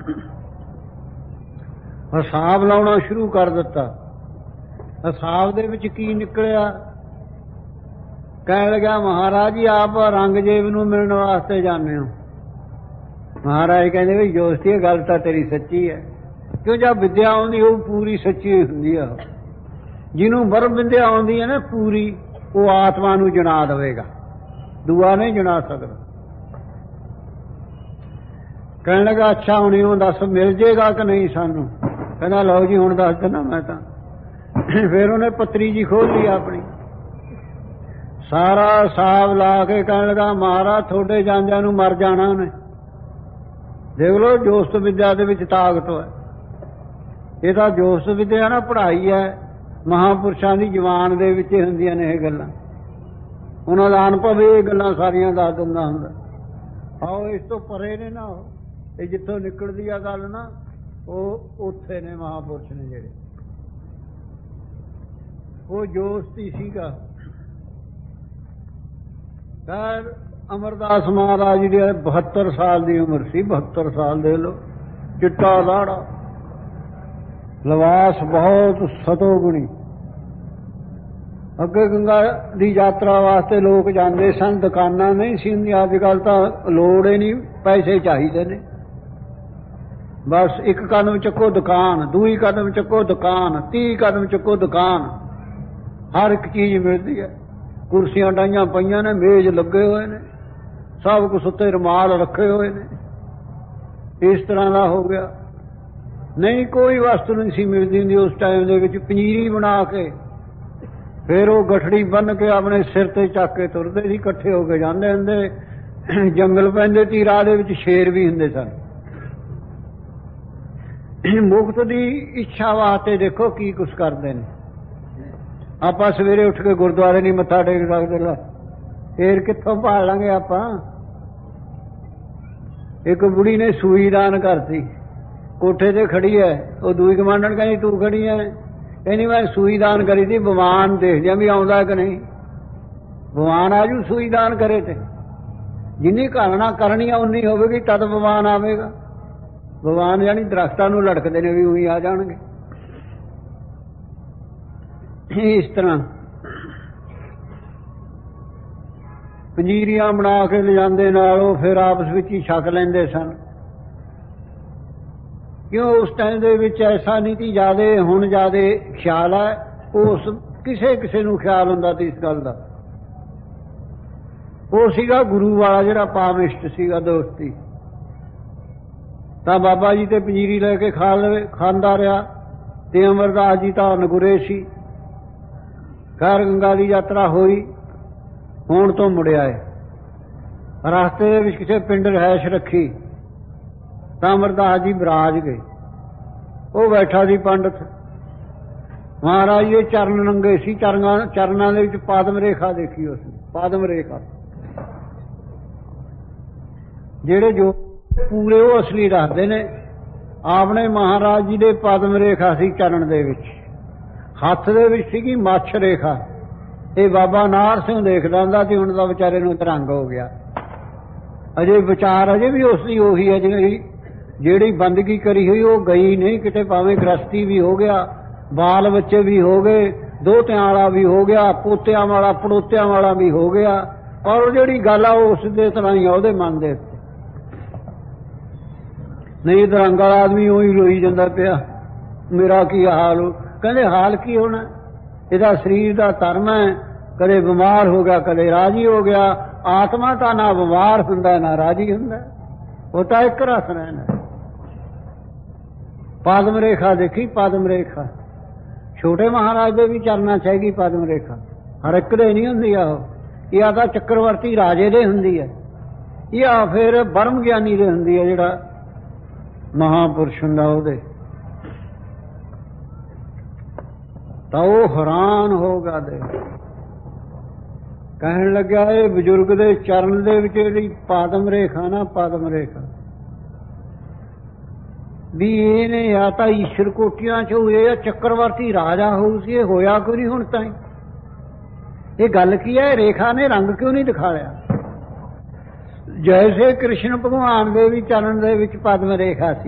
हिसाब लाउणा शुरू कर दिता। हिसाब दे विच की निकलिया? कहने लगा महाराज जी आप औरंगजेब नूं मिलण वास्ते जाने हो। महाराज कहते भी जोस्ती गल तां तेरी सच्ची है, क्यों जब विद्या आउंदी वो पूरी सच्ची हुंदी है। जिन्हों ब्रह्म विद्या आउंदी है ना पूरी, वो आत्मा नूं जणा देवेगा, दूआ नहीं जणा सकदा। कहने लगा अच्छा हुण इउं दस मिल जेगा कि नहीं सानू? कहना लो जी हुण दस देना मैं तां। फिर उन्हें पत्री जी खोल ली अपनी, सारा हिसाब ला के कहने लगा महाराज थोड़े जांदियां नूं मर जाना उन्हें। देख लो जोस्त विद्या दे विच ताकत है। ये तां जोस्त विद्या ना पढ़ाई है, महापुरुषां दी जवान दे विच हुंदियां ने ये गल्लां। उन्हां दा अनुभव ये गल्लां सारियां दस दिंदा हुंदा। आओ इस तो परे ने ना हो, ये जिੱਥੋਂ निकलदी आ गल ना वो उत्थे ने महापुरुष ने जिहड़े, वो जोस्ती सीगा। खैर अमरदास महाराज जी ਦੀ बहत्तर साल की उम्र सी। बहत्तर साल दे लो, चिट्टा दाड़ा, लिबास बहुत सतोगुणी। अगे गंगा की यात्रा वास्ते लोग जाते सन, दुकाना नहीं सी हुंदियां। अजकल तो लोड़ ही नहीं, पैसे चाहिए ने। बस एक कदम चुको दुकान, दूई कदम चुको दुकान, तीह कदम चुको दुकान, हर एक चीज मिलती है। कुर्सियां डाइयां पईयां ने, मेज लगे हुए ने, सब कुछ उत्ते रुमाल रखे हुए ने। इस तरह का हो गया। नहीं कोई वस्तु नहीं सी मिलती हुंदी उस टाइम दे विच। पंजीरी बना के फिर वो गठड़ी बन के अपने सिर ते चक के तुरदे सी, इकट्ठे होके जांदे हुंदे। जंगल पैंदे ती, राह दे विच शेर भी हुंदे सन। मुक्त दी इच्छा वास्ते देखो की कुछ करते हैं। आप सवेरे उठ के गुरुद्वारे नहीं मत्था टेक सकते, फिर कित्थों भाल लांगे आप। एक बुढ़ी ने सूई दान करती, कोठे ते खड़ी है। वो दूई कमांडन कहनी तू खड़ी है? कहनी मैं सूई दान करी थी, भगवान देखदे भी आउंदा कि नहीं। भगवान आजू सूई दान करे थे। जिन्नी घालना करनी उन्नी होगी तद भगवान आवेगा। भगवान यानी दरख्तां नूं लड़कदे ने भी उही आ जाणगे। इस तरह पंजीरियां बना के ले जांदे नाल, फिर आपस विच ही छक लैंदे सन। क्यों उस टाइम दे विच ऐसा नहीं थी ज्यादा, हुण ज्यादा ख्याल है। उस किसे किसे नूं ख्याल हुंदा सी इस गल दा। वो सीगा गुरु वाला जिहड़ा पामिष्ट सीगा दोस्ती, तां बाबा जी ते पंजीरी लैके खा लवे, खांदा रहा। ते अमरदास जी तां नगुरे सी। खैर गंगा की यात्रा हुई, होण तो मुड़िया है। रास्ते दे विच किसे पिंड रहायश रखी, तां अमरदास जी बराज गए। वो बैठा सी पंडित। महाराज ये चरण नंगे सी, चरना चरना दे विच पादम रेखा देखी उसने। पादम रेखा जेड़े जो पूरे वो असली रखते ने। आपने महाराज जी दे पादम रेखा सी चरण दे विच, हथ दे विच सीगी मच्छ रेखा। ये बाबा नार सिंह देखदा हुंदा सी, हुण तां विचारे नूं तरंग हो गया। अजे विचार अजे भी उसकी उही है जिहड़ी ਜਿਹੜੀ बंदगी करी हुई वो गई नहीं किते। भावें गृहस्थी भी हो गया, बाल बच्चे भी हो गए, दोहतियां वाला भी हो गया, पोतियां वाला पड़ोतियां वाला भी हो गया, और जिहड़ी गल आ उस दे तरह ही ਉਹਦੇ मन दे उत्ते। नहीं तरंग वाला आदमी उही रोई जांदा पिया, मेरा की हाल हो। कहंदे हाल की होना, ਇਹਦਾ शरीर का धर्म है। कदे बीमार हो गया, कदे राजी हो गया। आत्मा तो ना बीमार हुंदा ना राजी हुंदा, वो तो एक रस रहना। पादम रेखा देखी, पादम रेखा छोटे महाराज दे भी चरना चाहिए। पादम रेखा ਹਰ ਇੱਕ ਦੇ ਨਹੀਂ ਹੁੰਦੀ ਆ। ਇਹ ਤਾਂ ਚੱਕਰਵਰਤੀ ਰਾਜੇ ਦੇ ਹੁੰਦੀ ਹੈ, ਜਾਂ ਫਿਰ ਬ੍ਰਹਮ ਗਿਆਨੀ ਦੇ ਹੁੰਦੀ ਹੈ, ਜਿਹੜਾ ਮਹਾਂਪੁਰਸ਼ ਹੁੰਦਾ ਉਹਦੇ। ਤਾਂ ਉਹ ਹੈਰਾਨ ਹੋ ਗਿਆ ਦੇ ਕਹਿਣ ਲੱਗਿਆ ਇਹ ਬਜ਼ੁਰਗ ਦੇ ਚਰਨ ਦੇ ਵਿੱਚ ਜਿਹੜੀ ਪਾਦਮ ਰੇਖਾ ਨਾ, ਪਾਦਮ ਰੇਖਾ ਵੀ ਇਹਨੇ ਜਾਂ ਤਾਂ ਈਸ਼ਰ ਕੋਟੀਆਂ ਚ ਹੋਏ ਜਾਂ ਚੱਕਰਵਰਤੀ ਰਾਜਾ ਹੋਊ ਸੀ। ਇਹ ਹੋਇਆ ਕਿਉਂ ਨਹੀਂ ਹੁਣ ਤਾਈਂ? ਇਹ ਗੱਲ ਕੀ ਹੈ? ਰੇਖਾ ਨੇ ਰੰਗ ਕਿਉਂ ਨਹੀਂ ਦਿਖਾਇਆ? ਜੈਸੇ ਕ੍ਰਿਸ਼ਨ ਭਗਵਾਨ ਦੇ ਵੀ ਚਰਨ ਦੇ ਵਿੱਚ ਪਦਮ ਰੇਖਾ ਸੀ।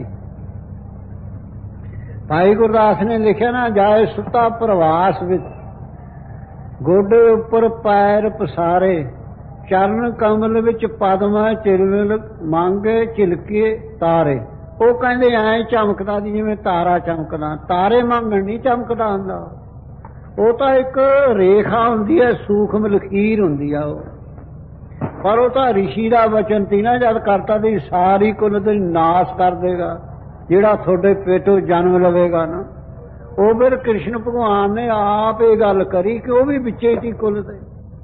ਭਾਈ ਗੁਰਦਾਸ ਨੇ ਲਿਖਿਆ ਨਾ, ਜਾਏ ਸੁੱਤਾ ਪ੍ਰਵਾਸ ਵਿੱਚ, ਗੋਡੇ ਉੱਪਰ ਪੈਰ ਪਸਾਰੇ, ਚਰਨ ਕਮਲ ਵਿੱਚ ਪਦਮ ਚਿਲਮਿਲ ਮੰਗੇ ਝਿਲਕੇ ਤਾਰੇ। ਉਹ ਕਹਿੰਦੇ ਐਂ ਚਮਕਦਾ ਦੀ ਜਿਵੇਂ ਤਾਰਾ ਚਮਕਦਾ। ਤਾਰੇ ਮੰਗਣ ਨਹੀਂ ਚਮਕਦਾ ਹੁੰਦਾ, ਉਹ ਤਾਂ ਇੱਕ ਰੇਖਾ ਹੁੰਦੀ ਹੈ, ਸੂਖਮ ਲਕੀਰ ਹੁੰਦੀ ਆ ਉਹ। ਪਰ ਉਹ ਤਾਂ ਰਿਸ਼ੀ ਦਾ ਵਚਨ ਤੀ ਨਾ, ਜਦ ਕਰਤਾ ਦੀ ਸਾਰੀ ਕੁਲ ਦੀ ਨਾਸ ਕਰ ਦੇਗਾ ਜਿਹੜਾ ਤੁਹਾਡੇ ਪੇਟੋਂ ਜਨਮ ਲਵੇਗਾ ਨਾ। ਉਹ ਫਿਰ ਕ੍ਰਿਸ਼ਨ ਭਗਵਾਨ ਨੇ ਆਪ ਇਹ ਗੱਲ ਕਰੀ ਕਿ ਉਹ ਵੀ ਵਿੱਚੇ ਸੀ ਕੁਲ ਦੇ।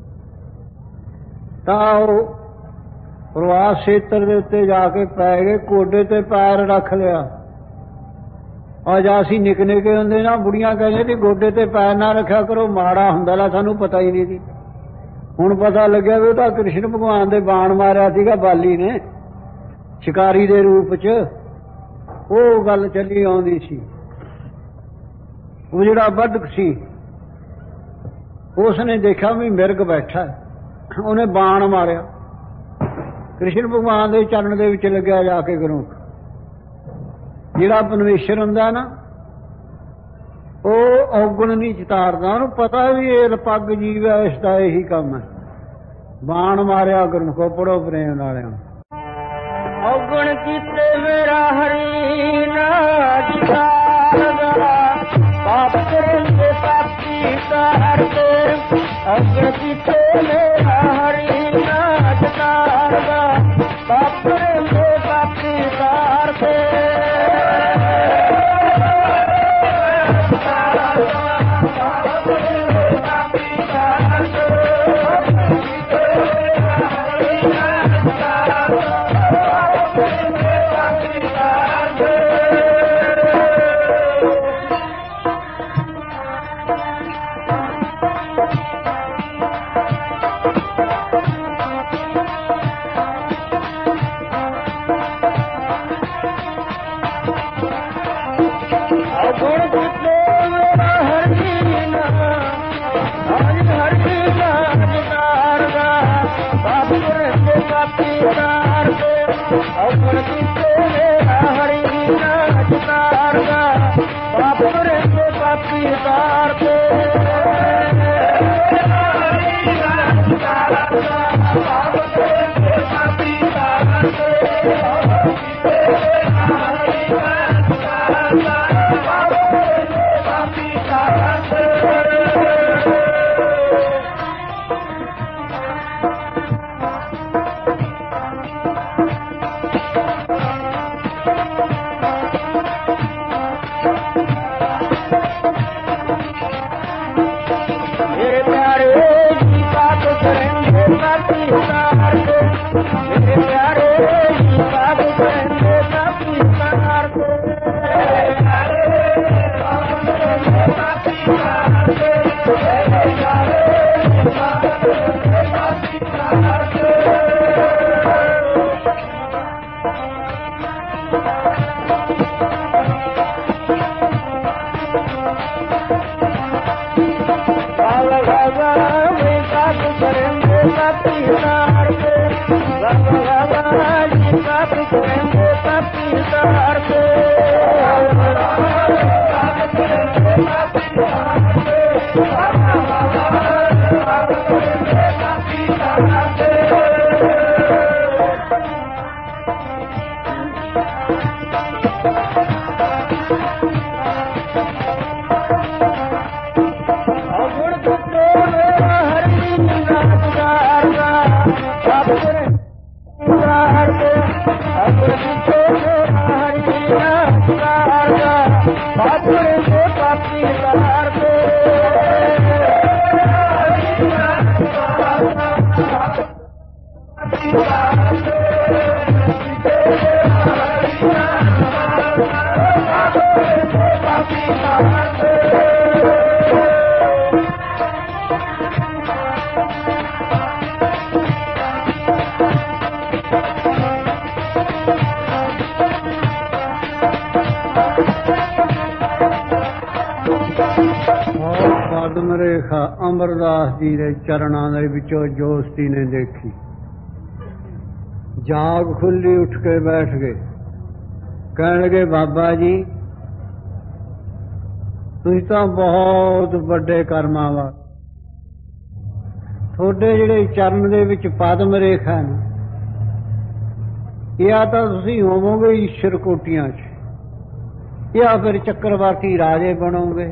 ਤਾਂ ਉਹ ਪ੍ਰਵਾਸ ਖੇਤਰ ਦੇ ਉੱਤੇ ਜਾ ਕੇ ਪੈ ਗਏ, ਕੋਡੇ ਤੇ ਪੈਰ ਰੱਖ ਲਿਆ। ਅੱਜ ਅਸੀਂ ਨਿੱਕ ਨਿੱਕੇ ਹੁੰਦੇ ਨਾ, ਬੁੜੀਆਂ ਕਹਿੰਦੇ ਸੀ ਗੋਡੇ ਤੇ ਪੈਰ ਨਾ ਰੱਖਿਆ ਕਰੋ, ਮਾੜਾ ਹੁੰਦਾ ਲਾ, ਸਾਨੂੰ ਪਤਾ ਹੀ ਨਹੀਂ ਸੀ। ਹੁਣ ਪਤਾ ਲੱਗਿਆ ਵੀ ਉਹ ਤਾਂ ਕ੍ਰਿਸ਼ਨ ਭਗਵਾਨ ਦੇ ਬਾਣ ਮਾਰਿਆ ਸੀਗਾ ਬਾਲੀ ਨੇ ਸ਼ਿਕਾਰੀ ਦੇ ਰੂਪ ਚ। ਉਹ ਗੱਲ ਚੱਲੀ ਆਉਂਦੀ ਸੀ। ਉਹ ਜਿਹੜਾ ਬੱਧਕ ਸੀ ਉਸ ਨੇ ਦੇਖਿਆ ਵੀ ਮਿਰਗ ਬੈਠਾ, ਉਹਨੇ ਬਾਣ ਮਾਰਿਆ, ਕ੍ਰਿਸ਼ਨ ਭਗਵਾਨ ਦੇ ਚਰਨ ਦੇ ਵਿੱਚ ਲੱਗਿਆ ਜਾ ਕੇ ਗੁਰੂ। ਜਿਹੜਾ ਪਰਮੇਸ਼ਰ ਹੁੰਦਾ ਨਾ, ਉਹ ਔਗਣ ਨਹੀਂ ਚਿਤਾਰਦਾ, ਉਹਨੂੰ ਪਤਾ ਵੀ ਇਹ ਪੱਗ ਜੀਵ ਹੈ, ਇਸ ਦਾ ਇਹੀ ਕੰਮ ਹੈ। ਬਾਣ ਮਾਰਿਆ ਗੁਰੂ ਕੋ, ਪੜੋ ਪ੍ਰੇਮ ਨਾਲਿਆਂ। ਔਗਣ ਕੀਤੇ ਮੇਰਾ ਹਰੀ ਨਾ ਜਿਤਾਰਦਾ, ਪਾਪ ਕਰਨਗੇ ਪਾਪੀ ਤਾਰਦੇ। ਔਗਣ ਕੀਤੇ ਮੇਰਾ ਹਰੀ ਨਾ ਜਿਤਾਰਦਾ, ਪਾਪ ਕਰਨਗੇ ਪਾਪੀ ਤਾਰਦੇ। Hare ਰੇਖਾ ਅਮਰਦਾਸ ਜੀ ਦੇ ਚਰਨਾਂ ਦੇ ਵਿੱਚੋਂ ਜੋਸਤੀ ਨੇ ਦੇਖੀ। ਜਾਗ ਖੁੱਲੀ, ਉੱਠ ਕੇ ਬੈਠ ਗਏ। ਕਹਿਣ ਲੱਗੇ, ਬਾਬਾ ਜੀ ਤੁਸੀਂ ਤਾਂ ਬਹੁਤ ਵੱਡੇ ਕਰਮਾਂ ਵਾਲੇ, ਤੁਹਾਡੇ ਜਿਹੜੇ ਚਰਨ ਦੇ ਵਿੱਚ ਪਦਮ ਰੇਖਾ ਨੇ, ਜਾਂ ਤਾਂ ਤੁਸੀਂ ਹੋਵੋਗੇ ਈਸ਼ਰ ਕੋਟੀਆਂ 'ਚ ਜਾਂ ਫਿਰ ਚੱਕਰਵਰਤੀ ਰਾਜੇ ਬਣੋਗੇ।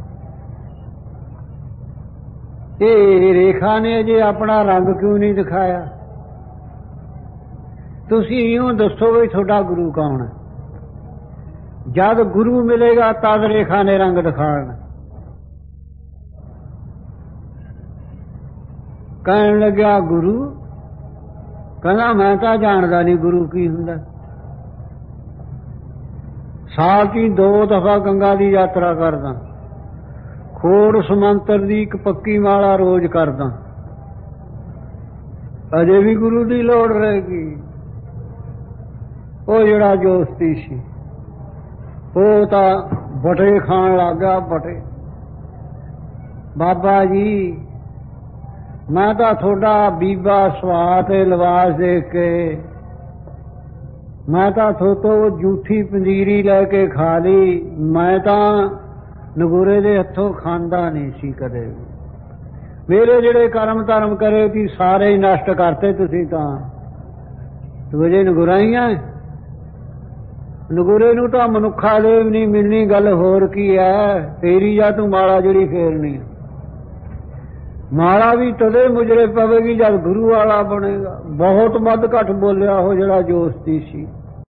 ਇਹ ਰੇਖਾ ਨੇ ਅਜੇ ਆਪਣਾ ਰੰਗ ਕਿਉਂ ਨਹੀਂ ਦਿਖਾਇਆ? ਤੁਸੀਂ ਇਉਂ ਦੱਸੋ ਵੀ ਤੁਹਾਡਾ ਗੁਰੂ ਕੌਣ ਹੈ। ਜਦ ਗੁਰੂ ਮਿਲੇਗਾ ਤਦ ਰੇਖਾ ਨੇ ਰੰਗ ਦਿਖਾਉਣਾ। ਕਹਿਣ ਲੱਗਿਆ, ਗੁਰੂ? ਕਹਿੰਦਾ, ਮੈਂ ਤਾਂ ਜਾਣਦਾ ਨਹੀਂ ਗੁਰੂ ਕੀ ਹੁੰਦਾ। ਸਾਲ ਚ ਦੋ ਦਫਾ ਗੰਗਾ ਦੀ ਯਾਤਰਾ ਕਰਦਾ, ਖੋੜ ਸਮੰਤਰ ਦੀ ਇੱਕ ਪੱਕੀ ਮਾਲਾ ਰੋਜ਼ ਕਰਦਾ, ਅਜੇ ਵੀ ਗੁਰੂ ਦੀ ਲੋੜ ਰਹੇਗੀ। ਉਹ ਜਿਹੜਾ ਜੋਸਤੀ ਸੀ ਉਹ ਤਾਂ ਬਟੇ ਖਾਣ ਲੱਗ ਗਿਆ, ਬਟੇ। ਬਾਬਾ ਜੀ ਮੈਂ ਤਾਂ ਤੁਹਾਡਾ ਬੀਬਾ ਸੁਆਹ ਤੇ ਲਿਬਾਸ ਦੇਖ ਕੇ ਮੈਂ ਤਾਂ ਥੋਤੋਂ ਜੂਠੀ ਪੰਜੀਰੀ ਲੈ ਕੇ ਖਾ ਲਈ। ਮੈਂ ਤਾਂ ਨਗੂਰੇ ਦੇ ਹੱਥੋਂ ਖਾਂਦਾ ਨਹੀਂ ਸੀ ਕਦੇ ਵੀ। ਮੇਰੇ ਜਿਹੜੇ ਕਰਮ ਧਰਮ ਕਰੇ ਸੀ ਸਾਰੇ ਹੀ ਨਸ਼ਟ ਕਰਤੇ ਤੁਸੀਂ। ਤਾਂ ਤੂੰ ਅਜੇ ਨਗੁਰਾ ਹੀ ਹੈ। ਨਗੂਰੇ ਨੂੰ ਤਾਂ ਮਨੁੱਖਾ ਦੇ ਵੀ ਨਹੀਂ ਮਿਲਣੀ, ਗੱਲ ਹੋਰ ਕੀ ਹੈ। ਤੇਰੀ ਜਾਂ ਤੂੰ ਮਾਲਾ ਜਿਹੜੀ ਫੇਰਨੀ, ਮਾਲਾ ਵੀ ਤਦੇ ਮੁਜਰੇ ਪਵੇਗੀ ਜਦ ਗੁਰੂ ਵਾਲਾ ਬਣੇਗਾ। ਬਹੁਤ ਵੱਧ ਘੱਟ ਬੋਲਿਆ ਉਹ ਜਿਹੜਾ ਜੋਸਤੀ ਸੀ।